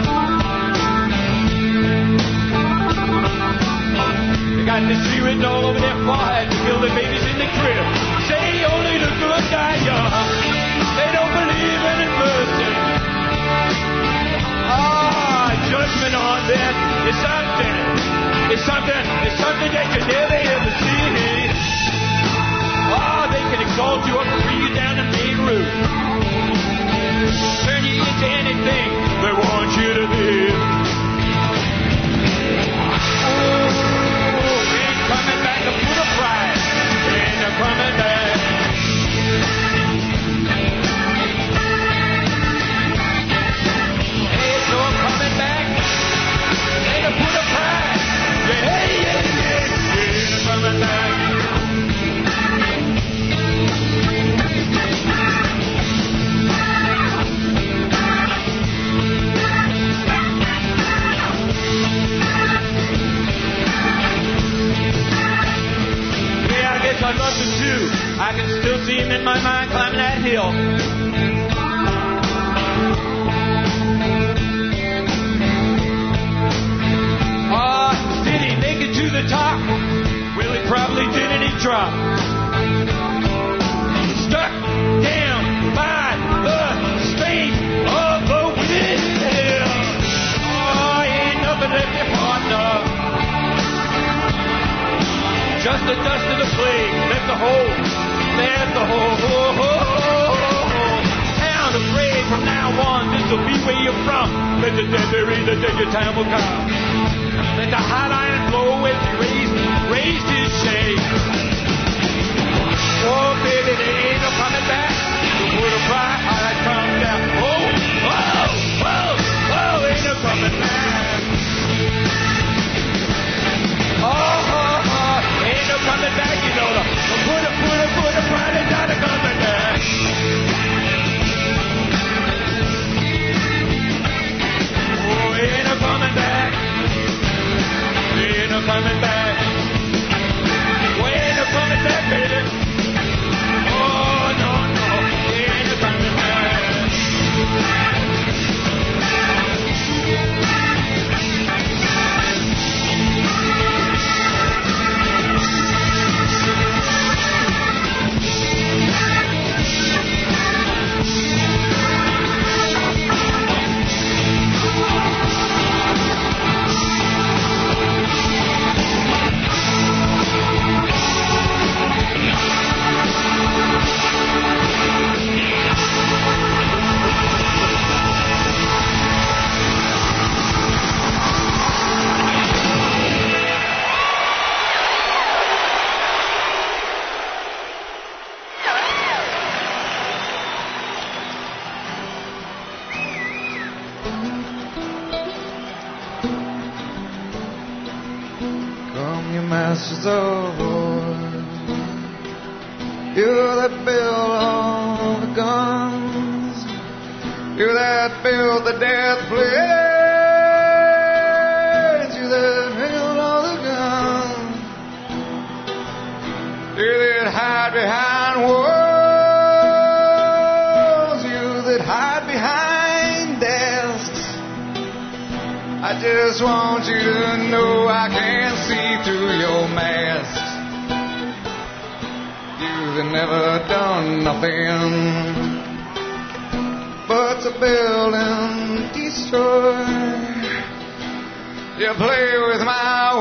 They got this tree written all over their forehead to kill their babies in the crib. Say only the good die young. They don't believe in mercy. Judgment on them is something. It's something that you never ever see. Oh, they can exalt you up and bring you down to Babe Ruth. Turn you into anything they want you to be. Oh, ain't coming back to put a price. Ain't no coming back. Ain't no coming back. Ain't no put a price. Yeah, yeah, yeah. Ain't no coming back. I'd love to too. I can still see him in my mind climbing that hill. Did he make it to the top? Well, he probably didn't. He dropped. Stuck down by the state of the windmill. Oh, ain't nothing left there, partner. Just the dust of the plague, left the hole. Town afraid from now on, this'll be where you're from. Let the dead bury the dead, your time will come. Let the hot iron blow as he raised his shade. Oh, baby, there ain't no coming back. You put a cry, I come down. Oh, ain't no coming back. Ain't no coming back, you know. Put a pride and not a coming back. Oh, ain't no coming back. Ain't no coming back. Oh, ain't no coming back, baby. Oh, no, ain't no coming back. masters of war. You that build all the guns, you that build the death blades, you that build all the guns, you that hide behind walls. I just want you to know I can see through your mask. You've never done nothing but to build and destroy. You play with my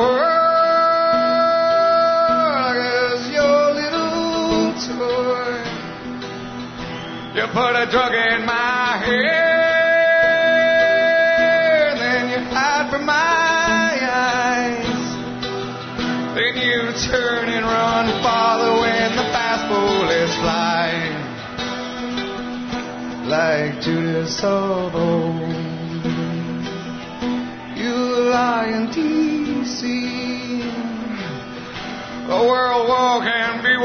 world as your little toy. You put a drug in my hair, then you hide from my eyes. Then you turn and run farther when the fast bullets fly. Like Judas of old, you lie in D.C. A world war can be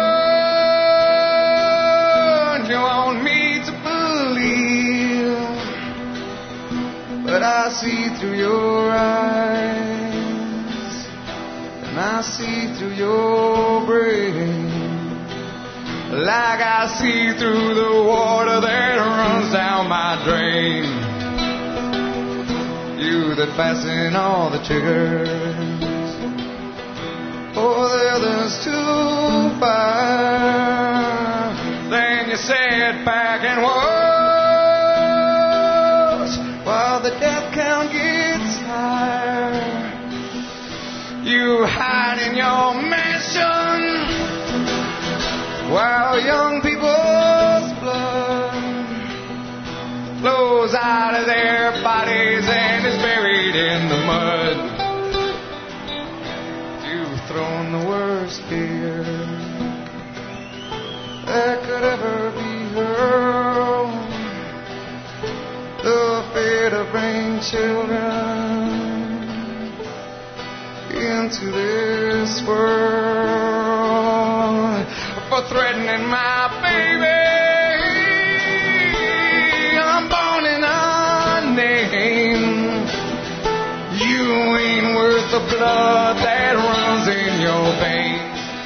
won. You want me to believe, but I see through your eyes, and I see through your brain, like I see through the water that runs down my drain. You that fasten all the triggers for the others to fire, then you sit back and watch while the death count gets higher. You hide in your mansion while young people's blood flows out of their bodies and is buried in the mud. You've thrown the worst fear that could ever be hurled, the fear to bring children into this world, for threatening my baby. I'm born in unnamed. You ain't worth the blood that runs in your veins.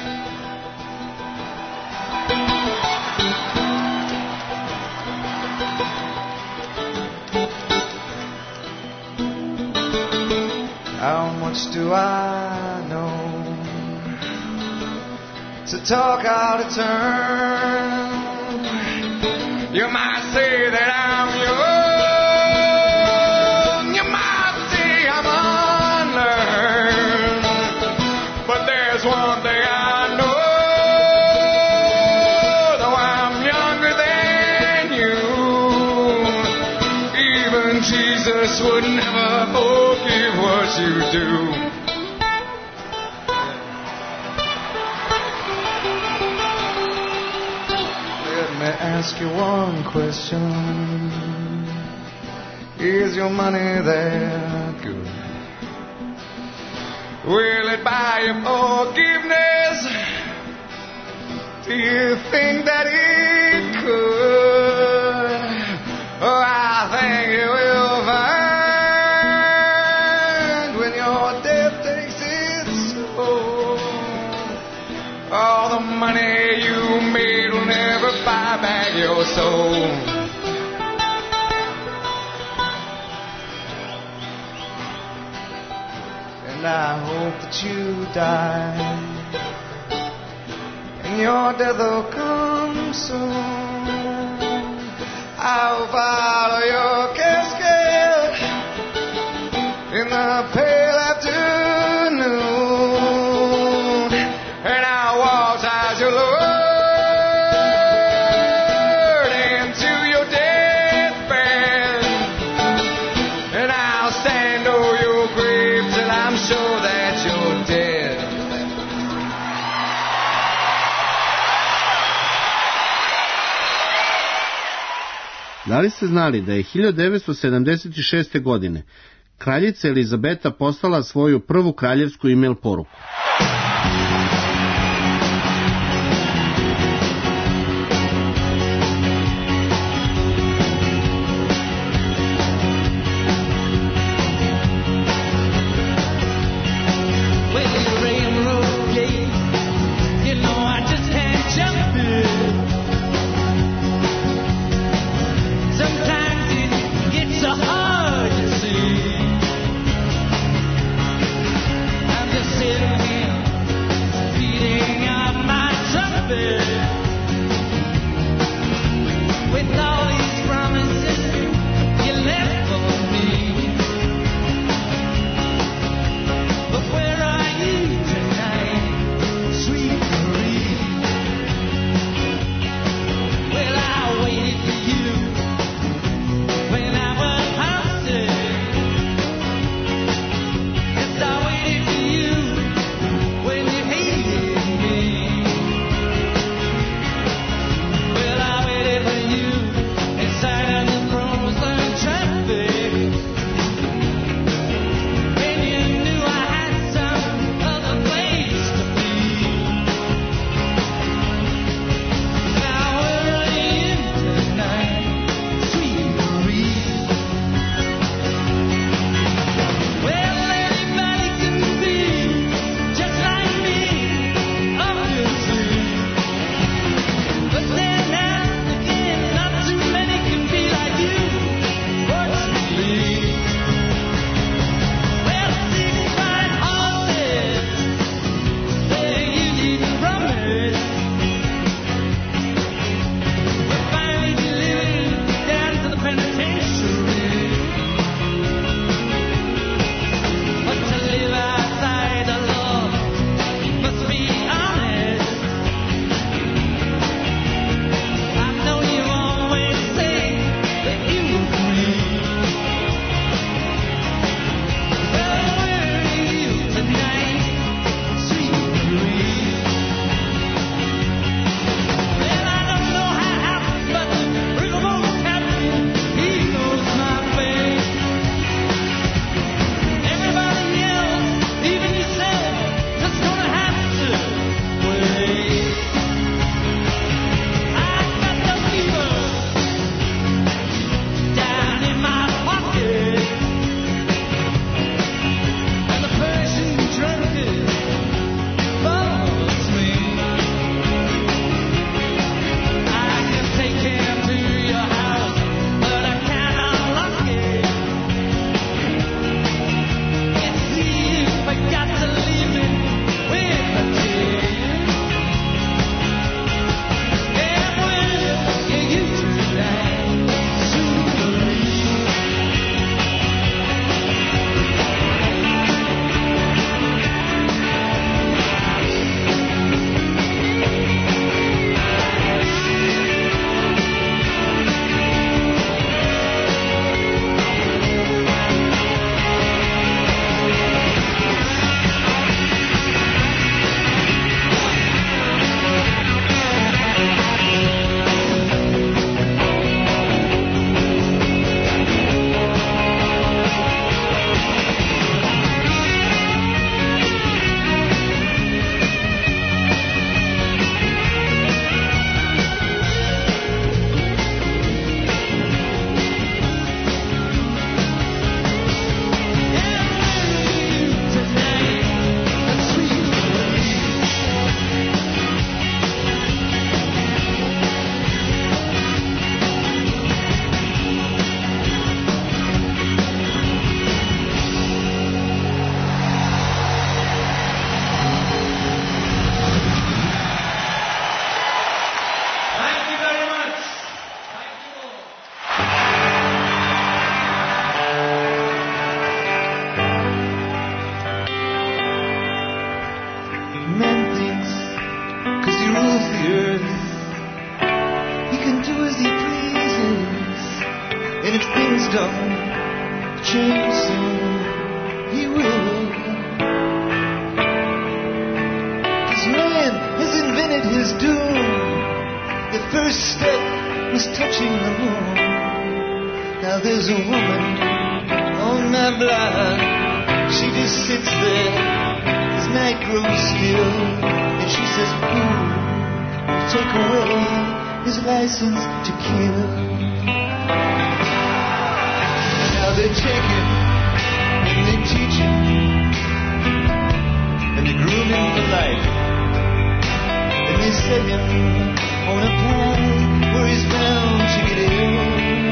How much do I know to talk out of turn? You might say that I'm young, you might say I'm unlearned, but there's one thing I know, though I'm younger than you, even Jesus would never forgive what you do. Let me ask you one question. Is your money that good? Will it buy you forgiveness? Do you think that it could? Oh, I think it will find when your death takes its toll. All the money you made will never buy back your soul. And I hope that you die, and your death will come soon. I'll follow your casket in the pale afternoon, and I'll watch as you load into your deathbed, and I'll stand over your grave till I'm sure that you're dead. Da li ste znali da je 1976. godine kraljica Elizabeta poslala svoju prvu kraljevsku e-mail poruku? Sometimes it gets so hard to see. he can do as he pleases. And if things don't change soon, he will. 'Cause man has invented his doom. The first step was touching the moon. Now there's a woman on my block. She just sits there as night grows still, and she says, "Ooh, take away his license to kill." Now they take him and they teach him and they groom him for life, and they set him on a path where he's bound to get ill.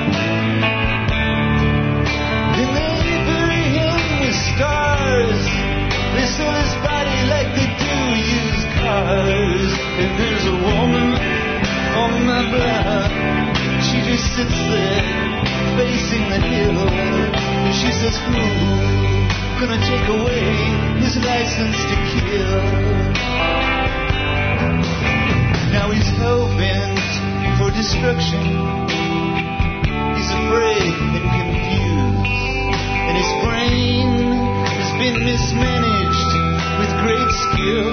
Then they bury him with stars. They sell his body like they do used cars. And there's a woman on my block. She just sits there facing the hill, and she says, "Who's gonna take away his license to kill?" Now he's hell-bent for destruction. He's afraid and confused, and his brain has been mismanaged with great skill.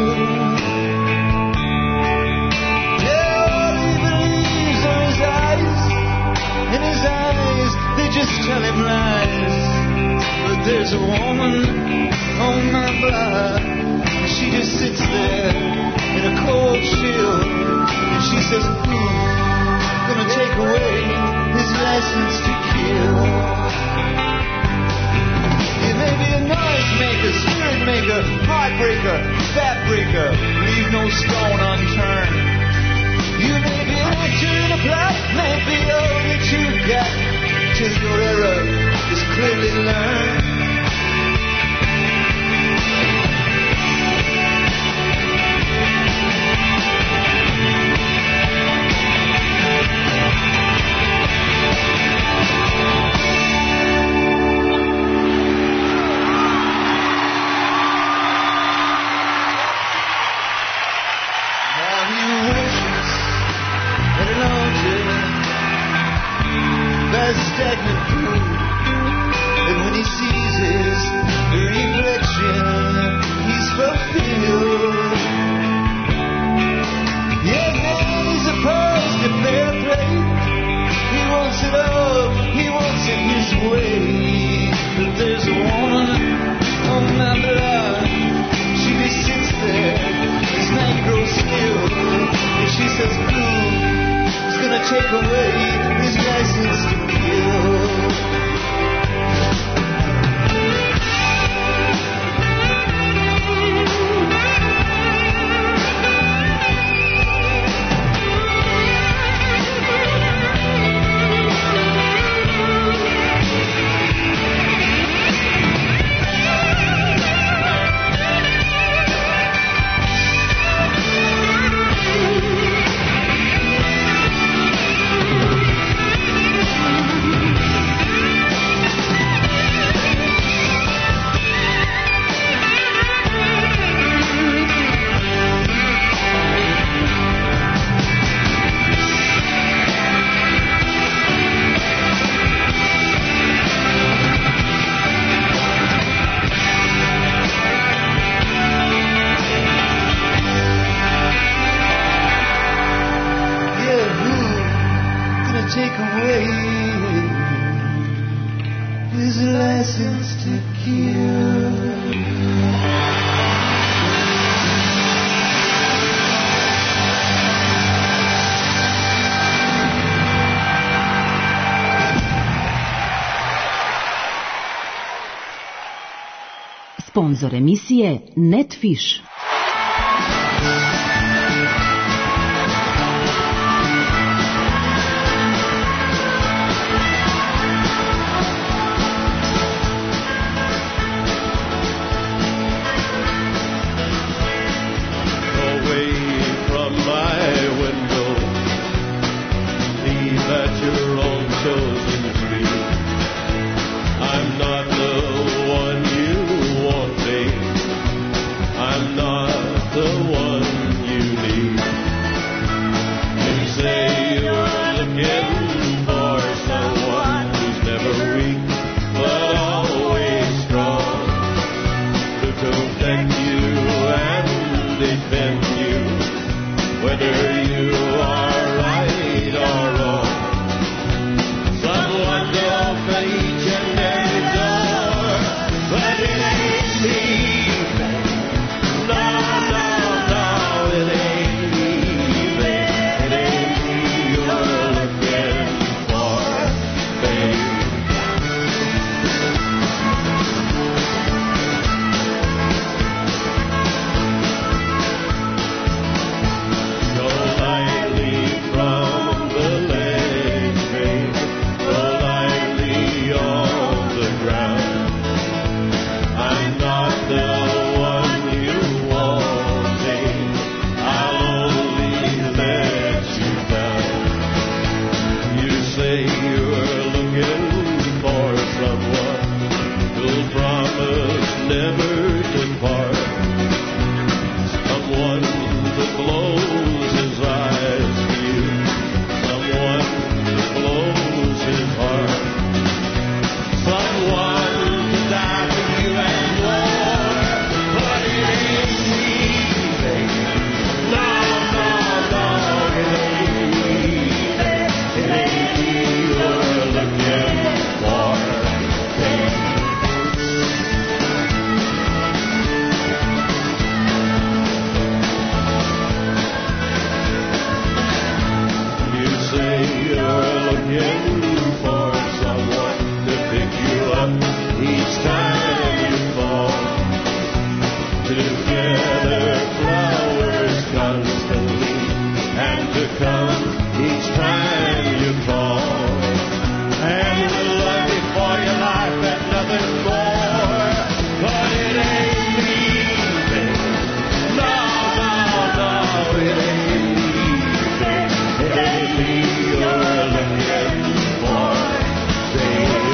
All he believes are his eyes, and his eyes, they just tell him lies. But there's a woman on my block, and she just sits there in a cold chill, and she says, "Who's gonna take away his license to kill?" You may be a noise maker, spirit maker, heartbreaker, backbreaker, leave no stone unturned. You may be an actor in a plot, may be all that you got, till your error is clearly learned. Stagnant pool, and when he sees his reflection, he's fulfilled. Yeah, man, he's opposed to fair play. He wants it all, he wants it his way. But there's a woman on my block. She just sits there as night grows still, and she says, "Who's gonna take away his license to kill?" Take away his license to kill. Sponzor emisije Netfish. The one say you're looking for someone who'll promise never to part, someone to close his eyes for you, someone to close his heart, someone to die for you and more. But it ain't me, baby. No, no, no, it ain't me. It ain't me you're looking for, baby. You say you're looking for someone to pick you up each time you fall. Together flowers constantly, and to come each time you call. And to love you for your life and nothing more. But it ain't me, baby. No, no, no, it ain't me, baby. It ain't me you're looking for, baby.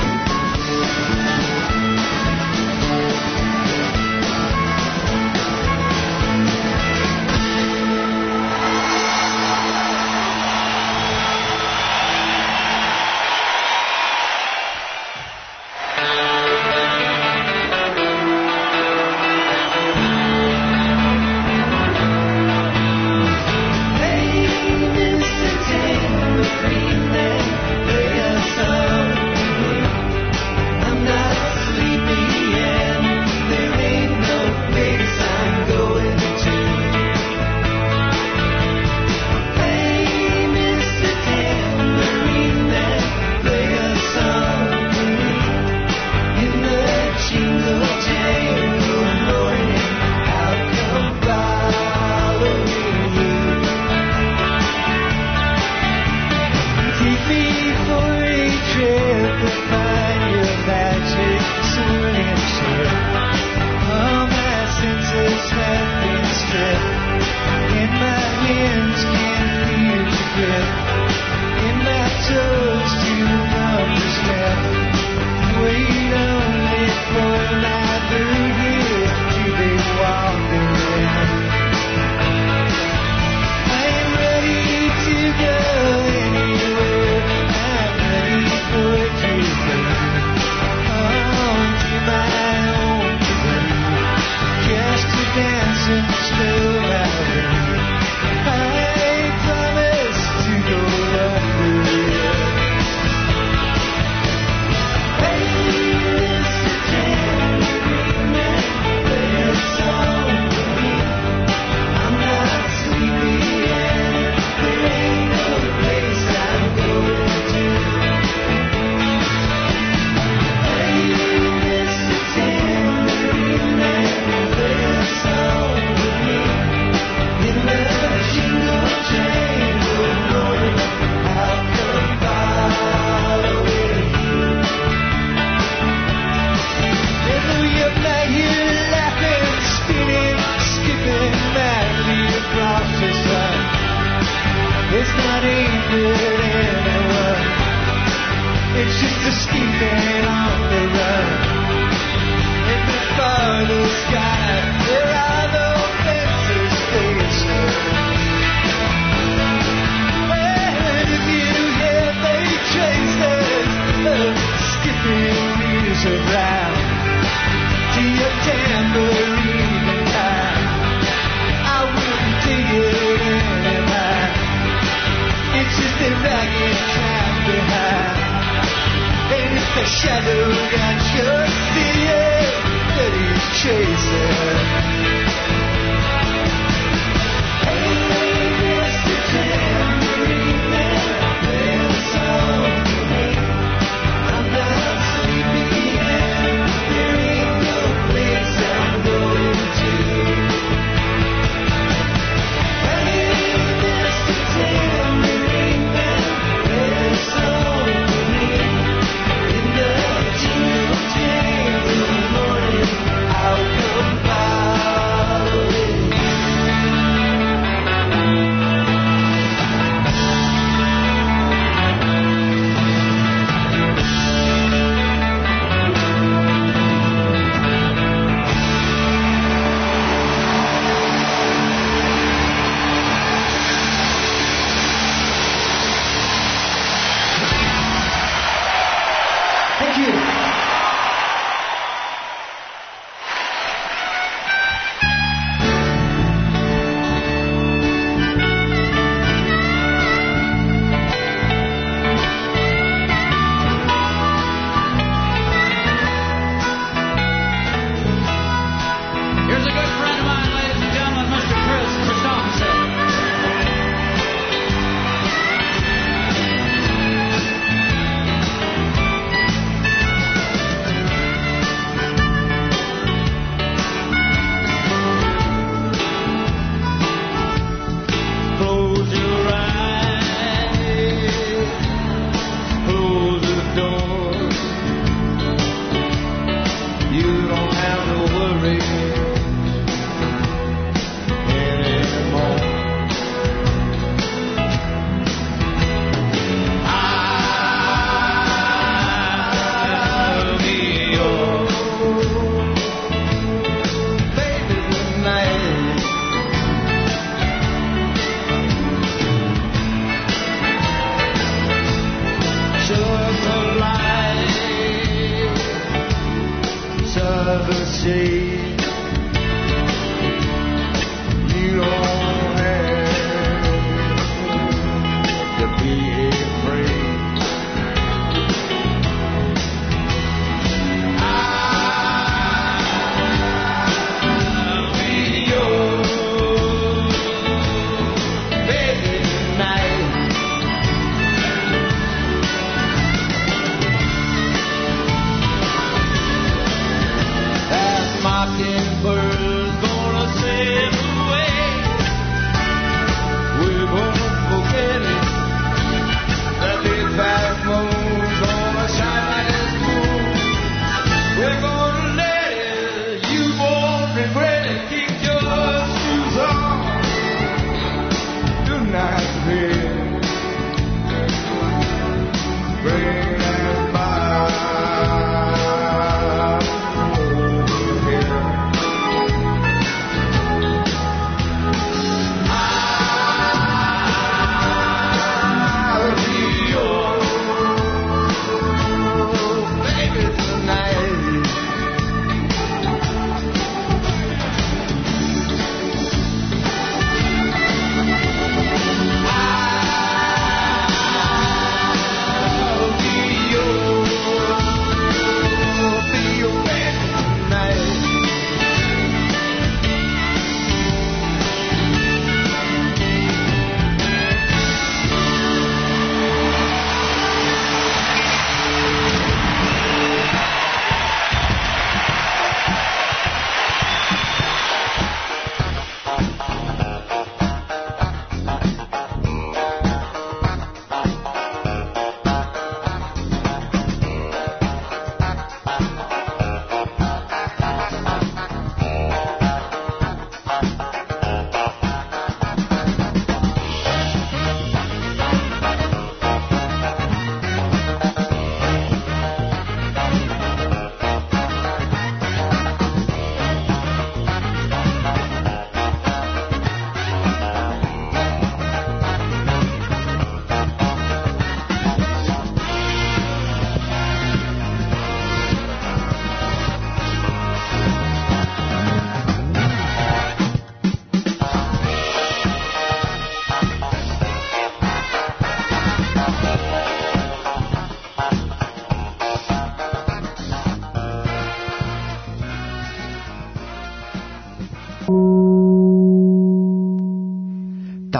I'll come by.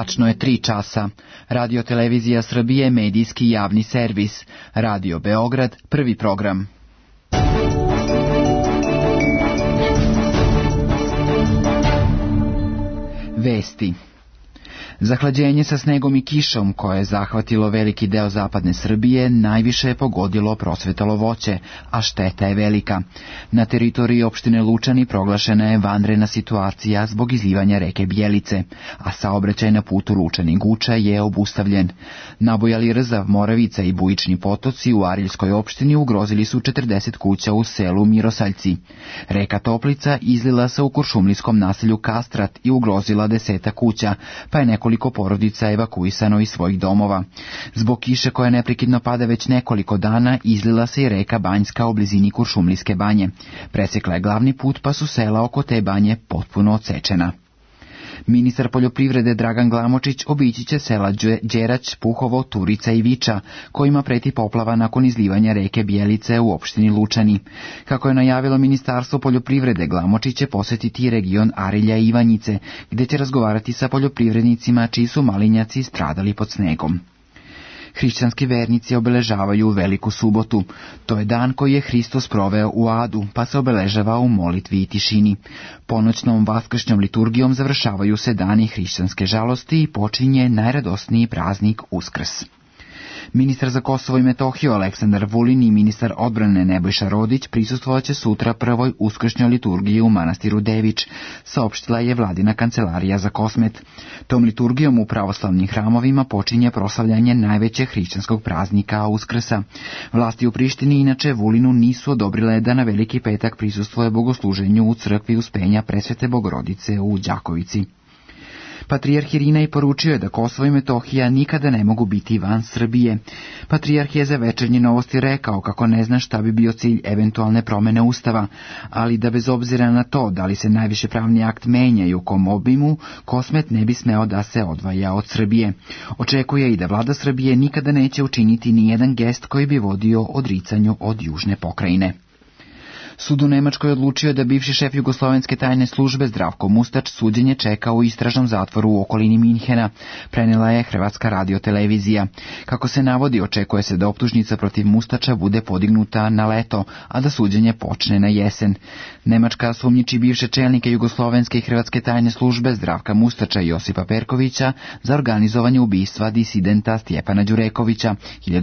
Tačno je 3 časa. Radio Televizija Srbije, medijski javni servis. Radio Beograd, prvi program. Vesti. Zahlađenje sa snegom i kišom koje je zahvatilo veliki deo zapadne Srbije najviše je pogodilo prosvetalo voće, a šteta je velika. Na teritoriji opštine Lučani proglašena je vanredna situacija zbog izlivanja reke Bjelice, a saobraćaj na putu Lučani-Guča je obustavljen. Nabojali Rzav, Moravica i Bujični potoci u Ariljskoj opštini ugrozili su 40 kuća u selu Mirosaljci. Reka Toplica izlila se u kuršumlijskom naselju Kastrat i ugrozila 10 kuća, pa je nekoliko porodica evakuisano iz svojih domova. Zbog kiše koja neprekidno pada već nekoliko dana, izlila se i reka Banjska u blizini Kuršumlijske banje. Presekla je glavni put, pa su sela oko te banje potpuno odsečena. Ministar poljoprivrede Dragan Glamočić obići će sela Đerać, Puhovo, Turica i Viča, kojima preti poplava nakon izlivanja reke Bjelice u opštini Lučani. Kako je najavilo Ministarstvo poljoprivrede, Glamočić će posetiti region Arilja i Ivanjice, gde će razgovarati sa poljoprivrednicima čiji su malinjaci stradali pod snegom. Hrišćanski vernici obeležavaju Veliku subotu. To je dan koji je Hristos proveo u adu, pa se obeležava u molitvi i tišini. Ponoćnom vaskršnjom liturgijom završavaju se dani hrišćanske žalosti i počinje najradosniji praznik Uskrs. Ministar za Kosovo i Metohiju Aleksandar Vulin i ministar odbrane Nebojša Rodić prisustvovaće sutra prvoj uskršnjoj liturgiji u manastiru Devič, saopštila je vladina kancelarija za Kosmet. Tom liturgijom u pravoslavnim hramovima počinje proslavljanje najvećeg hrišćanskog praznika Uskrsa. Vlasti u Prištini inače Vulinu nisu odobrile da na Veliki petak prisustvuje bogosluženju u crkvi Uspenja Presvete Bogorodice u Đakovici. Patrijarh Irinej poručio je da Kosovo i Metohija nikada ne mogu biti van Srbije. Patrijarh je za Večernje novosti rekao kako ne zna šta bi bio cilj eventualne promene Ustava, ali da bez obzira na to da li se najviše pravni akt menja i u kom obimu, Kosmet ne bi smeo da se odvaja od Srbije. Očekuje i da vlada Srbije nikada neće učiniti ni jedan gest koji bi vodio odricanju od južne pokrajine. Sud u Nemačkoj odlučio da bivši šef jugoslovenske tajne službe Zdravko Mustač suđenje čeka u istražnom zatvoru u okolini Minhena, prenela je Hrvatska radiotelevizija. Kako se navodi, očekuje se da optužnica protiv Mustača bude podignuta na leto, a da suđenje počne na jesen. Nemačka sumnjiči bivše čelnike jugoslovenske i hrvatske tajne službe Zdravka Mustača i Josipa Perkovića za organizovanje ubistva disidenta Stjepana Đurekovića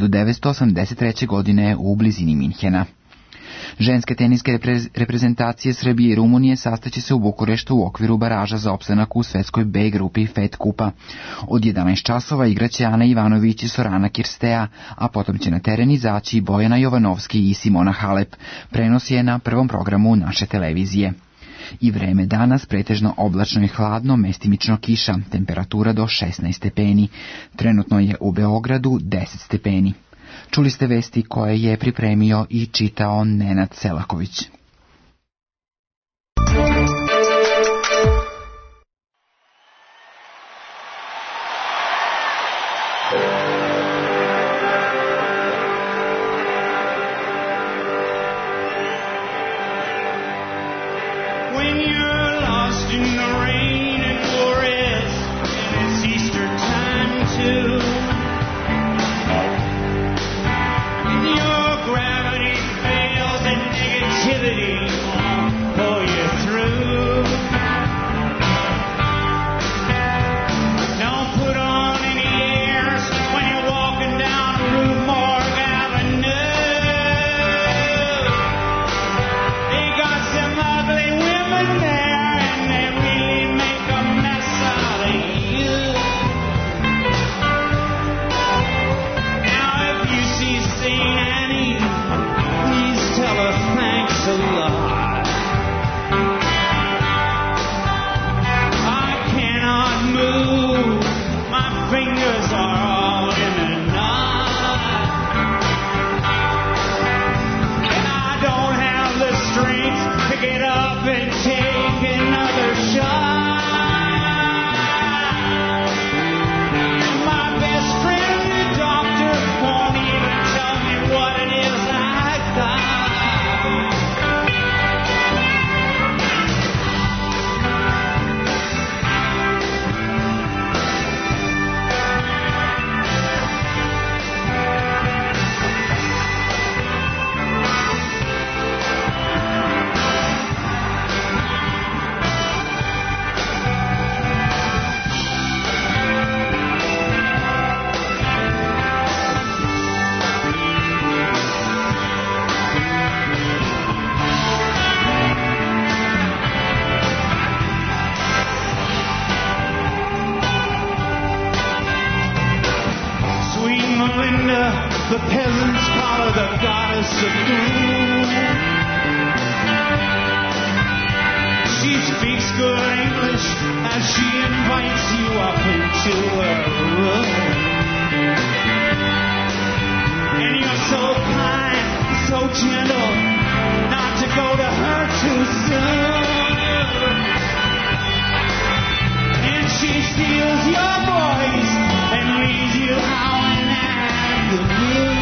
1983. godine u blizini Minhena. Ženske teniske reprezentacije Srbije i Rumunije sastaće se u Bukureštu u okviru baraža za opstanak u svetskoj B grupi Fed kupa. Od 11 časova igraće Ana Ivanović i Sorana Kirstea, a potom će na teren izaći Bojana Jovanovski i Simona Halep. Prenos je na prvom programu naše televizije. I vreme danas pretežno oblačno i hladno, mestimično kiša, temperatura do 16 stepeni. Trenutno je u Beogradu 10 stepeni. Čuli ste vesti koje je pripremio i čitao Nenad Selaković. Gravity fails and negativity The peasants call her the goddess of doom. She speaks good English as she invites you up into her room. And you're so kind, so gentle, not to go to her too soon. And she steals your voice and leaves you howling at the moon.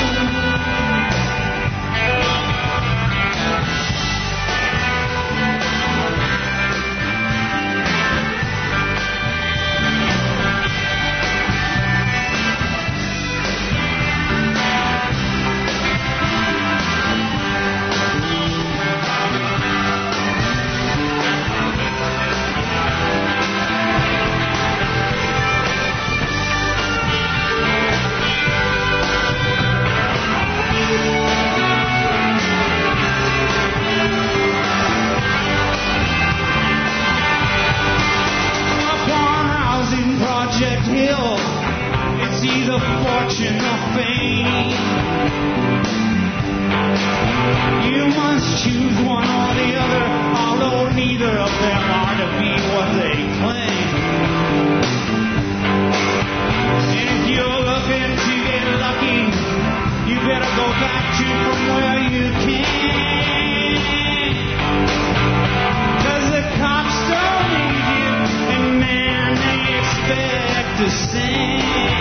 It's either fortune or fame. You must choose one or the other, although neither of them are to be what they claim. And if you're looking to get lucky, you better go back to from where you came. 'Cause the cops don't need you, and man, they expect the same.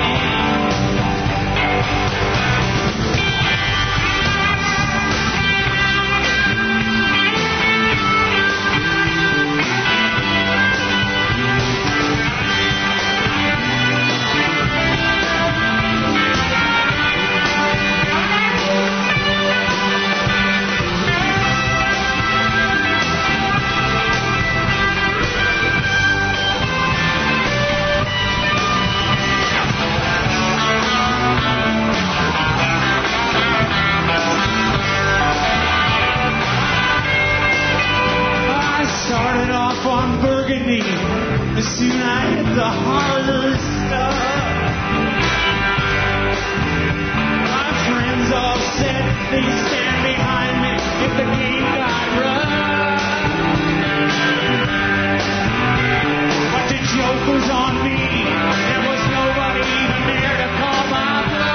As soon I hit the harder stuff, my friends all said they'd stand behind me if the game got rough. But the joke was on me. There was nobody even there to call my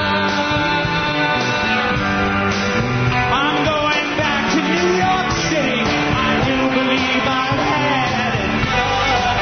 bluff. I'm going back to New York City. I do believe I've had enough.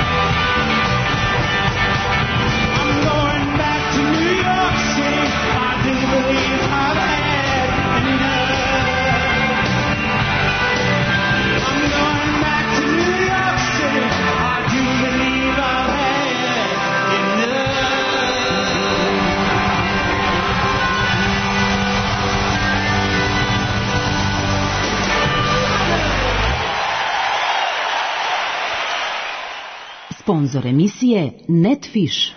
Sponzor emisije Netfish.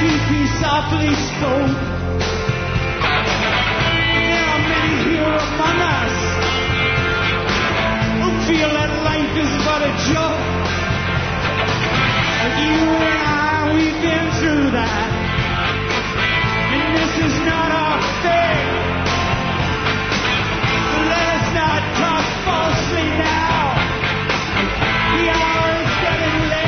deep he softly spoke. There are many here among us who feel that life is but a joke. But you and I, we've been through that, and this is not our fate. So let us not talk falsely now. The hour is getting late.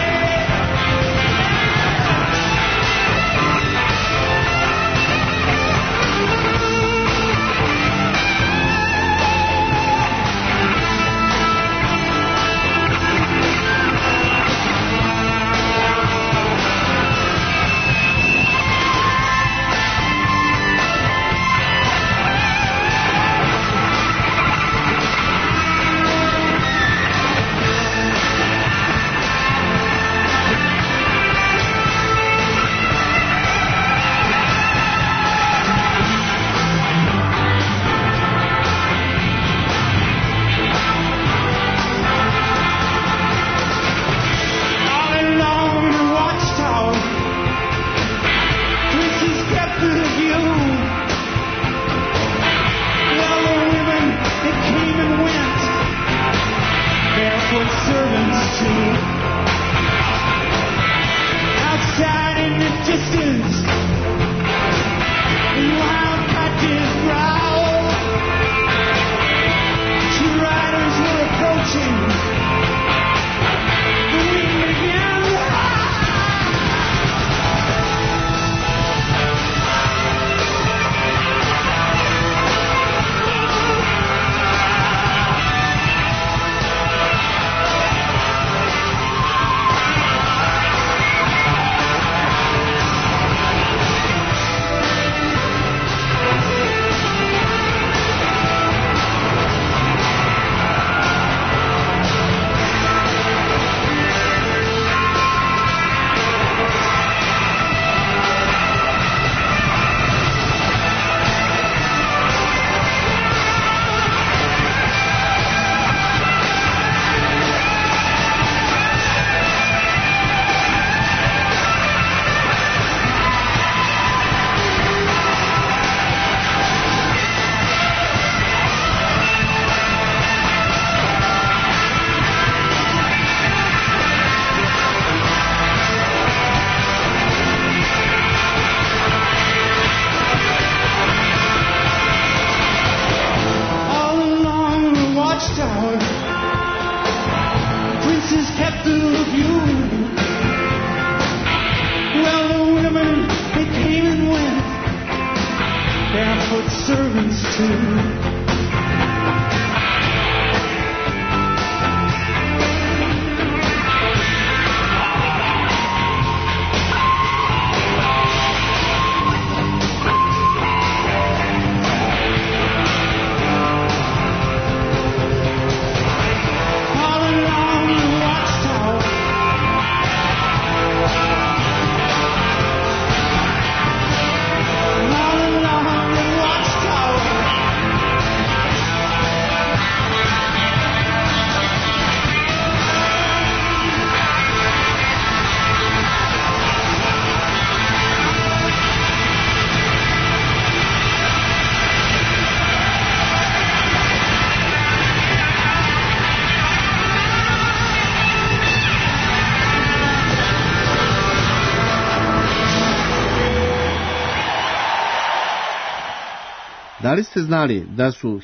Da li ste znali da su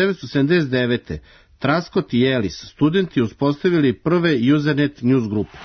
1979. Truscott i Ellis, studenti, uspostavili prve Usenet news grupe?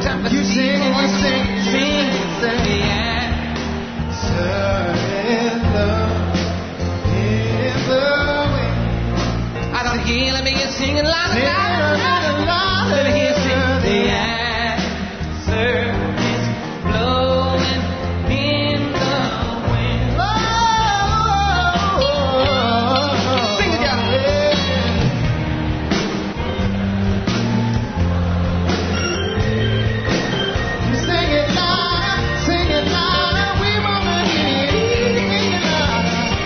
You sing and you sing, sing, sing. Yeah. Sir, is love is the way. I don't hear, let me get singing loud and loud. Let me hear sing. The answer is blowing in the wind. Sing it down. Sing it loud, we wanna hear it loud.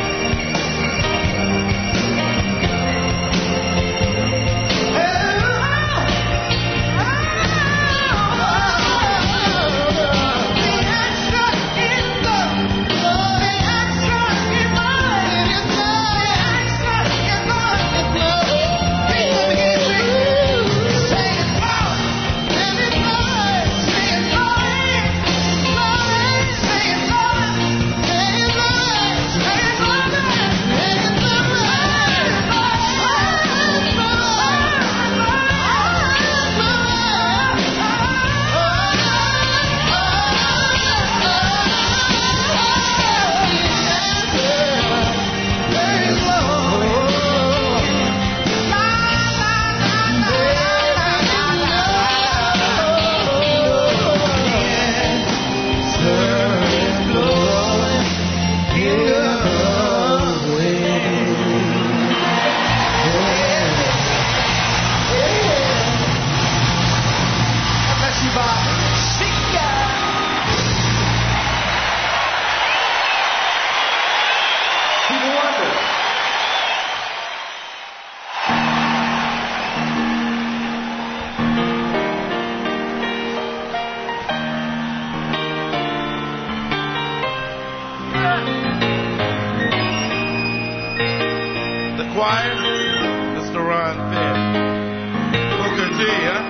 Choir, Mr. Ron Penn. Booker T, huh?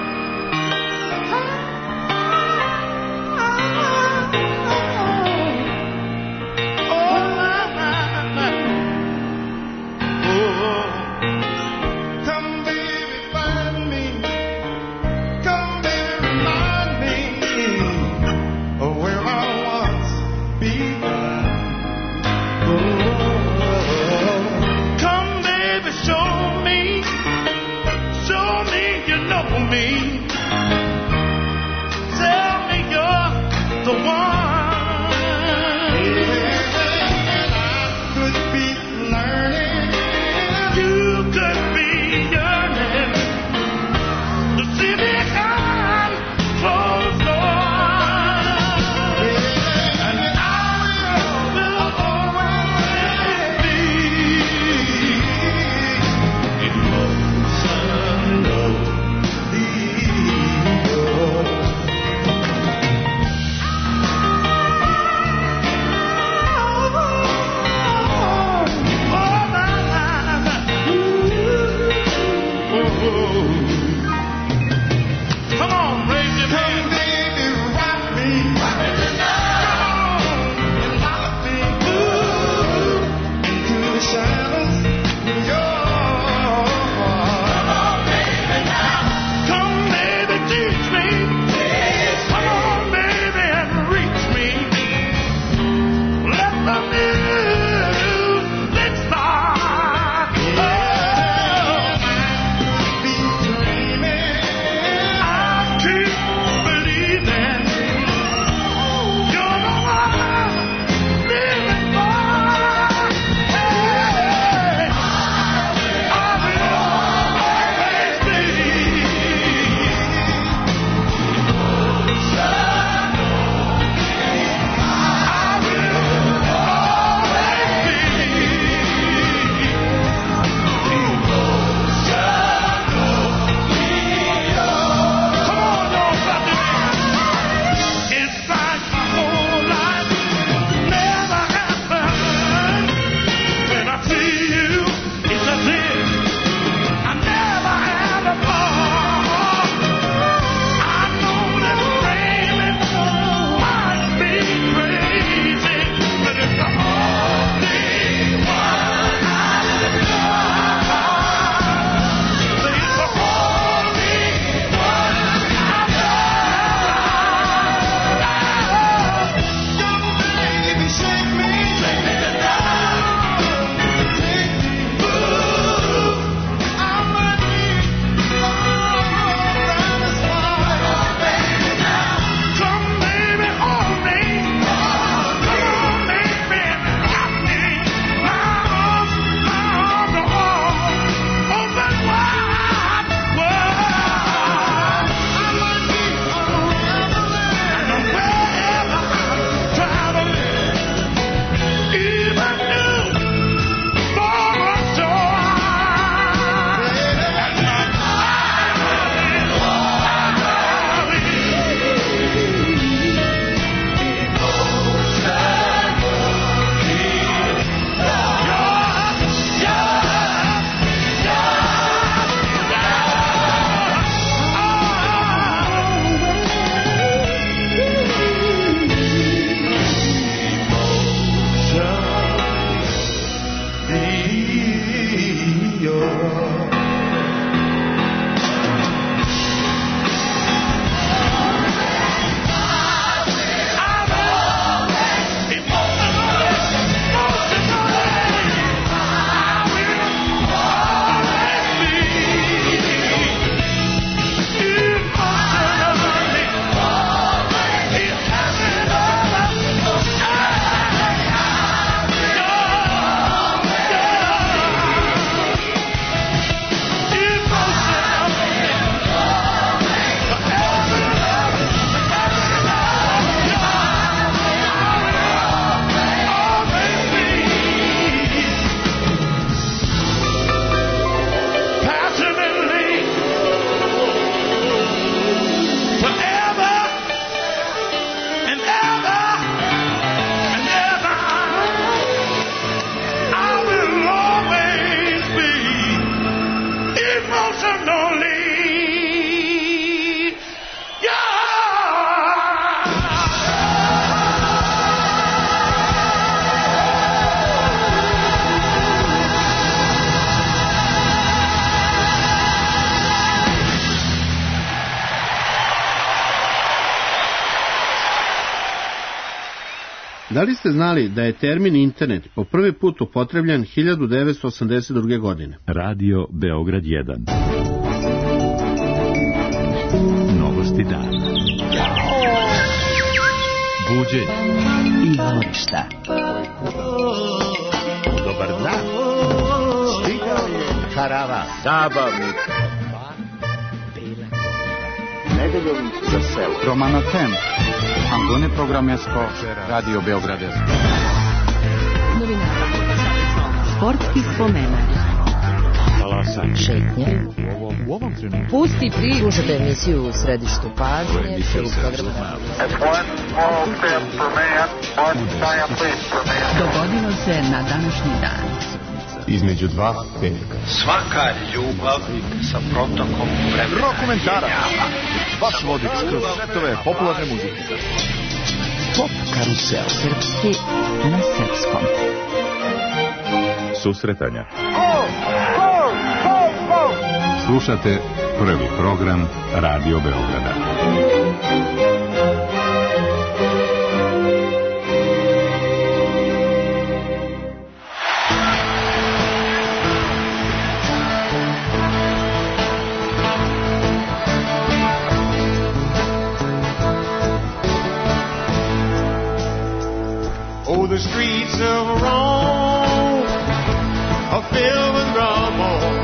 Da li ste znali da je termin internet po prvi put upotrebljen 1982. godine? Radio Beograd 1. Novosti dana. Buđenje i dvorišta. Dobar dan. Stigao je karavan zabavnik. Nedeljom za selo. Romana Tem. Andone Programesko. Radio Beograd. Novinara. Sportskih spomena. Šetnje. U ovom trenutku. Pusti pri. Slušate emisiju u središtu pažnje. Dogodilo se na današnji dan. Između dva petka. Svaka ljubav sa protokom vremena. Rokomentara. Vaš vodič kroz svetove popularne muzike. Pop karusel. Srpski na srpskom. Susretanja. Slušate prvi program Radio Beograda. Oh, the streets of Rome are filled with rubble.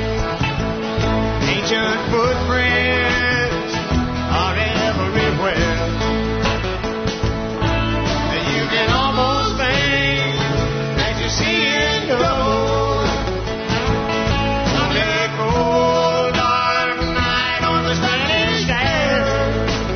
Ancient footprints are everywhere. And you can almost think that you see it go. One day cold, dark night on the Spanish Stairs.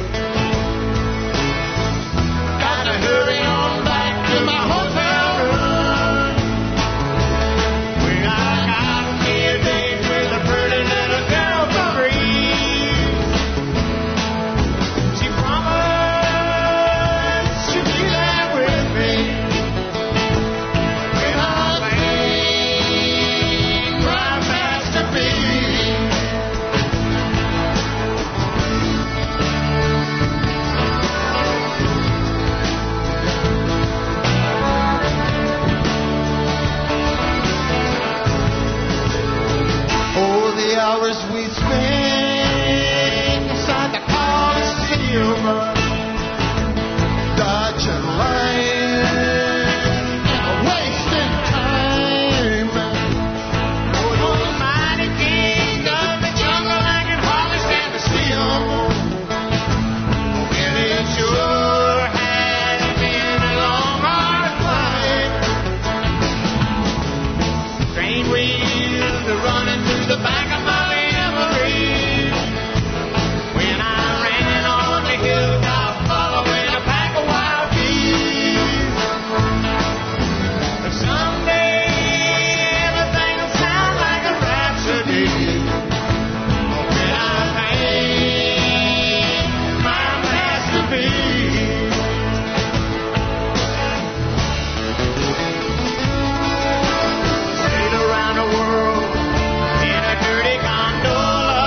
Got to hurry on back to my hotel room. When I got me a date with a pretty little girl from Greece. She promised she'd be there with me when I paint my masterpiece. Oh, the hours we spent inside the Coliseum, dodging lines, wasting time. Oh, those mighty kings of the jungle, I can hardly stand to see 'em. Well, it sure has been a long, hard fight. Train wheels are running through the back of my memory. When I ran on the hilltop following a pack of wild geese. But someday everything will sound like a rhapsody when I paint my masterpiece. Sail around the world in a dirty gondola.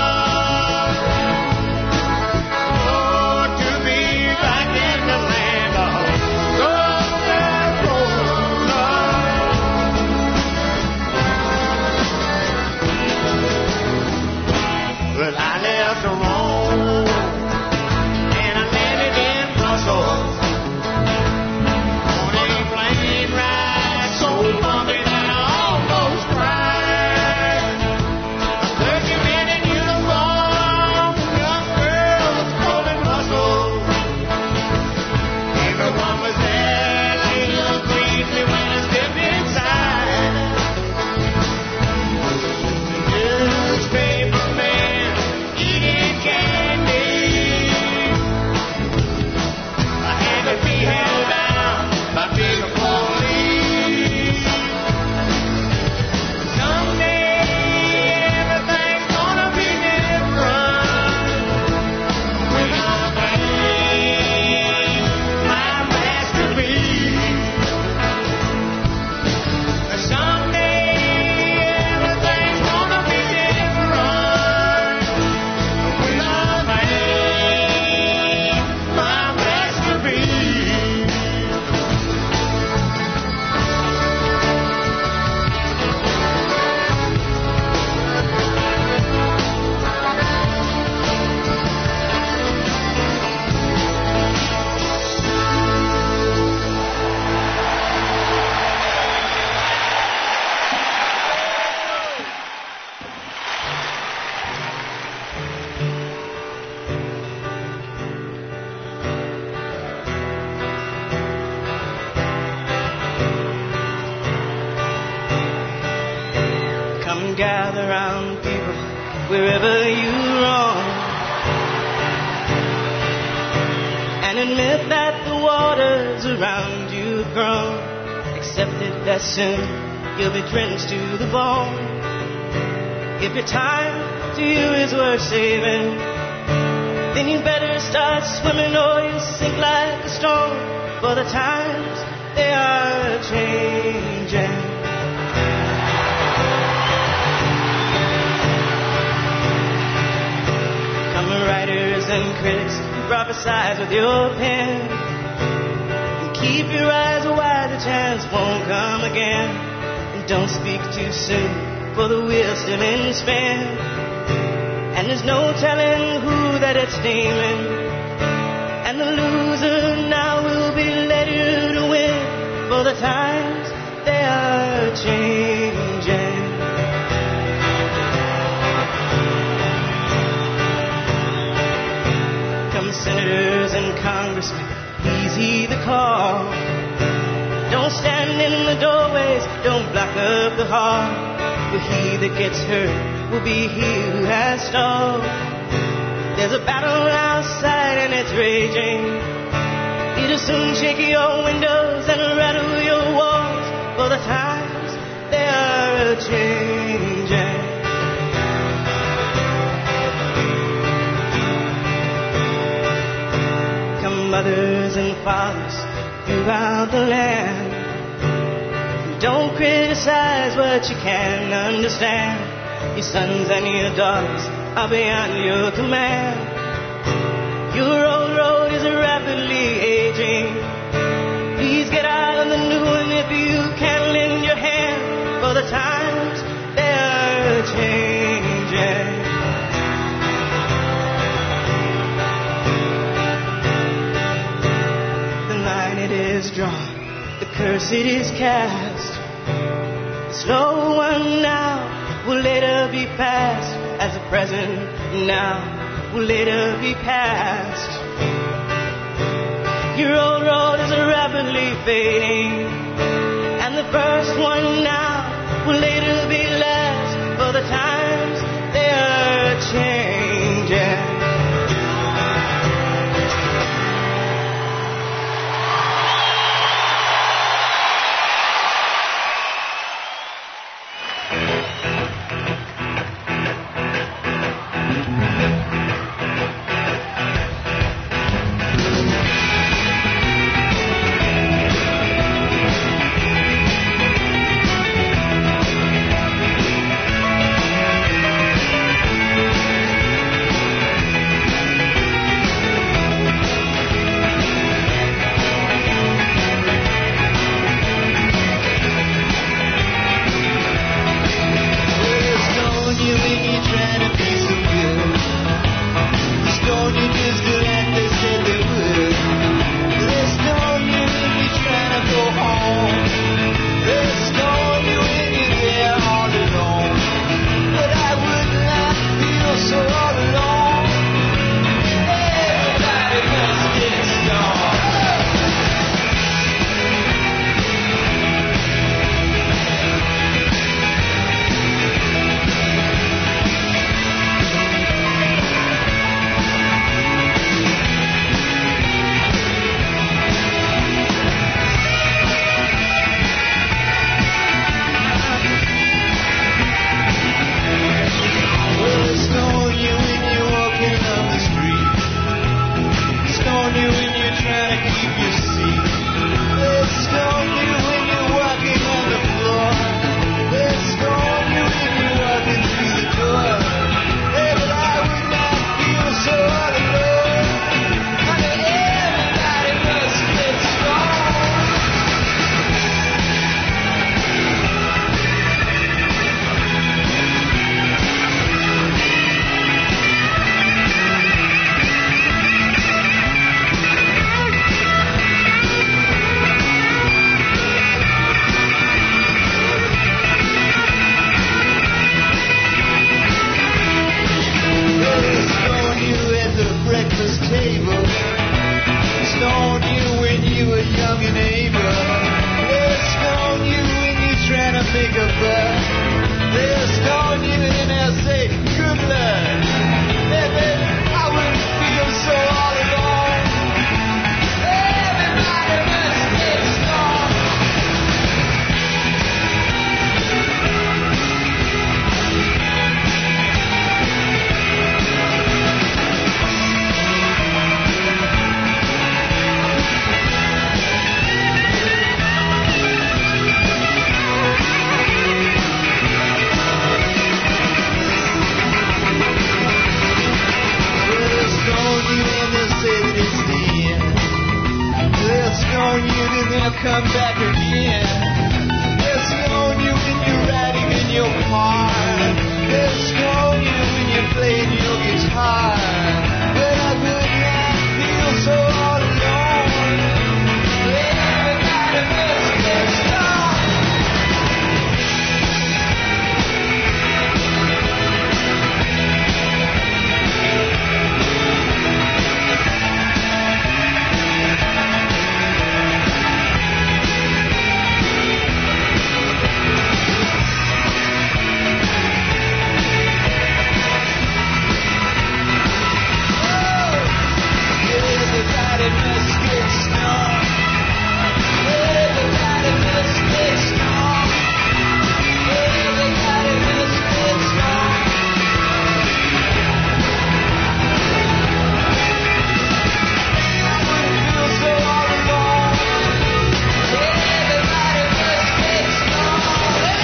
Oh, to be back in the land of golden roller. Well, I left Rome and I landed in gather round people wherever you roam, and admit that the waters around you have grown. Accept it that soon you'll be drenched to the bone. If your time to you is worth saving, then you better start swimming or you'll sink like a stone. For the times, they are changing. Come writers and critics, prophesize with your pen, and keep your eyes wide, the chance won't come again. And don't speak too soon, for the wheel's still in spin, and there's no telling who that it's naming. And the loser now will be later to win, for the times, they are changing. Come senators and congressmen, please heed the call. Don't stand in the doorways, don't block up the hall. For he that gets hurt will be he who has stalled. There's a battle outside and it's raging. It'll soon shake your windows and rattle your walls, for the times, they are changing. Come mothers and fathers throughout the land, don't criticize what you can't understand. Your sons and your daughters are beyond your command. Your old road is rapidly aging. Please get out on the new one if you can lend your hand, for the times, they are changing. The line it is drawn, the curse it is cast. The slow one now will later be past, as the present now will later be past. Your old road is rapidly fading, and the first one now will later be last, for the times, they are changing. They'll stone you come back again. There's no you when you're riding in your car. There's no you when you're playing your guitar. But I could not feel so all alone. Everybody must get started. Everybody must get started. Everybody must get started. Everybody must get started. I feel so all alone. Everybody must get started.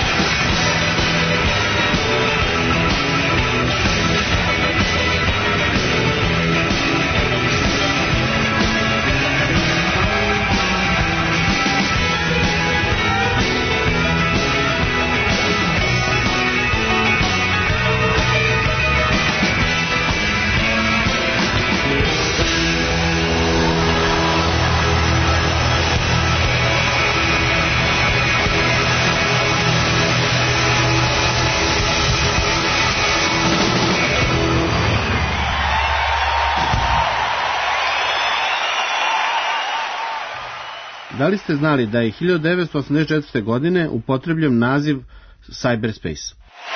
Da li ste znali da je 1984. godine upotrebljen naziv cyberspace?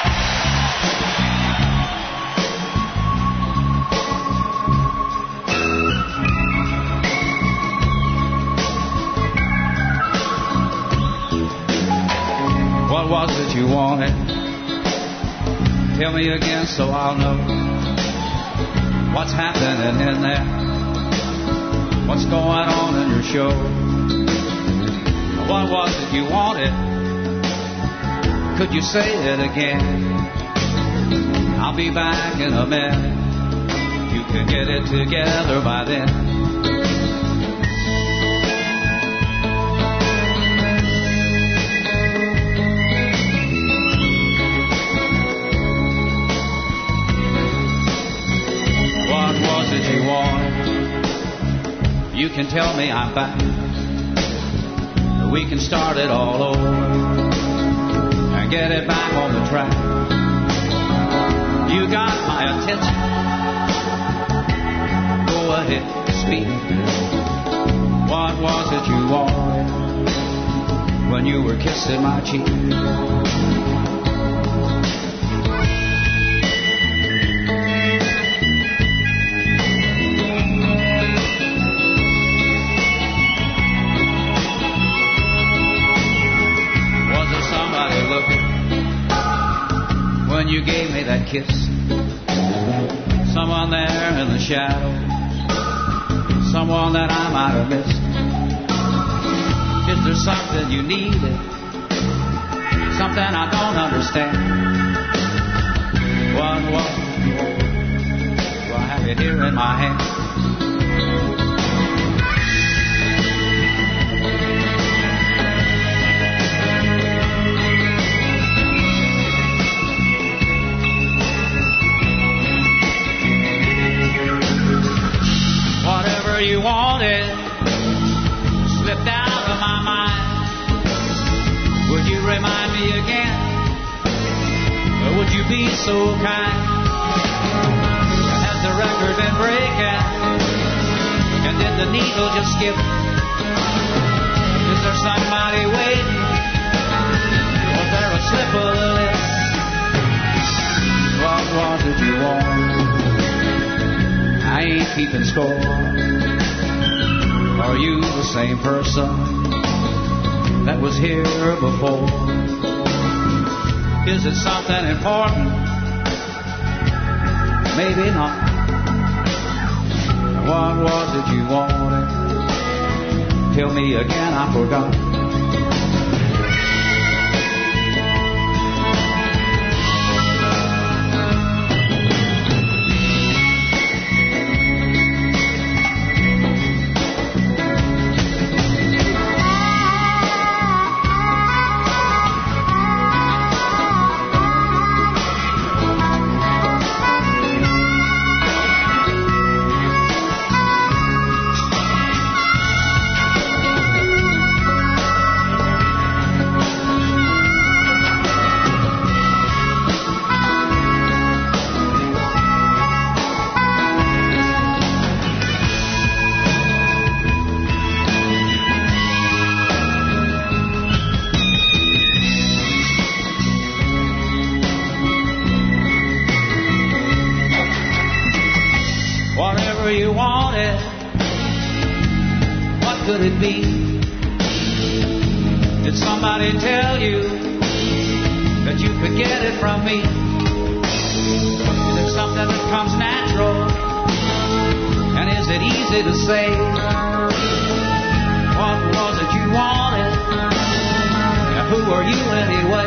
What was it you wanted? Tell me again so I'll know what's happening in there. What's going on in your show? What was it you wanted? Could you say it again? I'll be back in a minute. You can get it together by then. What was it you wanted? You can tell me I'm back. We can start it all over and get it back on the track. You got my attention. Go ahead, speak. What was it you wanted when you were kissing my cheek? When you gave me that kiss, someone there in the shadows, someone that I might have missed. Is there something you needed, something I don't understand? What was it? Do I have it here in my hand? You wanted slipped out of my mind. Would you remind me again? Or would you be so kind? Has the record been breaking? And did the needle just skip? Is there somebody waiting? Was there a slip of the lip? What was it you wanted? I ain't keeping score. Are you the same person that was here before? Is it something important? Maybe not. What was it you wanted? Tell me again, I forgot. could it be? Did somebody tell you that you could get it from me? Is it something that comes natural? And is it easy to say? What was it you wanted? And who are you anyway?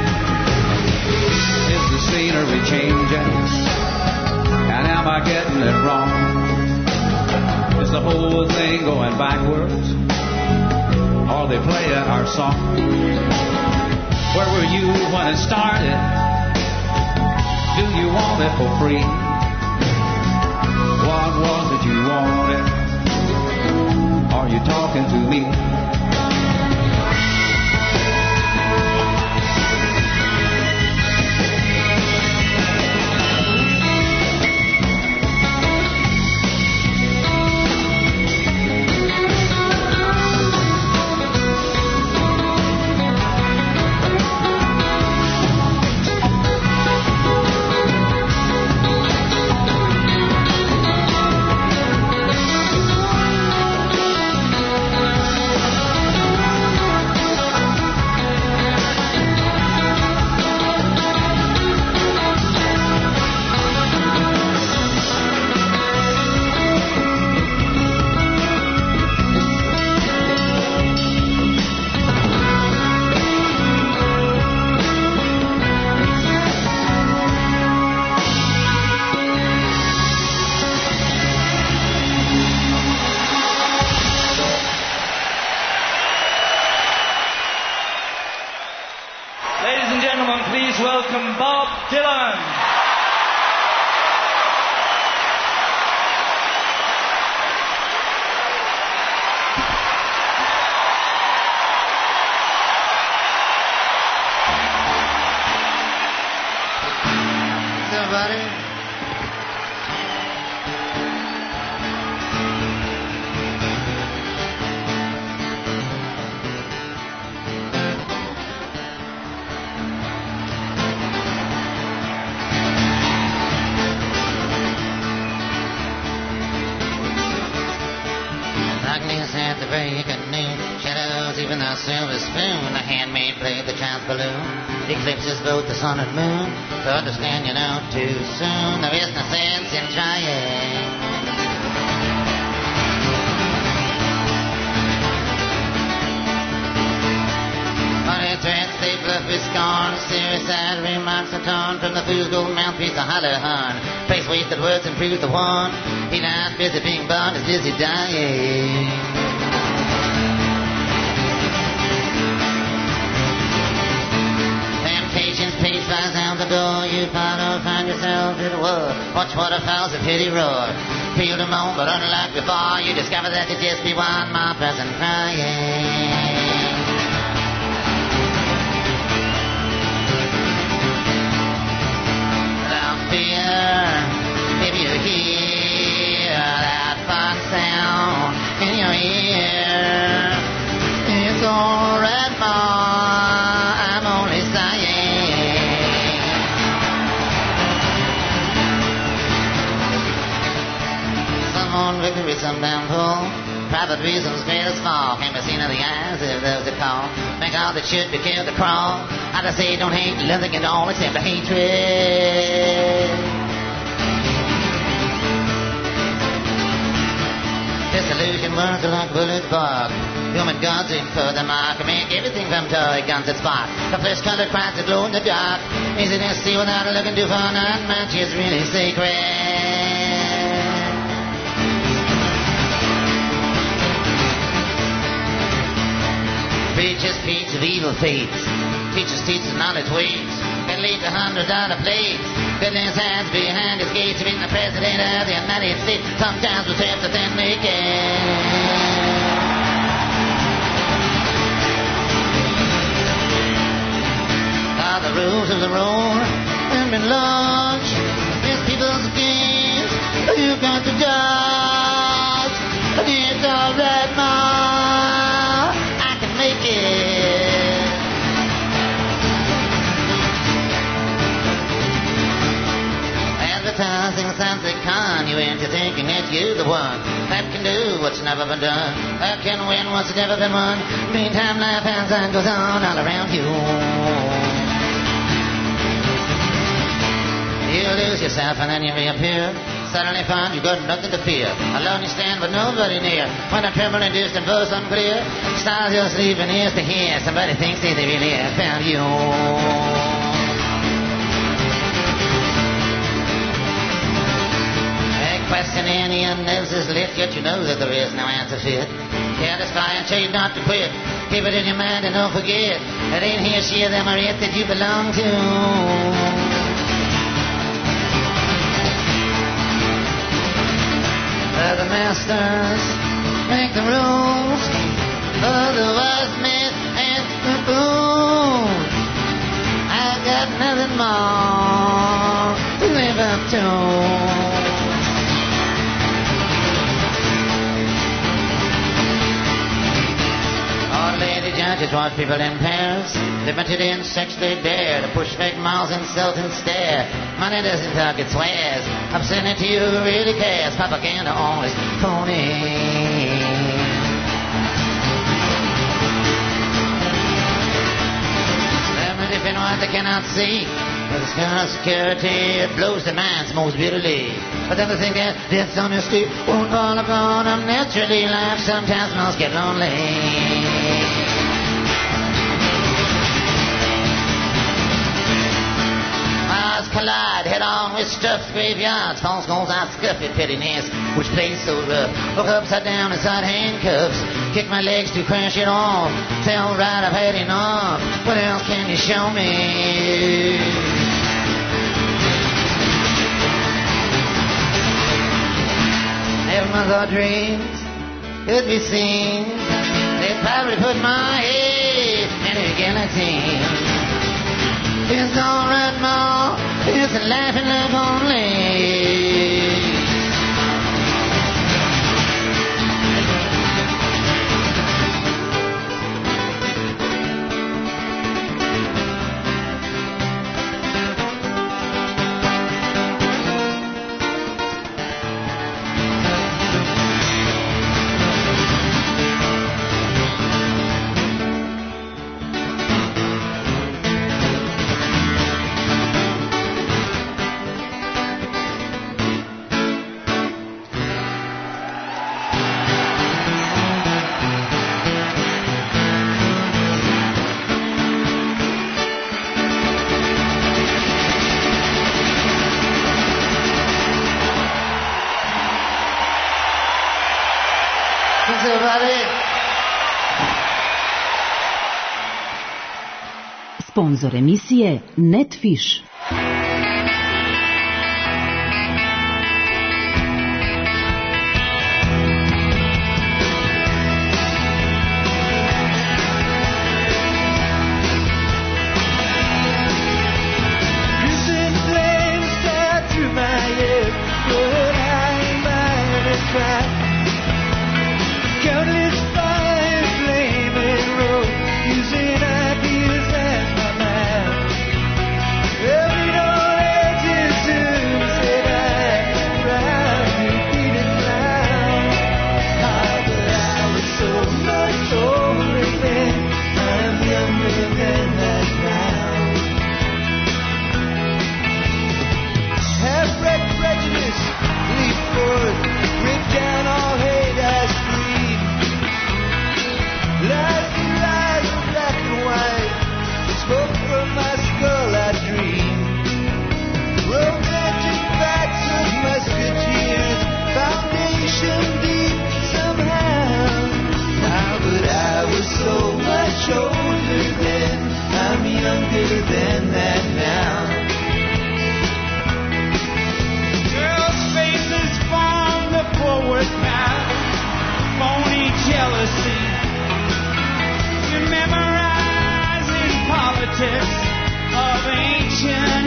Is the scenery changing? And am I getting it wrong? Is the whole thing going backwards? Or they play our song? Where were you when it started? Do you want it for free? What was it you wanted? Are you talking to me? Eclipses both the sun and moon. To understand you know too soon. There is no sense in trying. Funny threats they bluff with scorn. Serious sad remarks are torn from the fool's gold mouthpiece, a hollow horn. Face wasted words and prove the one. He not busy being born, is busy dying. Page flies out the door, you follow, find yourself in a war. Watch waterfalls of pity roar. Feel the moan, but unlike before, you discover that you just be one more person crying. Without fear, if you hear that fox sound in your ear, it's all right, Ma. I'm only sighing. On victory some damn fool. Private reasons great or small can be seen in the eyes of those that call. Make all that should be killed to crawl. I just say don't hate nothing at all except the hatred. Disillusion words are like bullets bark. Human gods in for the mark. Make everything from toy guns that spark. The flesh-colored crowds that glow in the dark. Easy to see without looking too far. Not much is really sacred. Preachers speech of evil fates. Teachers teach the knowledge waits. Can lead to $100 plates. Goodness hands behind his gates. Being the president of the United States. Sometimes with tips that then make it. Are the rules of the road have been launched? It's people's games. You've got to judge. It's all right, Ma. Make it. Advertising sounds like con. You enter you're thinking that you're the one that can do what's never been done, that can win what's never been won. Meantime, life hands on goes on all around you. You lose yourself and then you reappear. Suddenly find you got nothing to fear. Alone you stand with nobody near. When a trembling distant voice unclear, stars you're sleeping ears to hear. Somebody thinks they really have found you. Questioning the unknowns is lit, yet you know that there is no answer fit. Satisfy and change not to quit. Keep it in your mind and don't forget. It ain't here, she, or them, or it that you belong to. The masters make the rules. The wise men and the fools. I've got nothing more to live up to. Judges watch people in pairs, limited in sex they dare to push fake miles, insult and stare. Money doesn't talk, it swears. Obscenity, who really cares? Propaganda always phony. Limited in what they cannot see. With this kind of security, it blows their minds most bitterly. But then they think that death's honesty won't fall upon them naturally. Life sometimes must get lonely. Collide head-on with stuffed graveyards. False goals out scuffy pettiness, which plays so rough. Look upside down inside handcuffs. Kick my legs to crash it off. Tell right I've had enough. What else can you show me? Never mind our dreams could be seen. They'd probably put my head in a guillotine. It's all right, Ma. It's a life and love only. Sponzor emisije Netfish.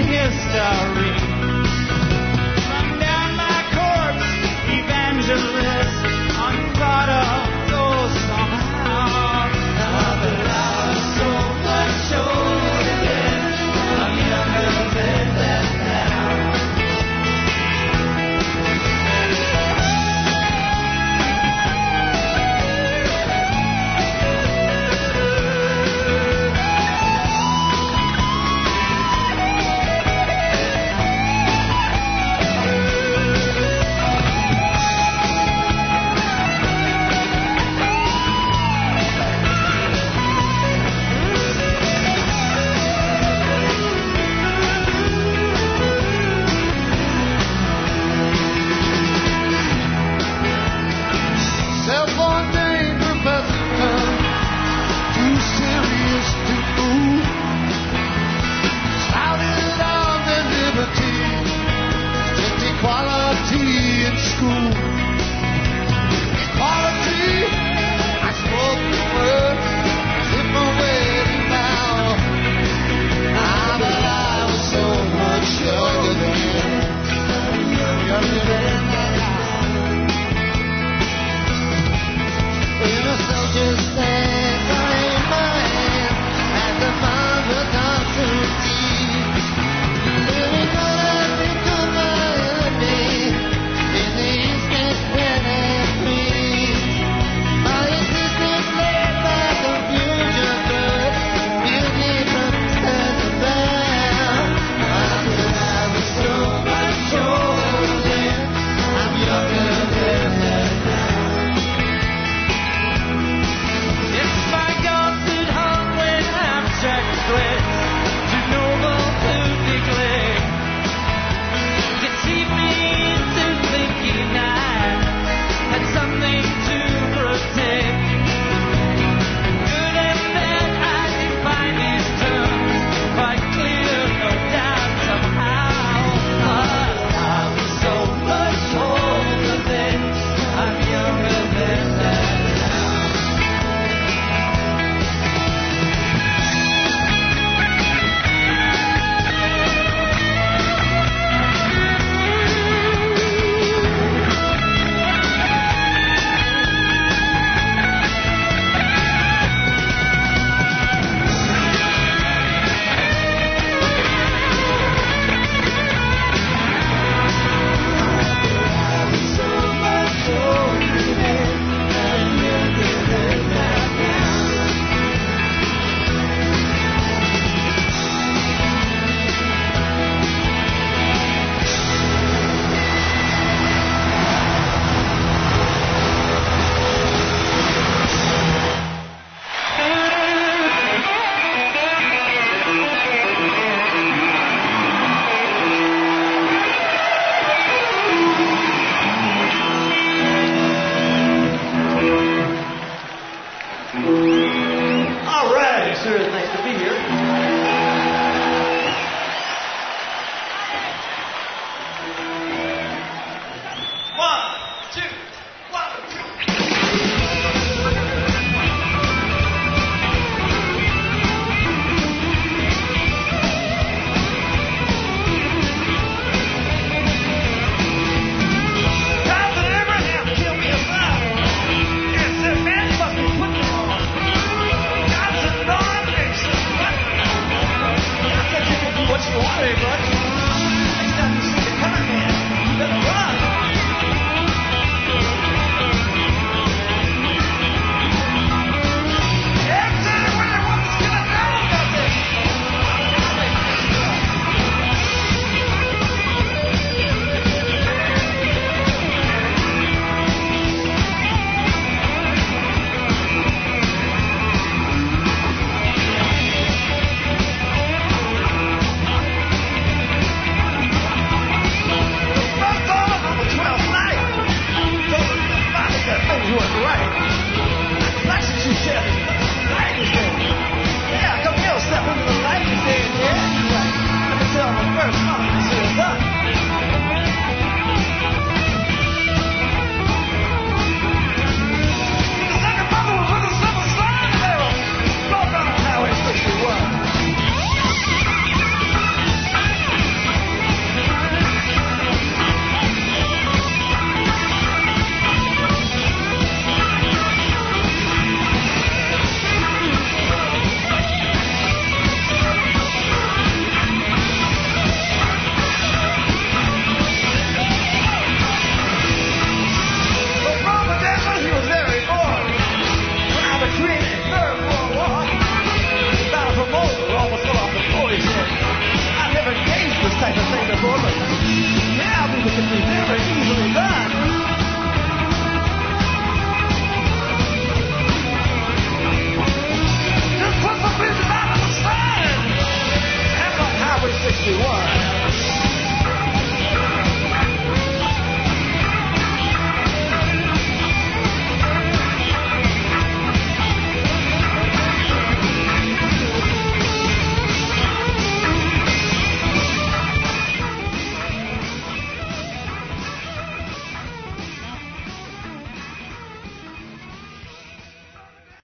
Run down my corpse, evangelist.